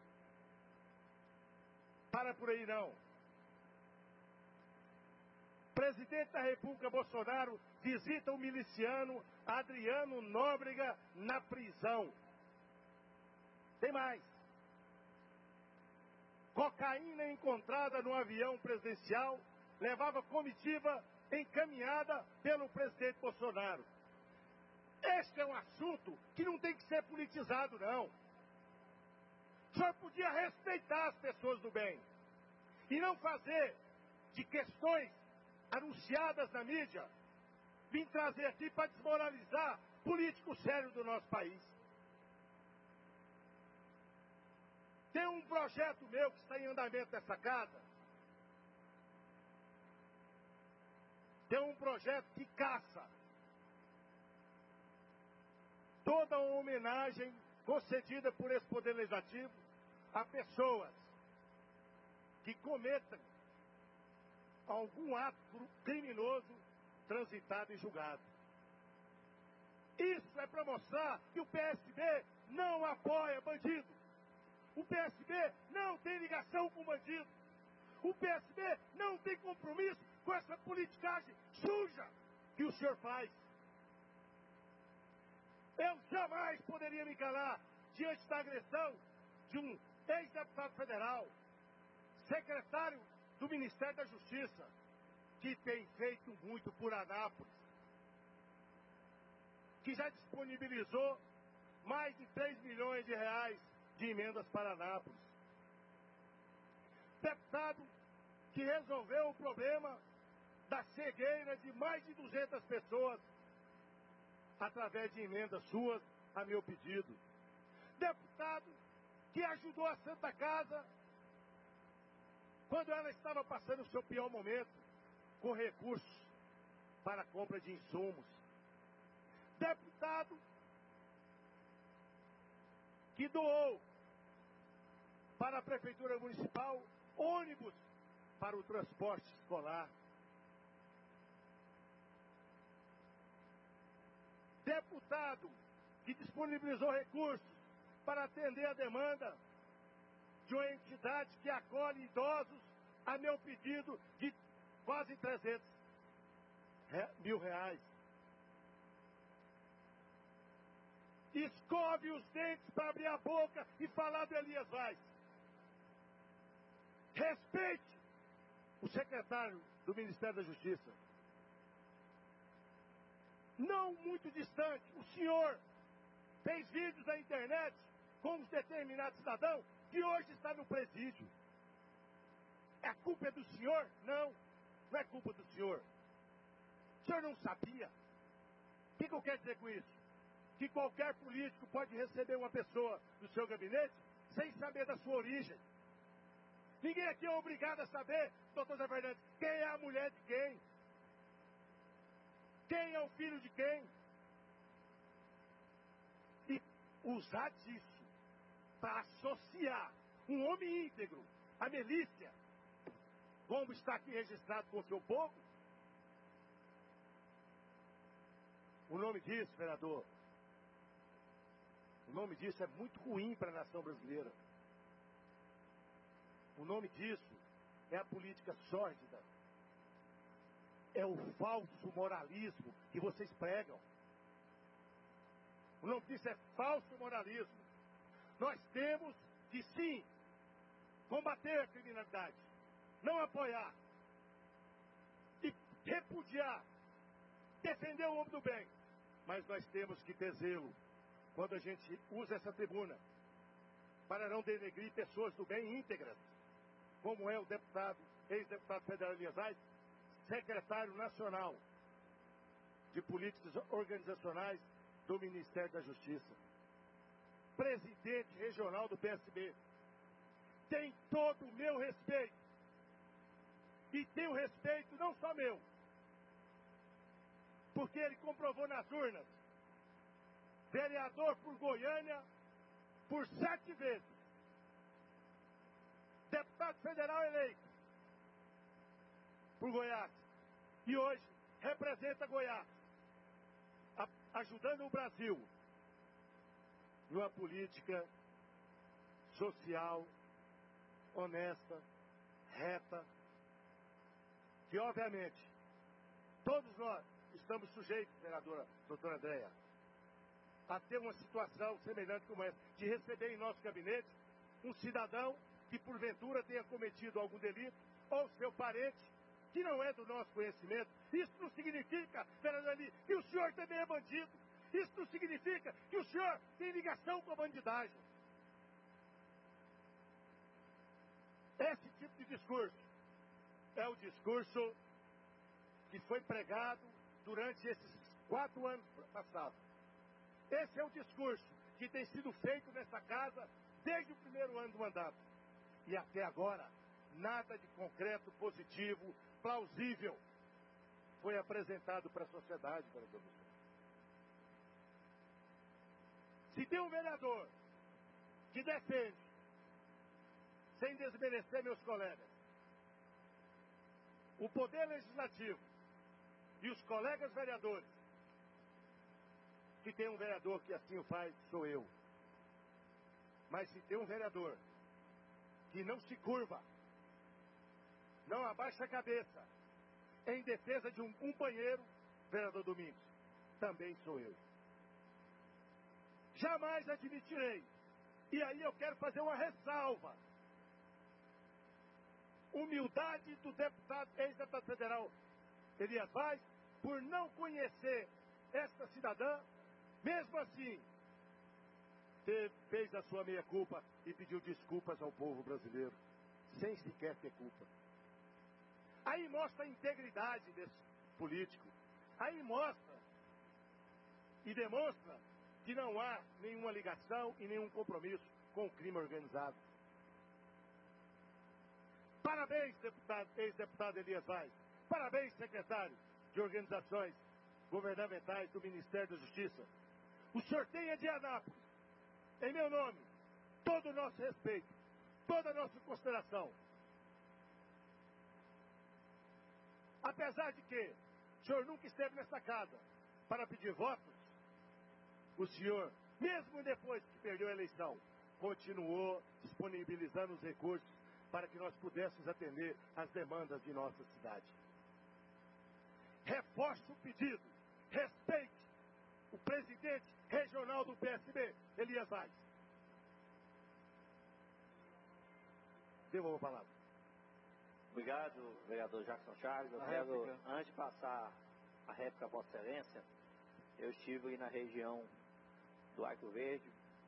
Para por aí não. Presidente da República Bolsonaro visita o miliciano Adriano Nóbrega na prisão. Tem mais. Cocaína encontrada no avião presidencial levava comitiva encaminhada pelo presidente Bolsonaro. Este é um assunto que não tem que ser politizado, não. O senhor podia respeitar as pessoas do bem e não fazer de questões anunciadas na mídia vim trazer aqui para desmoralizar político sério do nosso país. Tem um projeto meu que está em andamento nessa casa. Tem um projeto que caça toda uma homenagem concedida por esse Poder Legislativo a pessoas que cometam algum ato criminoso transitado e julgado. Isso é para mostrar que o P S B não apoia bandido. O P S B não tem ligação com bandido. O P S B não tem compromisso com essa politicagem suja que o senhor faz. Eu jamais poderia me calar diante da agressão de um ex-deputado federal, secretário do Ministério da Justiça, que tem feito muito por Anápolis, que já disponibilizou mais de três milhões de reais de emendas para Anápolis. Deputado que resolveu o problema da cegueira de mais de duzentas pessoas através de emendas suas a meu pedido. Deputado que ajudou a Santa Casa quando ela estava passando o seu pior momento, com recursos para a compra de insumos. Deputado que doou para a Prefeitura Municipal ônibus para o transporte escolar. Deputado que disponibilizou recursos para atender a demanda de uma entidade que acolhe idosos a meu pedido de quase trezentos mil reais. Escove os dentes para abrir a boca e falar do Elias Vaz. Respeite o secretário do Ministério da Justiça. Não muito distante, o senhor fez vídeos na internet com um determinado cidadão que hoje está no presídio. A culpa é do senhor? Não, não é culpa do senhor. O senhor não sabia. O que, que eu quero dizer com isso? Que qualquer político pode receber uma pessoa do seu gabinete sem saber da sua origem. Ninguém aqui é obrigado a saber, doutor Zé Fernandes, quem é a mulher de quem. Quem é o filho de quem? E usar disso para associar um homem íntegro à milícia, como está aqui registrado com o seu povo? O nome disso, vereador, o nome disso é muito ruim para a nação brasileira. O nome disso é a política sórdida. É o falso moralismo que vocês pregam. O nome disso é falso moralismo. Nós temos que, sim, combater a criminalidade, não apoiar e repudiar, defender o homem do bem. Mas nós temos que ter zelo quando a gente usa essa tribuna para não denegrir pessoas do bem íntegras, como é o deputado, ex-deputado federal Elias Vaz, secretário nacional de políticas organizacionais do Ministério da Justiça, presidente regional do P S B. Tem todo o meu respeito. E tem o respeito não só meu, porque ele comprovou nas urnas, vereador por Goiânia por sete vezes, deputado federal eleito por Goiás, e hoje representa Goiás, a, ajudando o Brasil numa política social, honesta, reta, que obviamente todos nós estamos sujeitos, vereadora doutora Andréia, a ter uma situação semelhante como essa, de receber em nosso gabinete um cidadão que porventura tenha cometido algum delito, ou seu parente, que não é do nosso conhecimento. Isso não significa, vereador Ali, que o senhor também é bandido. Isso não significa que o senhor tem ligação com a bandidagem. Esse tipo de discurso é o discurso que foi pregado durante esses quatro anos passados. Esse é o discurso que tem sido feito nessa casa desde o primeiro ano do mandato. E até agora, nada de concreto, positivo, plausível foi apresentado para a sociedade, vereador. Se tem um vereador que defende, sem desmerecer meus colegas, o poder legislativo e os colegas vereadores, que tem um vereador que assim o faz, sou eu. Mas se tem um vereador que não se curva, não abaixa a cabeça, em defesa de um companheiro, vereador Domingos, também sou eu. Jamais admitirei, e aí eu quero fazer uma ressalva, humildade do deputado, ex-deputado federal Elias Vaz, por não conhecer esta cidadã, mesmo assim, fez a sua meia-culpa e pediu desculpas ao povo brasileiro, sem sequer ter culpa. Aí mostra a integridade desse político. Aí mostra e demonstra que não há nenhuma ligação e nenhum compromisso com o crime organizado. Parabéns, deputado, ex-deputado Elias Vaz. Parabéns, secretário de organizações governamentais do Ministério da Justiça. O senhor tem de Anápolis, em meu nome, todo o nosso respeito, toda a nossa consideração. Apesar de que o senhor nunca esteve nessa casa para pedir votos, o senhor, mesmo depois que perdeu a eleição, continuou disponibilizando os recursos para que nós pudéssemos atender às demandas de nossa cidade. Reforço o pedido, respeite o presidente regional do P S B, Elias Vaz. Devolvo a palavra. Obrigado, vereador Jackson Charles. Eu a quero, réplica. antes de passar a réplica a Vossa Excelência, eu estive na região do Arco Verde,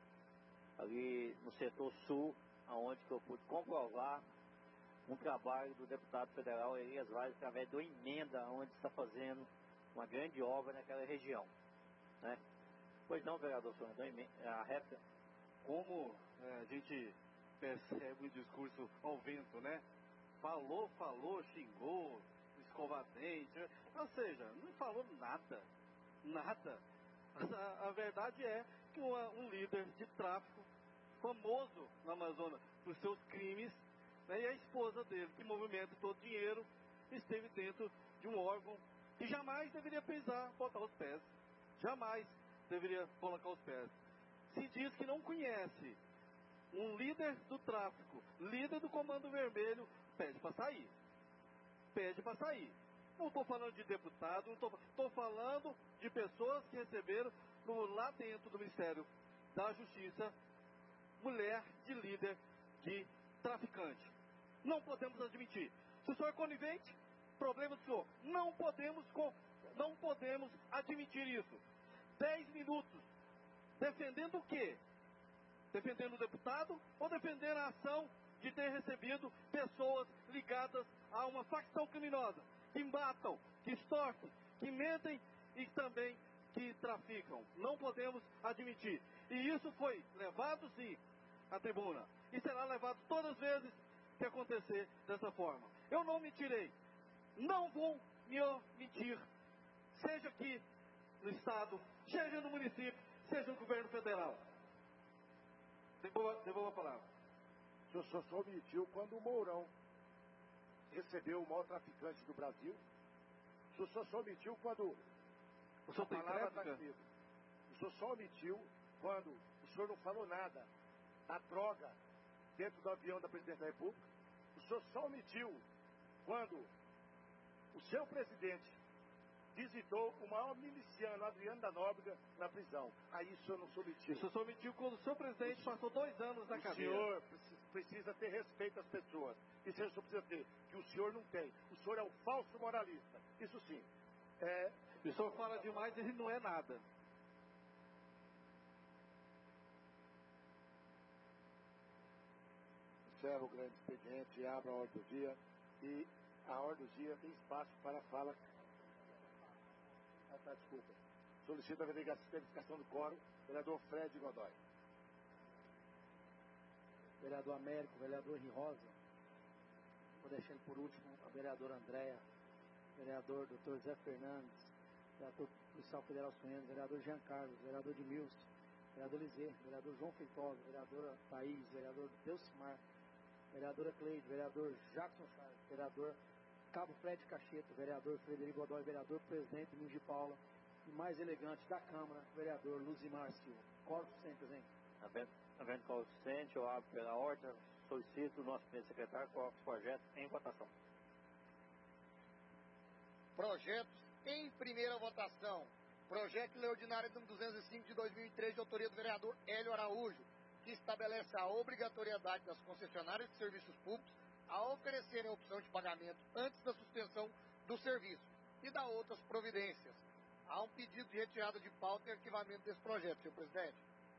ali no setor sul, onde eu pude comprovar um trabalho do deputado federal Elias Vaz através de uma emenda onde está fazendo uma grande obra naquela região. Né? Pois não, vereador, senhor, a réplica. Como é, a gente percebe um discurso ao vento, né? Falou, falou, xingou, escova dente, ou seja, não falou nada, nada. A, a verdade é que uma, um líder de tráfico, famoso na Amazônia por seus crimes, né, e a esposa dele, que movimenta todo o dinheiro, esteve dentro de um órgão que jamais deveria pisar, botar os pés. Jamais deveria colocar os pés. Se diz que não conhece um líder do tráfico, líder do Comando Vermelho, pede para sair. Pede para sair. Não estou falando de deputado, não estou falando de pessoas que receberam no, lá dentro do Ministério da Justiça, mulher de líder de traficante. Não podemos admitir. Se o senhor é conivente, problema do senhor. Não podemos, não podemos admitir isso. Dez minutos. Defendendo o quê? Defendendo o deputado ou defendendo a ação de ter recebido pessoas ligadas a uma facção criminosa, que matam, que extorquem, que mentem e também que traficam. Não podemos admitir. E isso foi levado, sim, à tribuna. E será levado todas as vezes que acontecer dessa forma. Eu não mentirei. Não vou me omitir. Seja aqui no Estado, seja no município, seja no governo federal. Devolvo a palavra. O senhor só omitiu quando o Mourão recebeu o maior traficante do Brasil. O senhor só omitiu quando o senhor tem réplica? O senhor só omitiu quando o senhor não falou nada da droga dentro do avião da Presidência da República. O senhor só omitiu quando o seu presidente visitou o maior miliciano, Adriano da Nóbrega, na prisão. Aí o senhor não se omitiu. O senhor só omitiu quando o seu presidente o passou dois anos na cadeia. O senhor precisa ter respeito às pessoas. Isso o senhor precisa ter, que o senhor não tem. O senhor é um falso moralista. Isso sim. É... O senhor fala demais e ele não é nada. Encerro o grande expediente e abro a ordem do dia. E a ordem do dia tem espaço para a fala Ah, tá, desculpa. Solicito a verificação do quórum. Vereador Fred Godoy. Vereador Américo, vereador Rui Rosa. Vou deixando por último a vereadora Andréa, vereador doutor Zé Fernandes, vereador policial federal Sueno, vereador Jean Carlos, vereador Edmilson, vereador Lizê, vereador João Feitosa, vereadora Thaís, vereador Delcimar, vereadora Cleide, vereador Jackson Chaves, vereador Cabo Fred Cacheto, vereador Frederico Godoy, vereador presidente Luiz de Paula, e mais elegante da Câmara, vereador Luzimar Silva. Corpo sem presente. Havendo corpo suficiente, eu abro pela ordem, solicito o nosso presidente secretário coloque o projeto em votação. Projetos em primeira votação. Projeto de lei ordinária número duzentos e cinco de dois mil e três, de autoria do vereador Hélio Araújo, que estabelece a obrigatoriedade das concessionárias de serviços públicos a oferecerem a opção de pagamento antes da suspensão do serviço e da outras providências. Há um pedido de retirada de pauta e arquivamento desse projeto, senhor presidente.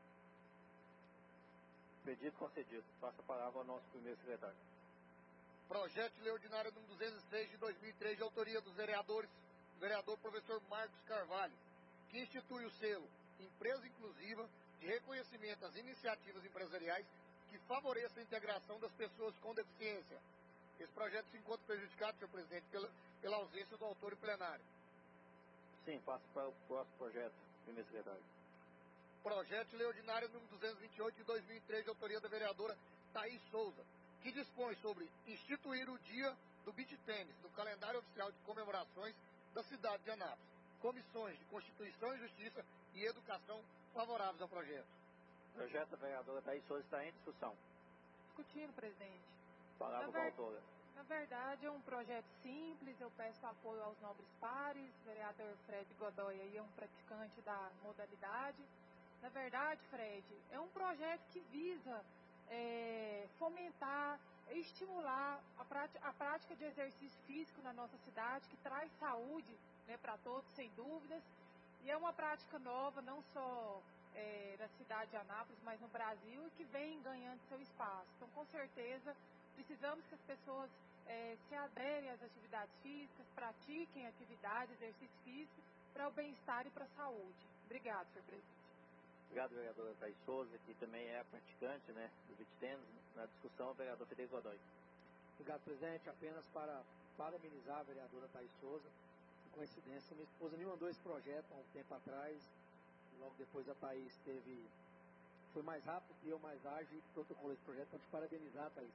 Pedido concedido. Passa a palavra ao nosso primeiro secretário. Projeto de lei ordinária número duzentos e seis de dois mil e três, de autoria dos vereadores, do vereador professor Marcos Carvalho, que institui o selo Empresa Inclusiva de reconhecimento às iniciativas empresariais que favoreçam a integração das pessoas com deficiência. Esse projeto se encontra prejudicado, senhor presidente, pela, pela ausência do autor e plenário. Sim, passa para o próximo projeto, primeiro secretário. Projeto de lei ordinária número duzentos e vinte e oito de dois mil e três, de autoria da vereadora Thaís Souza, que dispõe sobre instituir o dia do beach tênis no calendário oficial de comemorações da cidade de Anápolis. Comissões de Constituição e Justiça e Educação favoráveis ao projeto. O projeto da vereadora Thaís Souza está em discussão. Discutindo, presidente. Palavra para a autora. Na verdade, é um projeto simples, eu peço apoio aos nobres pares, o vereador Fred Godoy aí é um praticante da modalidade. Na verdade, Fred, é um projeto que visa é, fomentar, estimular a prática, a prática de exercício físico na nossa cidade, que traz saúde, né, para todos, sem dúvidas. E é uma prática nova, não só é, na cidade de Anápolis, mas no Brasil, e que vem ganhando seu espaço. Então, com certeza, precisamos que as pessoas é, se aderem às atividades físicas, pratiquem atividade, exercício físico, para o bem-estar e para a saúde. Obrigado, senhor presidente. Obrigado, vereadora Thaís Souza, que também é praticante, né, do beach tennis. Na discussão, o vereador Frederico Godoy. Obrigado, presidente. Apenas para parabenizar a vereadora Thaís Souza. Que coincidência, minha esposa me mandou esse projeto há um tempo atrás. E logo depois a Thaís teve... Foi mais rápido que eu, mais ágil, e protocolou esse projeto. Então, te parabenizar, Thaís.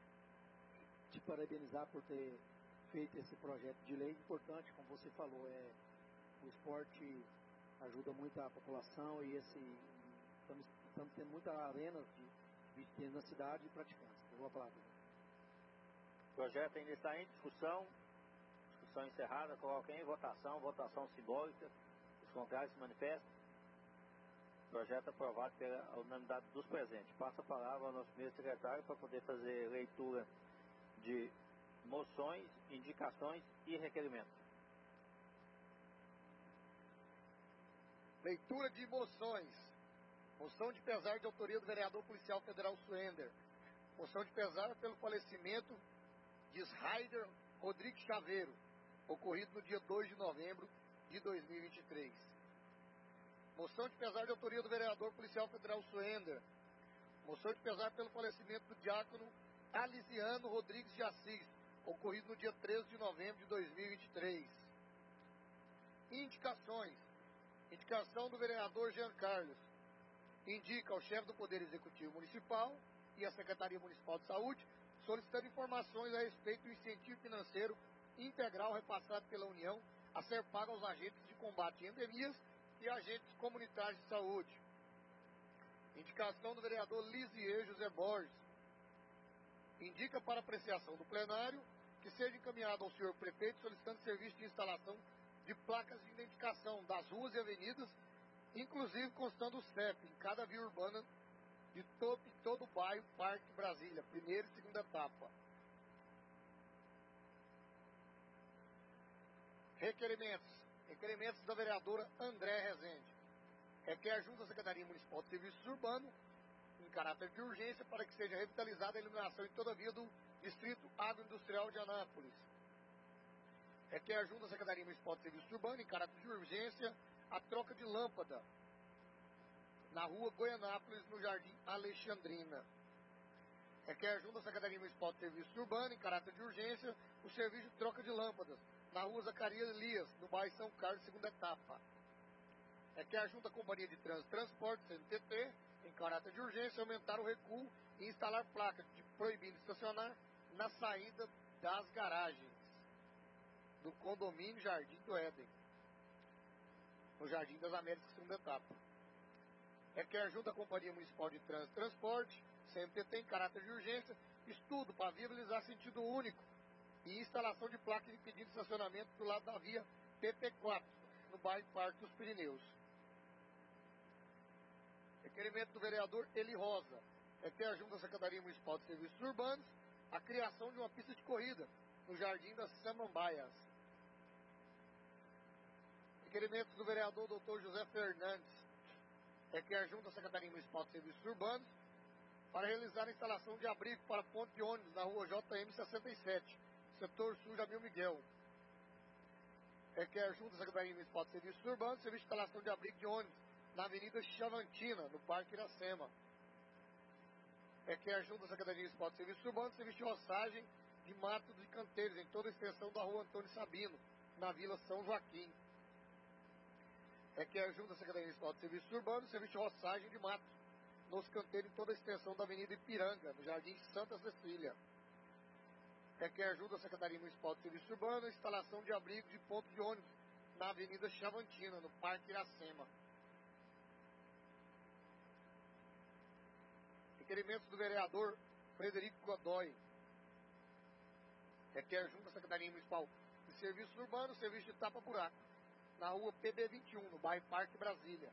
Te parabenizar por ter feito esse projeto de lei importante, como você falou. É, o esporte ajuda muito a população e esse, estamos, estamos tendo muitas arenas de beach tennis na cidade e praticantes. Eu vou falar. O projeto ainda está em discussão. Discussão encerrada. Coloquem em votação. Votação simbólica. Os contrários se manifestam. Projeto aprovado pela unanimidade dos presentes. Passa a palavra ao nosso primeiro secretário para poder fazer leitura de moções, indicações e requerimentos. Leitura de moções. Moção de pesar de autoria do vereador policial federal Suender. Moção de pesar pelo falecimento de Sraider Rodrigues Chaveiro, ocorrido no dia dois de novembro de dois mil e vinte e três. Moção de pesar de autoria do vereador policial federal Suender. Moção de pesar pelo falecimento do diácono Alisiano Rodrigues de Assis, ocorrido no dia treze de novembro de dois mil e vinte e três. Indicações. Indicação do vereador Jean Carlos. Indica ao chefe do Poder Executivo Municipal e à Secretaria Municipal de Saúde, solicitando informações a respeito do incentivo financeiro integral repassado pela União a ser pago aos agentes de combate a endemias e agentes comunitários de saúde. Indicação do vereador Lisier José Borges. Indica para apreciação do plenário que seja encaminhado ao senhor prefeito solicitando serviço de instalação de placas de identificação das ruas e avenidas, inclusive constando o C E P em cada via urbana de todo, em todo o bairro Parque Brasília, primeira e segunda etapa. Requerimentos. Requerimentos da vereadora André Rezende. Requer junto à Secretaria Municipal de Serviços Urbanos, em caráter de urgência, para que seja revitalizada a iluminação em toda a via do Distrito Agroindustrial de Anápolis. É que ajuda a Secretaria Municipal de Serviço Urbano, em caráter de urgência, a troca de lâmpada na rua Goianápolis, no Jardim Alexandrina. É que ajuda a Secretaria Municipal de Serviço Urbano, em caráter de urgência, o serviço de troca de lâmpadas na rua Zacarias Elias, no bairro São Carlos, segunda etapa. É que ajuda a Companhia de Trânsito e Transporte, C N T T, em caráter de urgência, aumentar o recuo e instalar placas de proibindo estacionar na saída das garagens do condomínio Jardim do Éden, no Jardim das Américas, segunda etapa. É que ajuda a Companhia Municipal de Trânsito e Transporte, C M T T, em caráter de urgência, estudo para viabilizar sentido único e instalação de placas impedindo estacionamento do lado da via P P quatro, no bairro Parque dos Pirineus. Requerimento do vereador Eli Rosa. É que ajuda a Secretaria Municipal de Serviços Urbanos a criação de uma pista de corrida no Jardim das Samambaias. Requerimento do vereador doutor José Fernandes. É que ajuda a Secretaria Municipal de Serviços Urbanos para realizar a instalação de abrigo para ponte de ônibus na rua J M sessenta e sete, setor sul, Jamil Miguel. É que ajuda a Secretaria Municipal de Serviços Urbanos, serviço de instalação de abrigo de ônibus na Avenida Chavantina, no Parque Iracema. É que ajuda a Secretaria Municipal de Serviços Urbanos, serviço de roçagem de matos e canteiros em toda a extensão da rua Antônio Sabino, na Vila São Joaquim. É que ajuda a Secretaria Municipal de Serviços Urbanos, serviço de roçagem de matos nos canteiros em toda a extensão da Avenida Ipiranga, no Jardim Santa Cecília. É que ajuda a Secretaria Municipal de Serviços Urbanos, instalação de abrigo de ponto de ônibus na Avenida Chavantina, no Parque Iracema. Requerimentos do vereador Frederico Godoy. É que ajuda a Secretaria Municipal de Serviços Urbanos, serviço de tapa-buraco, na rua P B vinte e um, no bairro Parque Brasília.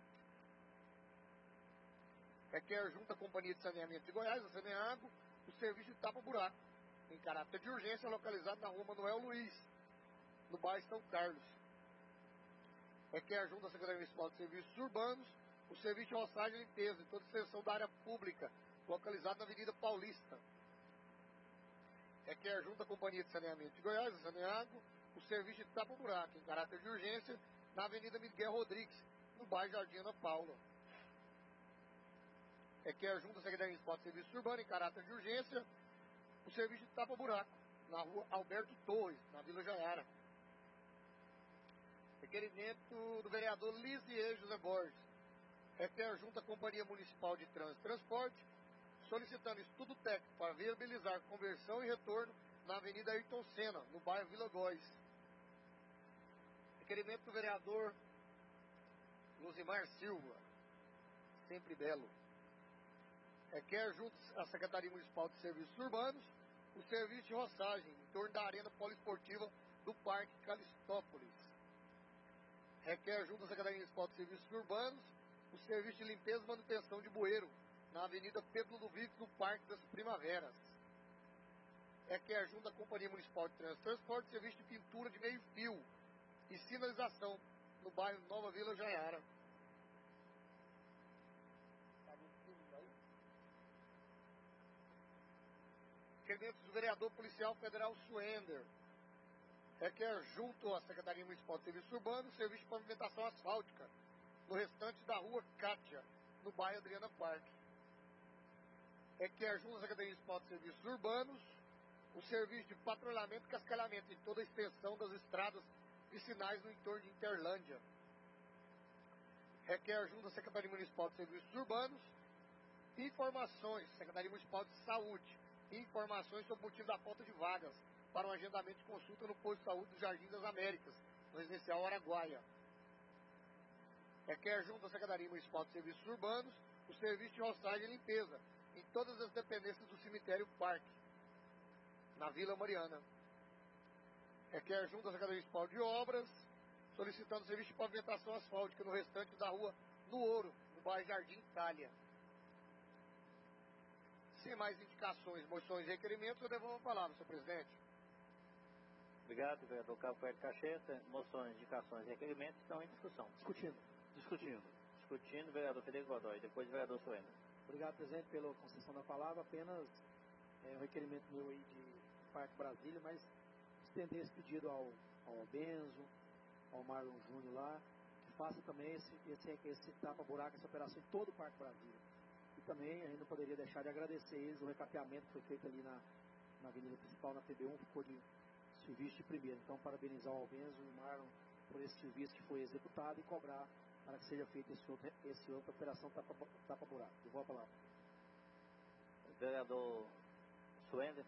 É que ajuda a Companhia de Saneamento de Goiás, a Saneago, o serviço de tapa-buraco, em caráter de urgência, localizado na rua Manuel Luiz, no bairro São Carlos. É que ajuda a Secretaria Municipal de Serviços Urbanos, o serviço de roçagem e limpeza em toda a extensão da área pública, localizado na Avenida Paulista. É que ajuda a Companhia de Saneamento de Goiás, a Saneago, o serviço de tapa-buraco, em caráter de urgência, na Avenida Miguel Rodrigues, no bairro Jardim Ana Paula. É que ajuda a Secretaria Municipal de Serviços Urbanos, em caráter de urgência, o serviço de tapa-buraco, na rua Alberto Torres, na Vila Jaiara. Requerimento do vereador Lisier José Borges. É que ajuda a Companhia Municipal de Trânsito e Transporte, solicitando estudo técnico para viabilizar conversão e retorno na Avenida Ayrton Senna, no bairro Vila Góis. Requerimento do vereador Luzimar Silva, sempre belo. É que ajuda a Secretaria Municipal de Serviços Urbanos o serviço de roçagem em torno da Arena Poliesportiva do Parque Calistópolis. Requer ajuda a Secretaria Municipal de Serviços Urbanos o serviço de limpeza e manutenção de bueiro na Avenida Pedro Ludovico, no Parque das Primaveras. É que ajuda a Companhia Municipal de Trânsito e Transporte o serviço de pintura de meio fio e sinalização no bairro Nova Vila Jaiara. Requerimentos do vereador policial federal Suender. É que é junto à Secretaria Municipal de Serviços Urbanos, serviço de pavimentação asfáltica, no restante da rua Cátia, no bairro Adriana Parque. É que é junto à Secretaria Municipal de Serviços Urbanos, o serviço de patrulhamento e cascalhamento em toda a extensão das estradas vicinais no entorno de Interlândia. Requer junto à Secretaria Municipal de Serviços Urbanos informações, Secretaria Municipal de Saúde, informações sobre o motivo da falta de vagas para um agendamento de consulta no posto de saúde do Jardim das Américas, no residencial Araguaia. Requer junto à Secretaria Municipal de Serviços Urbanos o serviço de roçagem e limpeza em todas as dependências do cemitério Parque, na Vila Mariana. Requer junto à Secretaria Municipal de Obras, solicitando serviço de pavimentação asfáltica no restante da rua No Ouro, no bairro Jardim Itália. Sem mais indicações, moções e requerimentos, eu devolvo a palavra, senhor presidente. Obrigado, vereador Capoeira Cacheta. Moções, indicações e requerimentos estão em discussão. Discutindo. Discutindo. Discutindo, vereador Federico Godoy. Depois, vereador Suena. Obrigado, presidente, pela concessão da palavra. Apenas é, um requerimento meu aí de Parque Brasília, mas estender esse pedido ao ao Benzo, ao Marlon Júnior lá, que faça também esse, esse, esse tapa-buraco, essa operação em todo o Parque Brasília. E também a gente não poderia deixar de agradecer eles, o recapeamento que foi feito ali na, na avenida principal, na T B um, ficou de serviço de primeiro. Então, parabenizar o Albenzo e o Marlon por esse serviço que foi executado e cobrar para que seja feita esse outro, esse outra operação tapa-buraco. Tapa Eu vou a palavra. Vereador Suender.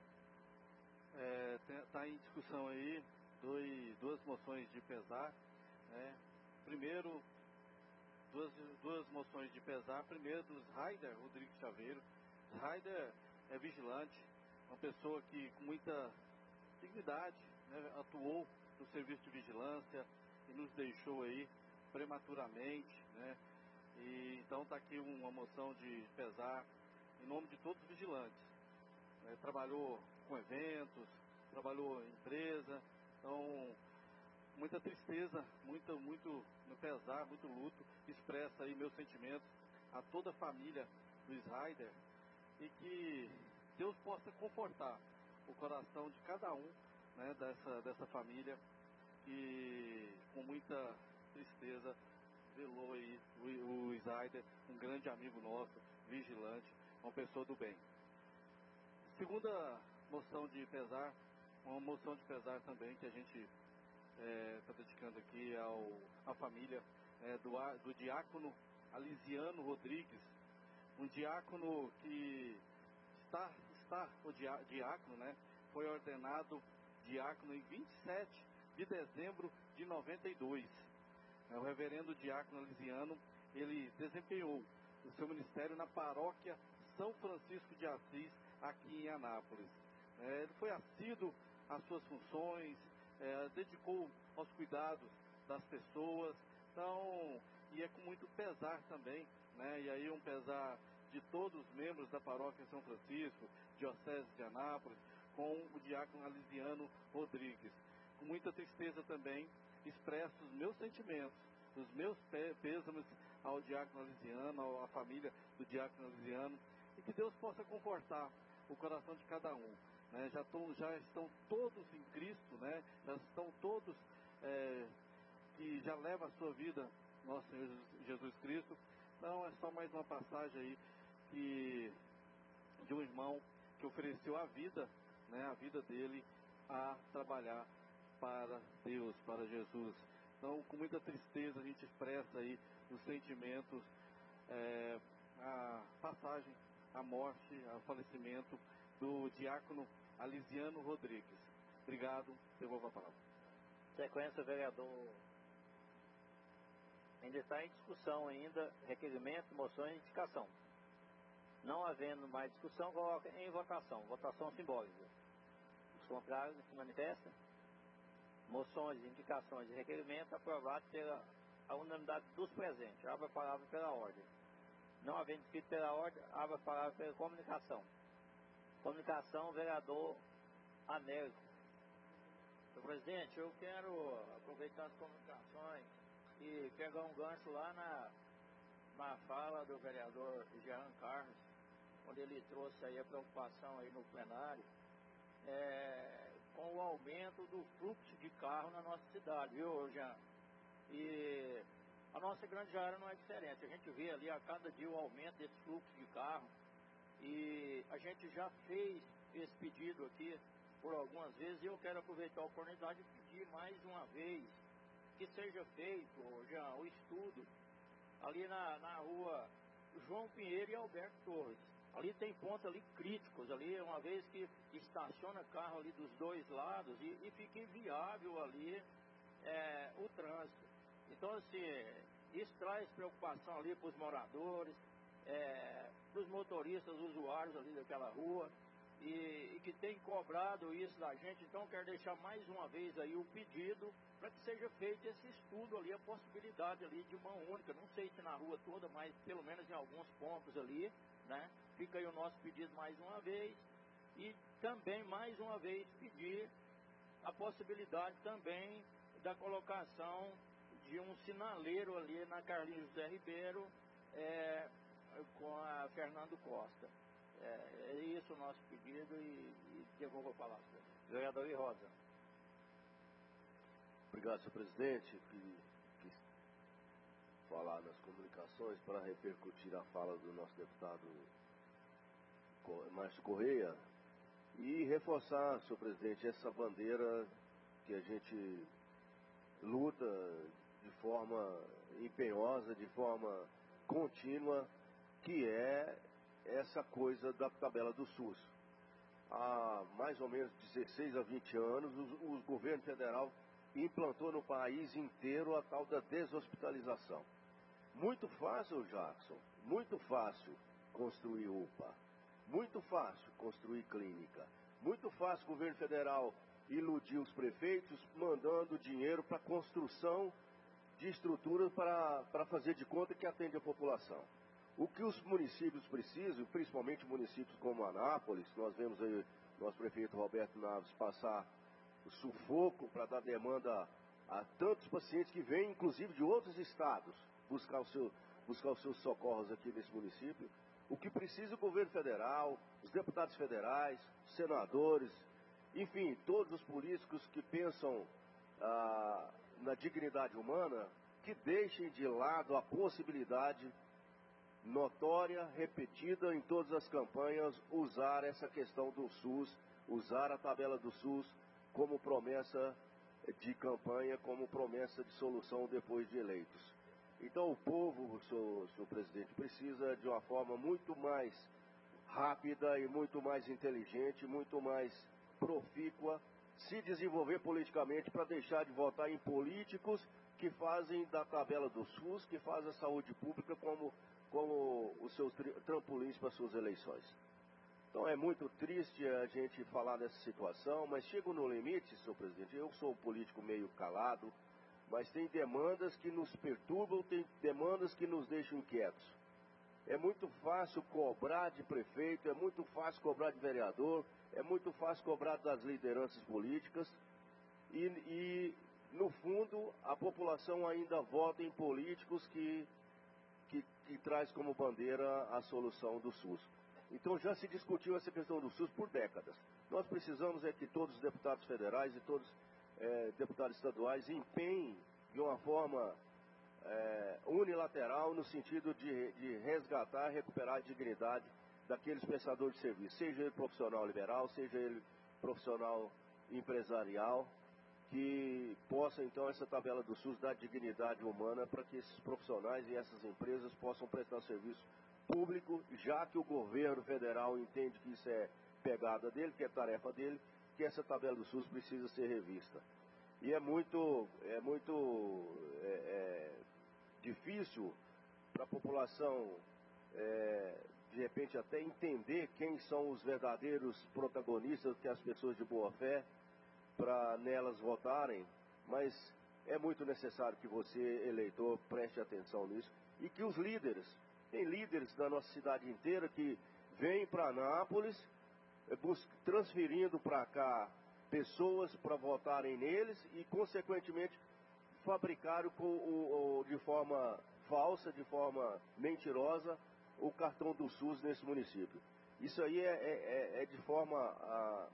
Está é, em discussão aí dois, duas moções de pesar. Né? Primeiro, duas, duas moções de pesar. Primeiro, dos Raider Rodrigues Chaveiro. Raider é vigilante, uma pessoa que com muita dignidade, né, atuou no serviço de vigilância e nos deixou aí prematuramente, né? E então está aqui uma moção de pesar em nome de todos os vigilantes. É, trabalhou com eventos, trabalhou em empresa, então muita tristeza, muito, muito no pesar, muito luto. Expressa aí meus sentimentos a toda a família do Snyder e que Deus possa confortar o coração de cada um, né, dessa, dessa família que com muita tristeza velou aí o, o Snyder, um grande amigo nosso, vigilante, uma pessoa do bem. Segunda moção de pesar, uma moção de pesar também que a gente está é, dedicando aqui ao, à família é, do, do diácono Alisiano Rodrigues, um diácono que está, está o diácono, né, foi ordenado diácono em vinte e sete de dezembro de noventa e dois. O reverendo diácono Alisiano, ele desempenhou o seu ministério na paróquia São Francisco de Assis, aqui em Anápolis. É, ele foi assíduo às suas funções, é, dedicou aos cuidados das pessoas, então, e é com muito pesar também, né, e aí um pesar de todos os membros da paróquia São Francisco, diocese de Anápolis, com o diácono Alisiano Rodrigues. Com muita tristeza também, expresso os meus sentimentos, os meus pêsames ao diácono Alisiano, à família do diácono Alisiano, e que Deus possa confortar o coração de cada um. Né? Já, tô, já estão todos em Cristo, né? Já estão todos é, que já levam a sua vida, nosso Senhor Jesus Cristo. Então é só mais uma passagem aí que, de um irmão que ofereceu a vida, né, a vida dele a trabalhar para Deus, para Jesus. Então, com muita tristeza, a gente expressa aí os sentimentos, é, a passagem, a morte, o falecimento do diácono Alisiano Rodrigues. Obrigado, devolvo a palavra. Sequência, vereador. Ainda está em discussão ainda, requerimento, moção e indicação. Não havendo mais discussão, coloca em votação. Votação simbólica. Os contrários se manifestam. Moções, indicações e requerimentos aprovados pela a unanimidade dos presentes. Abra a palavra pela ordem. Não havendo escrito pela ordem, abra a palavra pela comunicação. Comunicação, vereador Américo. Senhor presidente, eu quero aproveitar as comunicações e pegar um gancho lá na, na fala do vereador Jean Carlos, onde ele trouxe aí a preocupação aí no plenário, é, com o aumento do fluxo de carro na nossa cidade, viu, Jean? E a nossa grande área não é diferente. A gente vê ali a cada dia o aumento desse fluxo de carro e a gente já fez esse pedido aqui por algumas vezes e eu quero aproveitar a oportunidade de pedir mais uma vez que seja feito, Jean, o estudo ali na, na rua João Pinheiro e Alberto Torres. Ali tem pontos ali críticos, ali uma vez que estaciona carro ali dos dois lados e, e fica inviável ali é, o trânsito. Então, assim, isso traz preocupação ali para os moradores, é, para os motoristas, usuários ali daquela rua e, e que tem cobrado isso da gente. Então, quero deixar mais uma vez aí o pedido para que seja feito esse estudo ali, a possibilidade ali de mão única. Não sei se na rua toda, mas pelo menos em alguns pontos ali, né? Fica aí o nosso pedido mais uma vez e também mais uma vez pedir a possibilidade também da colocação de um sinaleiro ali na Carlinhos José Ribeiro é, com a Fernando Costa. É, é isso o nosso. nosso pedido e, e devolvo a palavra. Vereador Rosa. Obrigado, senhor presidente, que quis falar nas comunicações para repercutir a fala do nosso deputado Márcio Correia e reforçar, senhor presidente, essa bandeira que a gente luta de forma empenhosa, de forma contínua, que é essa coisa da tabela do SUS. Há mais ou menos dezesseis a vinte anos, o, o governo federal implantou no país inteiro a tal da deshospitalização. Muito fácil, Jackson, muito fácil construir U P A, muito fácil construir clínica, muito fácil o governo federal iludir os prefeitos mandando dinheiro para construção de estruturas para fazer de conta que atende a população. O que os municípios precisam, principalmente municípios como Anápolis, nós vemos aí nosso prefeito Roberto Naves passar o sufoco para dar demanda a tantos pacientes que vêm, inclusive de outros estados, buscar, o seu, buscar os seus socorros aqui nesse município. O que precisa o governo federal, os deputados federais, os senadores, enfim, todos os políticos que pensam ah, na dignidade humana, que deixem de lado a possibilidade notória, repetida em todas as campanhas, usar essa questão do SUS, usar a tabela do SUS como promessa de campanha, como promessa de solução depois de eleitos. Então o povo, senhor, senhor presidente, precisa de uma forma muito mais rápida e muito mais inteligente, muito mais profícua, se desenvolver politicamente para deixar de votar em políticos que fazem da tabela do SUS, que fazem a saúde pública como, como os seus trampolins para suas eleições. Então é muito triste a gente falar dessa situação, mas chego no limite, senhor presidente, eu sou um político meio calado, mas tem demandas que nos perturbam, tem demandas que nos deixam inquietos. É muito fácil cobrar de prefeito, é muito fácil cobrar de vereador, é muito fácil cobrar das lideranças políticas e, e no fundo, a população ainda vota em políticos que, que, que traz como bandeira a solução do SUS. Então já se discutiu essa questão do SUS por décadas. Nós precisamos é que todos os deputados federais e todos os é, deputados estaduais empenhem de uma forma é, unilateral no sentido de, de resgatar, recuperar a dignidade daqueles prestadores de serviço, seja ele profissional liberal, seja ele profissional empresarial, que possa então essa tabela do SUS dar dignidade humana para que esses profissionais e essas empresas possam prestar serviço público, já que o governo federal entende que isso é pegada dele, que é tarefa dele, que essa tabela do SUS precisa ser revista. E é muito, é muito é, é, difícil para a população, é, de repente, até entender quem são os verdadeiros protagonistas, que as pessoas de boa fé, para nelas votarem, mas é muito necessário que você, eleitor, preste atenção nisso e que os líderes, tem líderes da nossa cidade inteira que vêm para Anápolis, transferindo para cá pessoas para votarem neles e, consequentemente, fabricaram com o, o, de forma falsa, de forma mentirosa, o cartão do SUS nesse município. Isso aí é, é, é de forma a,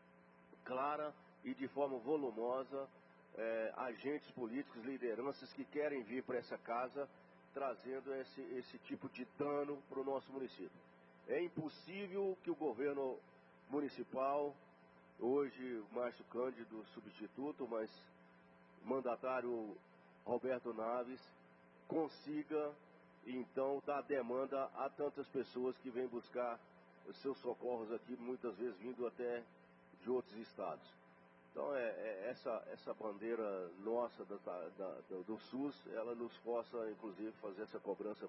clara e de forma volumosa, é, agentes políticos, lideranças que querem vir para essa casa trazendo esse, esse tipo de dano para o nosso município. É impossível que o governo municipal, hoje Márcio Cândido substituto, mas mandatário Roberto Naves, consiga então dar demanda a tantas pessoas que vêm buscar os seus socorros aqui, muitas vezes vindo até de outros estados. Então é, é essa, essa bandeira nossa da, da, do SUS, ela nos força inclusive fazer essa cobrança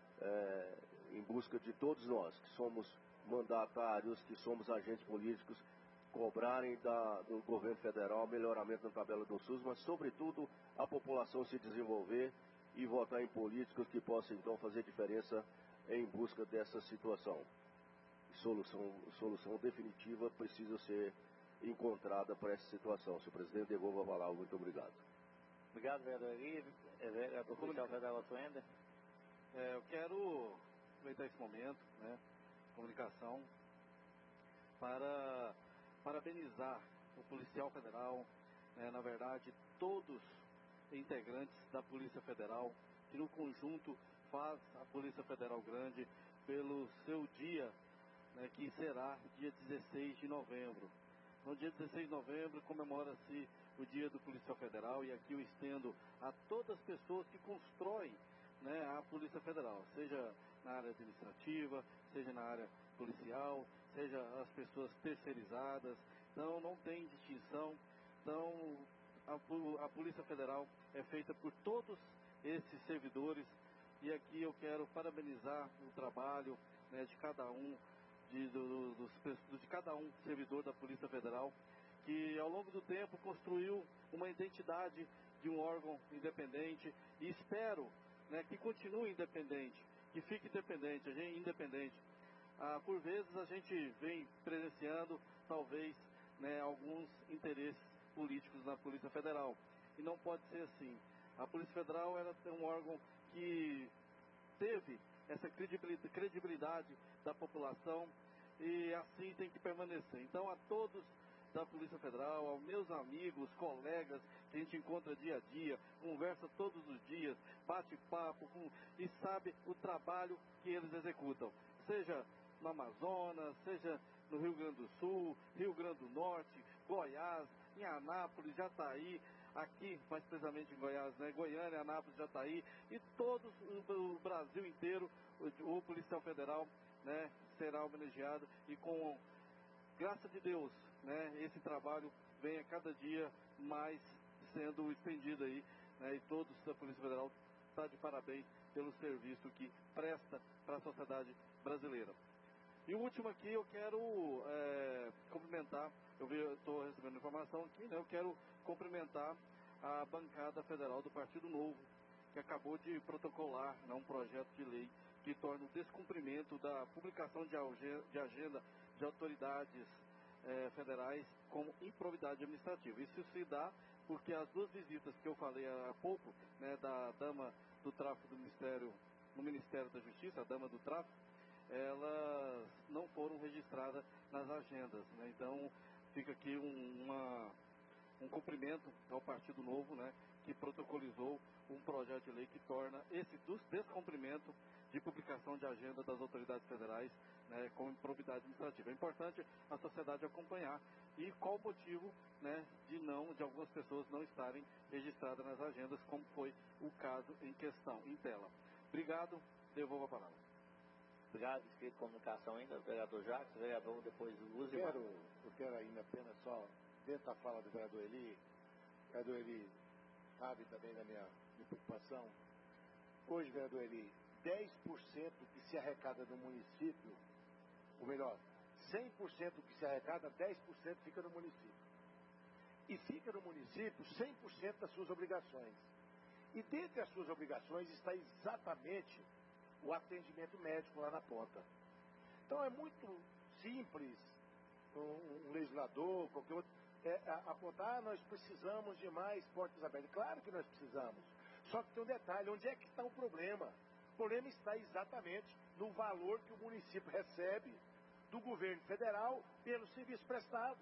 é, em busca de todos nós, que somos mandatários, que somos agentes políticos, cobrarem da, do governo federal melhoramento na tabela do SUS, mas sobretudo a população se desenvolver e votar em políticos que possam então fazer diferença em busca dessa situação. Solução, solução definitiva precisa ser encontrada para essa situação. Senhor presidente, devolvo a palavra. Muito obrigado. Obrigado, vereador Aguirre. Vereador Policial Federal Suenda. É, eu quero aproveitar esse momento, né, comunicação, para parabenizar o policial federal né, na verdade, todos integrantes da Polícia Federal, que no conjunto faz a Polícia Federal grande, pelo seu dia, né, que será dia dezesseis de novembro. No dia dezesseis de novembro comemora-se o dia do Policial Federal, e aqui eu estendo a todas as pessoas que constroem, né, a Polícia Federal, seja na área administrativa, seja na área policial, seja as pessoas terceirizadas. Então não tem distinção. Então a, a Polícia Federal é feita por todos esses servidores, e aqui eu quero parabenizar o trabalho, né, de cada um, de, do, dos, de cada um servidor da Polícia Federal, que ao longo do tempo construiu uma identidade de um órgão independente, e espero, né, que continue independente, que fique independente, a gente, independente. Ah, por vezes a gente vem presenciando, talvez, né, alguns interesses políticos na Polícia Federal, e não pode ser assim. A Polícia Federal ela é um órgão que teve essa credibilidade da população, e assim tem que permanecer. Então, a todos da Polícia Federal, aos meus amigos, colegas, que a gente encontra dia a dia, conversa todos os dias, bate papo, com, e sabe o trabalho que eles executam, seja no Amazonas, seja no Rio Grande do Sul, Rio Grande do Norte, Goiás, em Anápolis, Jataí, aqui, mais precisamente em Goiás, né? Goiânia, Anápolis, Jataí, e todo o Brasil inteiro, o, o Policial Federal, né, será homenageado, e com graça de Deus, né, esse trabalho vem a cada dia mais sendo estendido aí, né, e todos da Polícia Federal estão de parabéns pelo serviço que presta para a sociedade brasileira. E o último aqui, eu quero é, cumprimentar, eu estou recebendo informação aqui, né, eu quero cumprimentar a bancada federal do Partido Novo, que acabou de protocolar, né, um projeto de lei que torna o descumprimento da publicação de agenda de autoridades eh, federais como improbidade administrativa. Isso se dá porque as duas visitas que eu falei há pouco, né, da dama do tráfico do Ministério, no Ministério da Justiça, a dama do tráfico, elas não foram registradas nas agendas, né? Então fica aqui um, uma, um cumprimento ao Partido Novo, né, que protocolizou um projeto de lei que torna esse descumprimento de publicação de agenda das autoridades federais, né, como improbidade administrativa. É importante a sociedade acompanhar e qual o motivo, né, de não, de algumas pessoas não estarem registradas nas agendas, como foi o caso em questão, em tela. Obrigado, devolvo a palavra. Obrigado, inscrito de comunicação ainda, vereador Jacques, vereador depois do Uzi. Eu quero, eu quero ainda apenas só, dentro da fala do vereador Eli, o vereador Eli sabe também da minha, minha preocupação. Hoje, vereador Eli, dez por cento que se arrecada no município, ou melhor, cem por cento que se arrecada, dez por cento fica no município. E fica no município cem por cento das suas obrigações. E dentre as suas obrigações está exatamente o atendimento médico lá na ponta. Então é muito simples um, um legislador, qualquer outro, é, apontar, ah, nós precisamos de mais portas abertas. Claro que nós precisamos. Só que tem um detalhe, onde é que está o problema? O problema está exatamente no valor que o município recebe do governo federal pelo serviço prestado.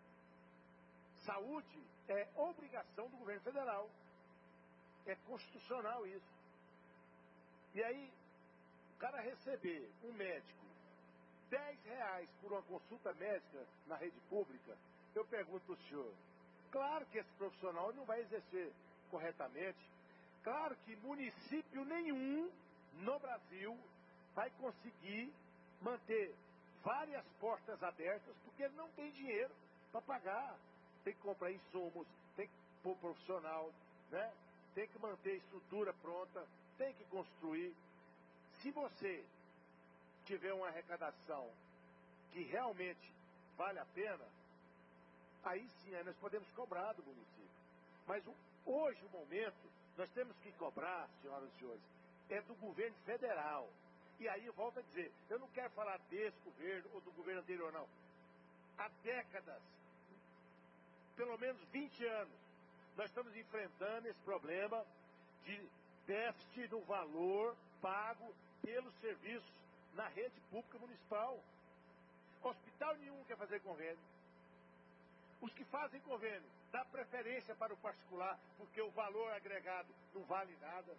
Saúde é obrigação do governo federal. É constitucional isso. E aí, o cara receber um médico dez reais por uma consulta médica na rede pública, eu pergunto para o senhor, claro que esse profissional não vai exercer corretamente, claro que município nenhum no Brasil vai conseguir manter várias portas abertas, porque ele não tem dinheiro para pagar, tem que comprar insumos, tem que pôr profissional, né? Tem que manter a estrutura pronta, tem que construir. Se você tiver uma arrecadação que realmente vale a pena, aí sim, aí nós podemos cobrar do município. Mas hoje, o momento, nós temos que cobrar, senhoras e senhores, é do governo federal. E aí eu volto a dizer, eu não quero falar desse governo ou do governo anterior, não. Há décadas, pelo menos vinte anos, nós estamos enfrentando esse problema de déficit no valor pago pelos serviços na rede pública municipal. Hospital nenhum quer fazer convênio. Os que fazem convênio, dá preferência para o particular, porque o valor agregado não vale nada.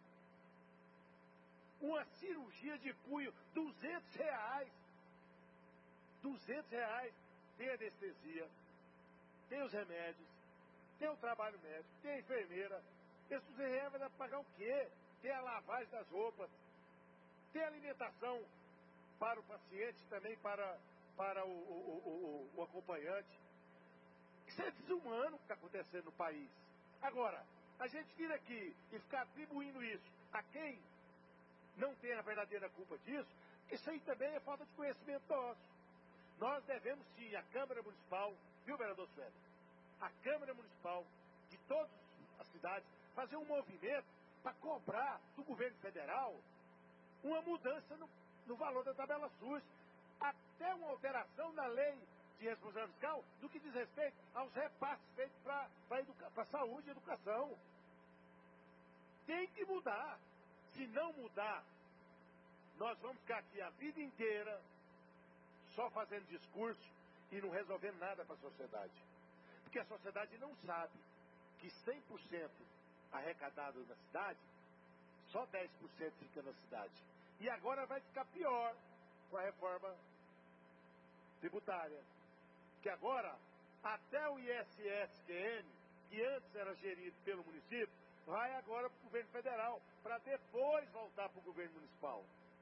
Uma cirurgia de punho, duzentos reais. duzentos reais. Tem anestesia, tem os remédios, tem o trabalho médico, tem a enfermeira. Esses duzentos reais vai pagar o quê? Tem a lavagem das roupas, tem alimentação para o paciente, também para, para o, o, o, o, o acompanhante. Isso é desumano o que está acontecendo no país. Agora, a gente vir aqui e ficar atribuindo isso a quem não tem a verdadeira culpa disso, isso aí também é falta de conhecimento nosso. Nós devemos sim, a Câmara Municipal, viu, vereador Sueli? A Câmara Municipal de todas as cidades fazer um movimento para cobrar do governo federal uma mudança no, no valor da tabela SUS, até uma alteração na lei de responsabilidade fiscal do que diz respeito aos repasses feitos para a saúde e educação. Tem que mudar. Se não mudar, nós vamos ficar aqui a vida inteira só fazendo discurso e não resolvendo nada para a sociedade. Porque a sociedade não sabe que cem por cento arrecadado na cidade, só dez por cento fica na cidade. E agora vai ficar pior com a reforma tributária. Que agora, até o I S S Q N, que antes era gerido pelo município, vai agora para o governo federal, para depois voltar para o governo municipal.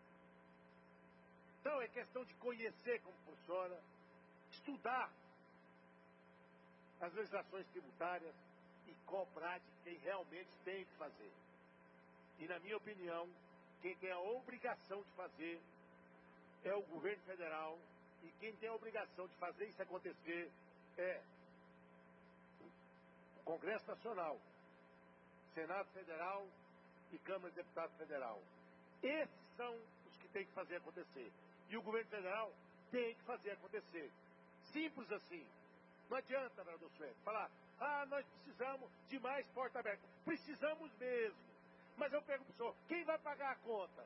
Então é questão de conhecer como funciona, estudar as legislações tributárias e cobrar de quem realmente tem que fazer. E na minha opinião, quem tem a obrigação de fazer é o governo federal, e quem tem a obrigação de fazer isso acontecer é o Congresso Nacional, Senado Federal e Câmara de Deputados Federal. Esses são os que têm que fazer acontecer. E o governo federal tem que fazer acontecer. Simples assim. Não adianta, vereador Sueli, falar, ah, nós precisamos de mais porta aberta. Precisamos mesmo. Mas eu pergunto para o senhor, quem vai pagar a conta?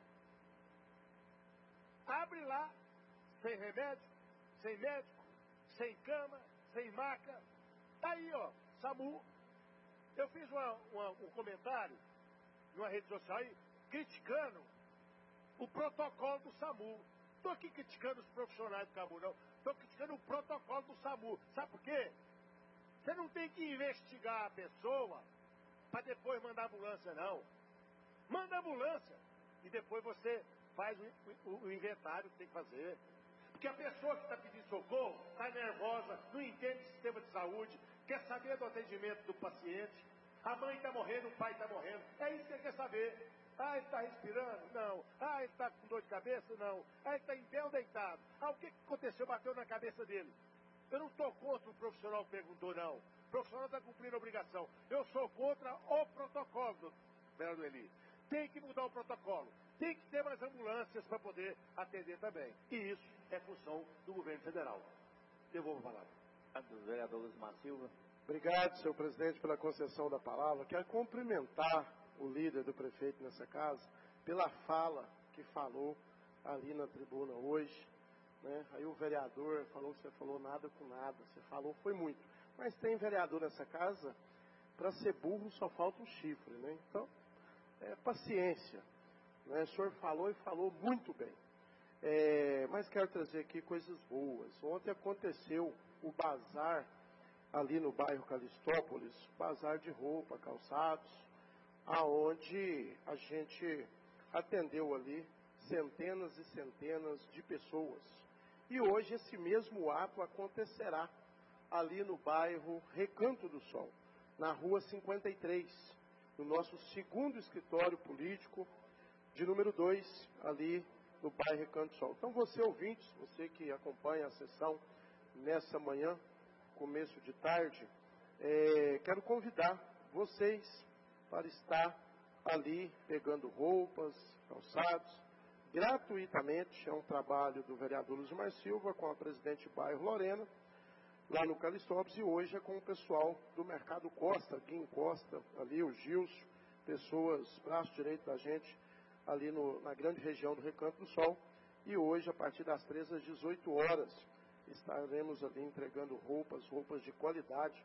Abre lá, sem remédio, sem médico, sem cama, sem maca. Tá aí, ó, SAMU. Eu fiz uma, uma, um comentário numa rede social aí, criticando o protocolo do SAMU. Estou aqui criticando os profissionais do SAMU, não. Estou criticando o protocolo do SAMU. Sabe por quê? Você não tem que investigar a pessoa para depois mandar ambulância, não. Manda ambulância e depois você faz o, o, o inventário que tem que fazer. Porque a pessoa que está pedindo socorro está nervosa, não entende o sistema de saúde, quer saber do atendimento do paciente. A mãe está morrendo, o pai está morrendo. É isso que ele quer saber. Ah, ele está respirando? Não. Ah, ele está com dor de cabeça? Não. Ah, ele está em pé ou deitado? Ah, o que aconteceu? Bateu na cabeça dele. Eu não estou contra o profissional que perguntou, não. O profissional está cumprindo a obrigação. Eu sou contra o protocolo, vereador Eli. Tem que mudar o protocolo. Tem que ter mais ambulâncias para poder atender também. E isso é função do governo federal. Devolvo a palavra. Do vereador Luizmar Silva. Obrigado, senhor presidente, pela concessão da palavra. Quero cumprimentar o líder do prefeito nessa casa pela fala que falou ali na tribuna hoje. Né? Aí o vereador falou que você falou nada com nada. Você falou foi muito. Mas tem vereador nessa casa, para ser burro só falta um chifre. Né? Então, é paciência. Né? O senhor falou e falou muito bem. É, mas quero trazer aqui coisas boas. Ontem aconteceu o bazar ali no bairro Calistópolis, bazar de roupa, calçados, aonde a gente atendeu ali centenas e centenas de pessoas. E hoje esse mesmo ato acontecerá ali no bairro Recanto do Sol, na rua cinquenta e três, no nosso segundo escritório político, de número dois, ali no bairro Recanto do Sol. Então você ouvinte, você que acompanha a sessão nessa manhã, começo de tarde, é, quero convidar vocês para estar ali pegando roupas, calçados, gratuitamente. É um trabalho do vereador Luizmar Silva com a presidente bairro Lorena, lá no Calistópolis, e hoje é com o pessoal do Mercado Costa, Guim Costa, ali o Gilson, pessoas, braço direito da gente, ali no, na grande região do Recanto do Sol. E hoje, a partir das treze às dezoito horas, estaremos ali entregando roupas, roupas de qualidade,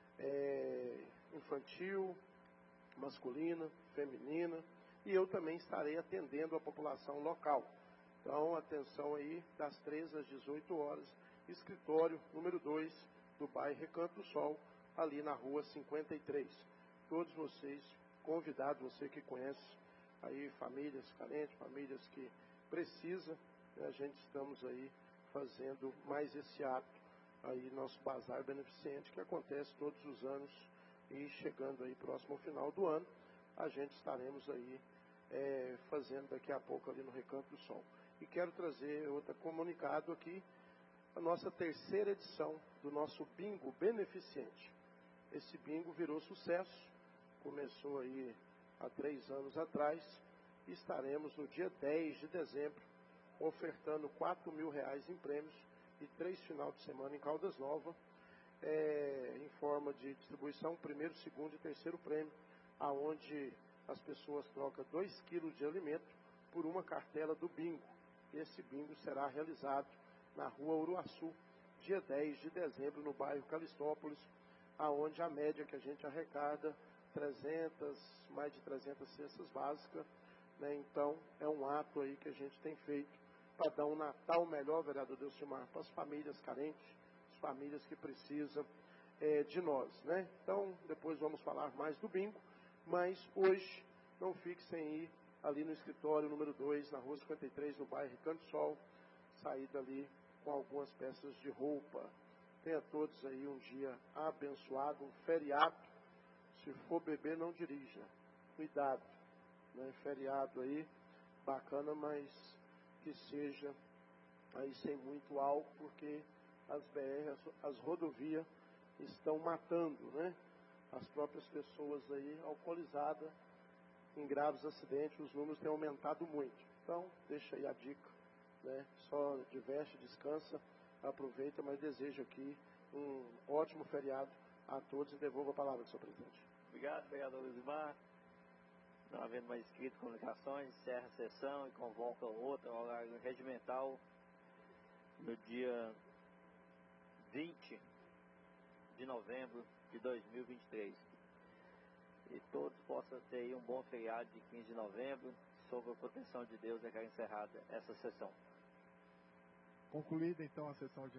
é, infantil, masculina, feminina, e eu também estarei atendendo a população local. Então, atenção aí, das treze às dezoito horas, escritório número dois do bairro Recanto do Sol, ali na rua cinquenta e três. Todos vocês convidados, você que conhece aí famílias carentes, famílias que precisam, né, a gente estamos aí fazendo mais esse ato aí, nosso bazar beneficente, que acontece todos os anos, e chegando aí próximo ao final do ano, a gente estaremos aí é, fazendo daqui a pouco ali no Recanto do Sol. E quero trazer outro comunicado aqui, a nossa terceira edição do nosso bingo beneficente. Esse bingo virou sucesso, começou aí há três anos atrás, e estaremos no dia dez de dezembro, ofertando quatro mil reais em prêmios e três final de semana em Caldas Novas, é, em forma de distribuição, primeiro, segundo e terceiro prêmio, aonde as pessoas trocam dois quilos de alimento por uma cartela do bingo. Esse bingo será realizado na rua Uruaçu, dia dez de dezembro, no bairro Calistópolis, aonde a média que a gente arrecada, trezentas, mais de trezentas cestas básicas, né? Então, é um ato aí que a gente tem feito para dar um Natal melhor, vereador Delcimar, para as famílias carentes, as famílias que precisam é, de nós, né? Então, depois vamos falar mais do bingo, mas hoje não fique sem ir ali no escritório número dois, na rua cinquenta e três, no bairro Recanto do Sol, sair dali com algumas peças de roupa. Tenha todos aí um dia abençoado, um feriado. Se for beber, não dirija. Cuidado, né? Feriado aí, bacana, mas que seja aí sem muito álcool, porque as B R, as, as rodovias estão matando, né? As próprias pessoas aí alcoolizadas, em graves acidentes, os números têm aumentado muito. Então, deixa aí a dica, né? Só diverte, descansa, aproveita, mas desejo aqui um ótimo feriado a todos e devolvo a palavra, senhor presidente. Obrigado, vereador Luizmar. Não havendo mais inscritos, comunicações, encerra a sessão e convoca outra, horário regimental, no dia vinte de novembro de dois mil e vinte e três. E todos possam ter aí um bom feriado de quinze de novembro. Sob a proteção de Deus, é que é encerrada essa sessão. Concluída então a sessão de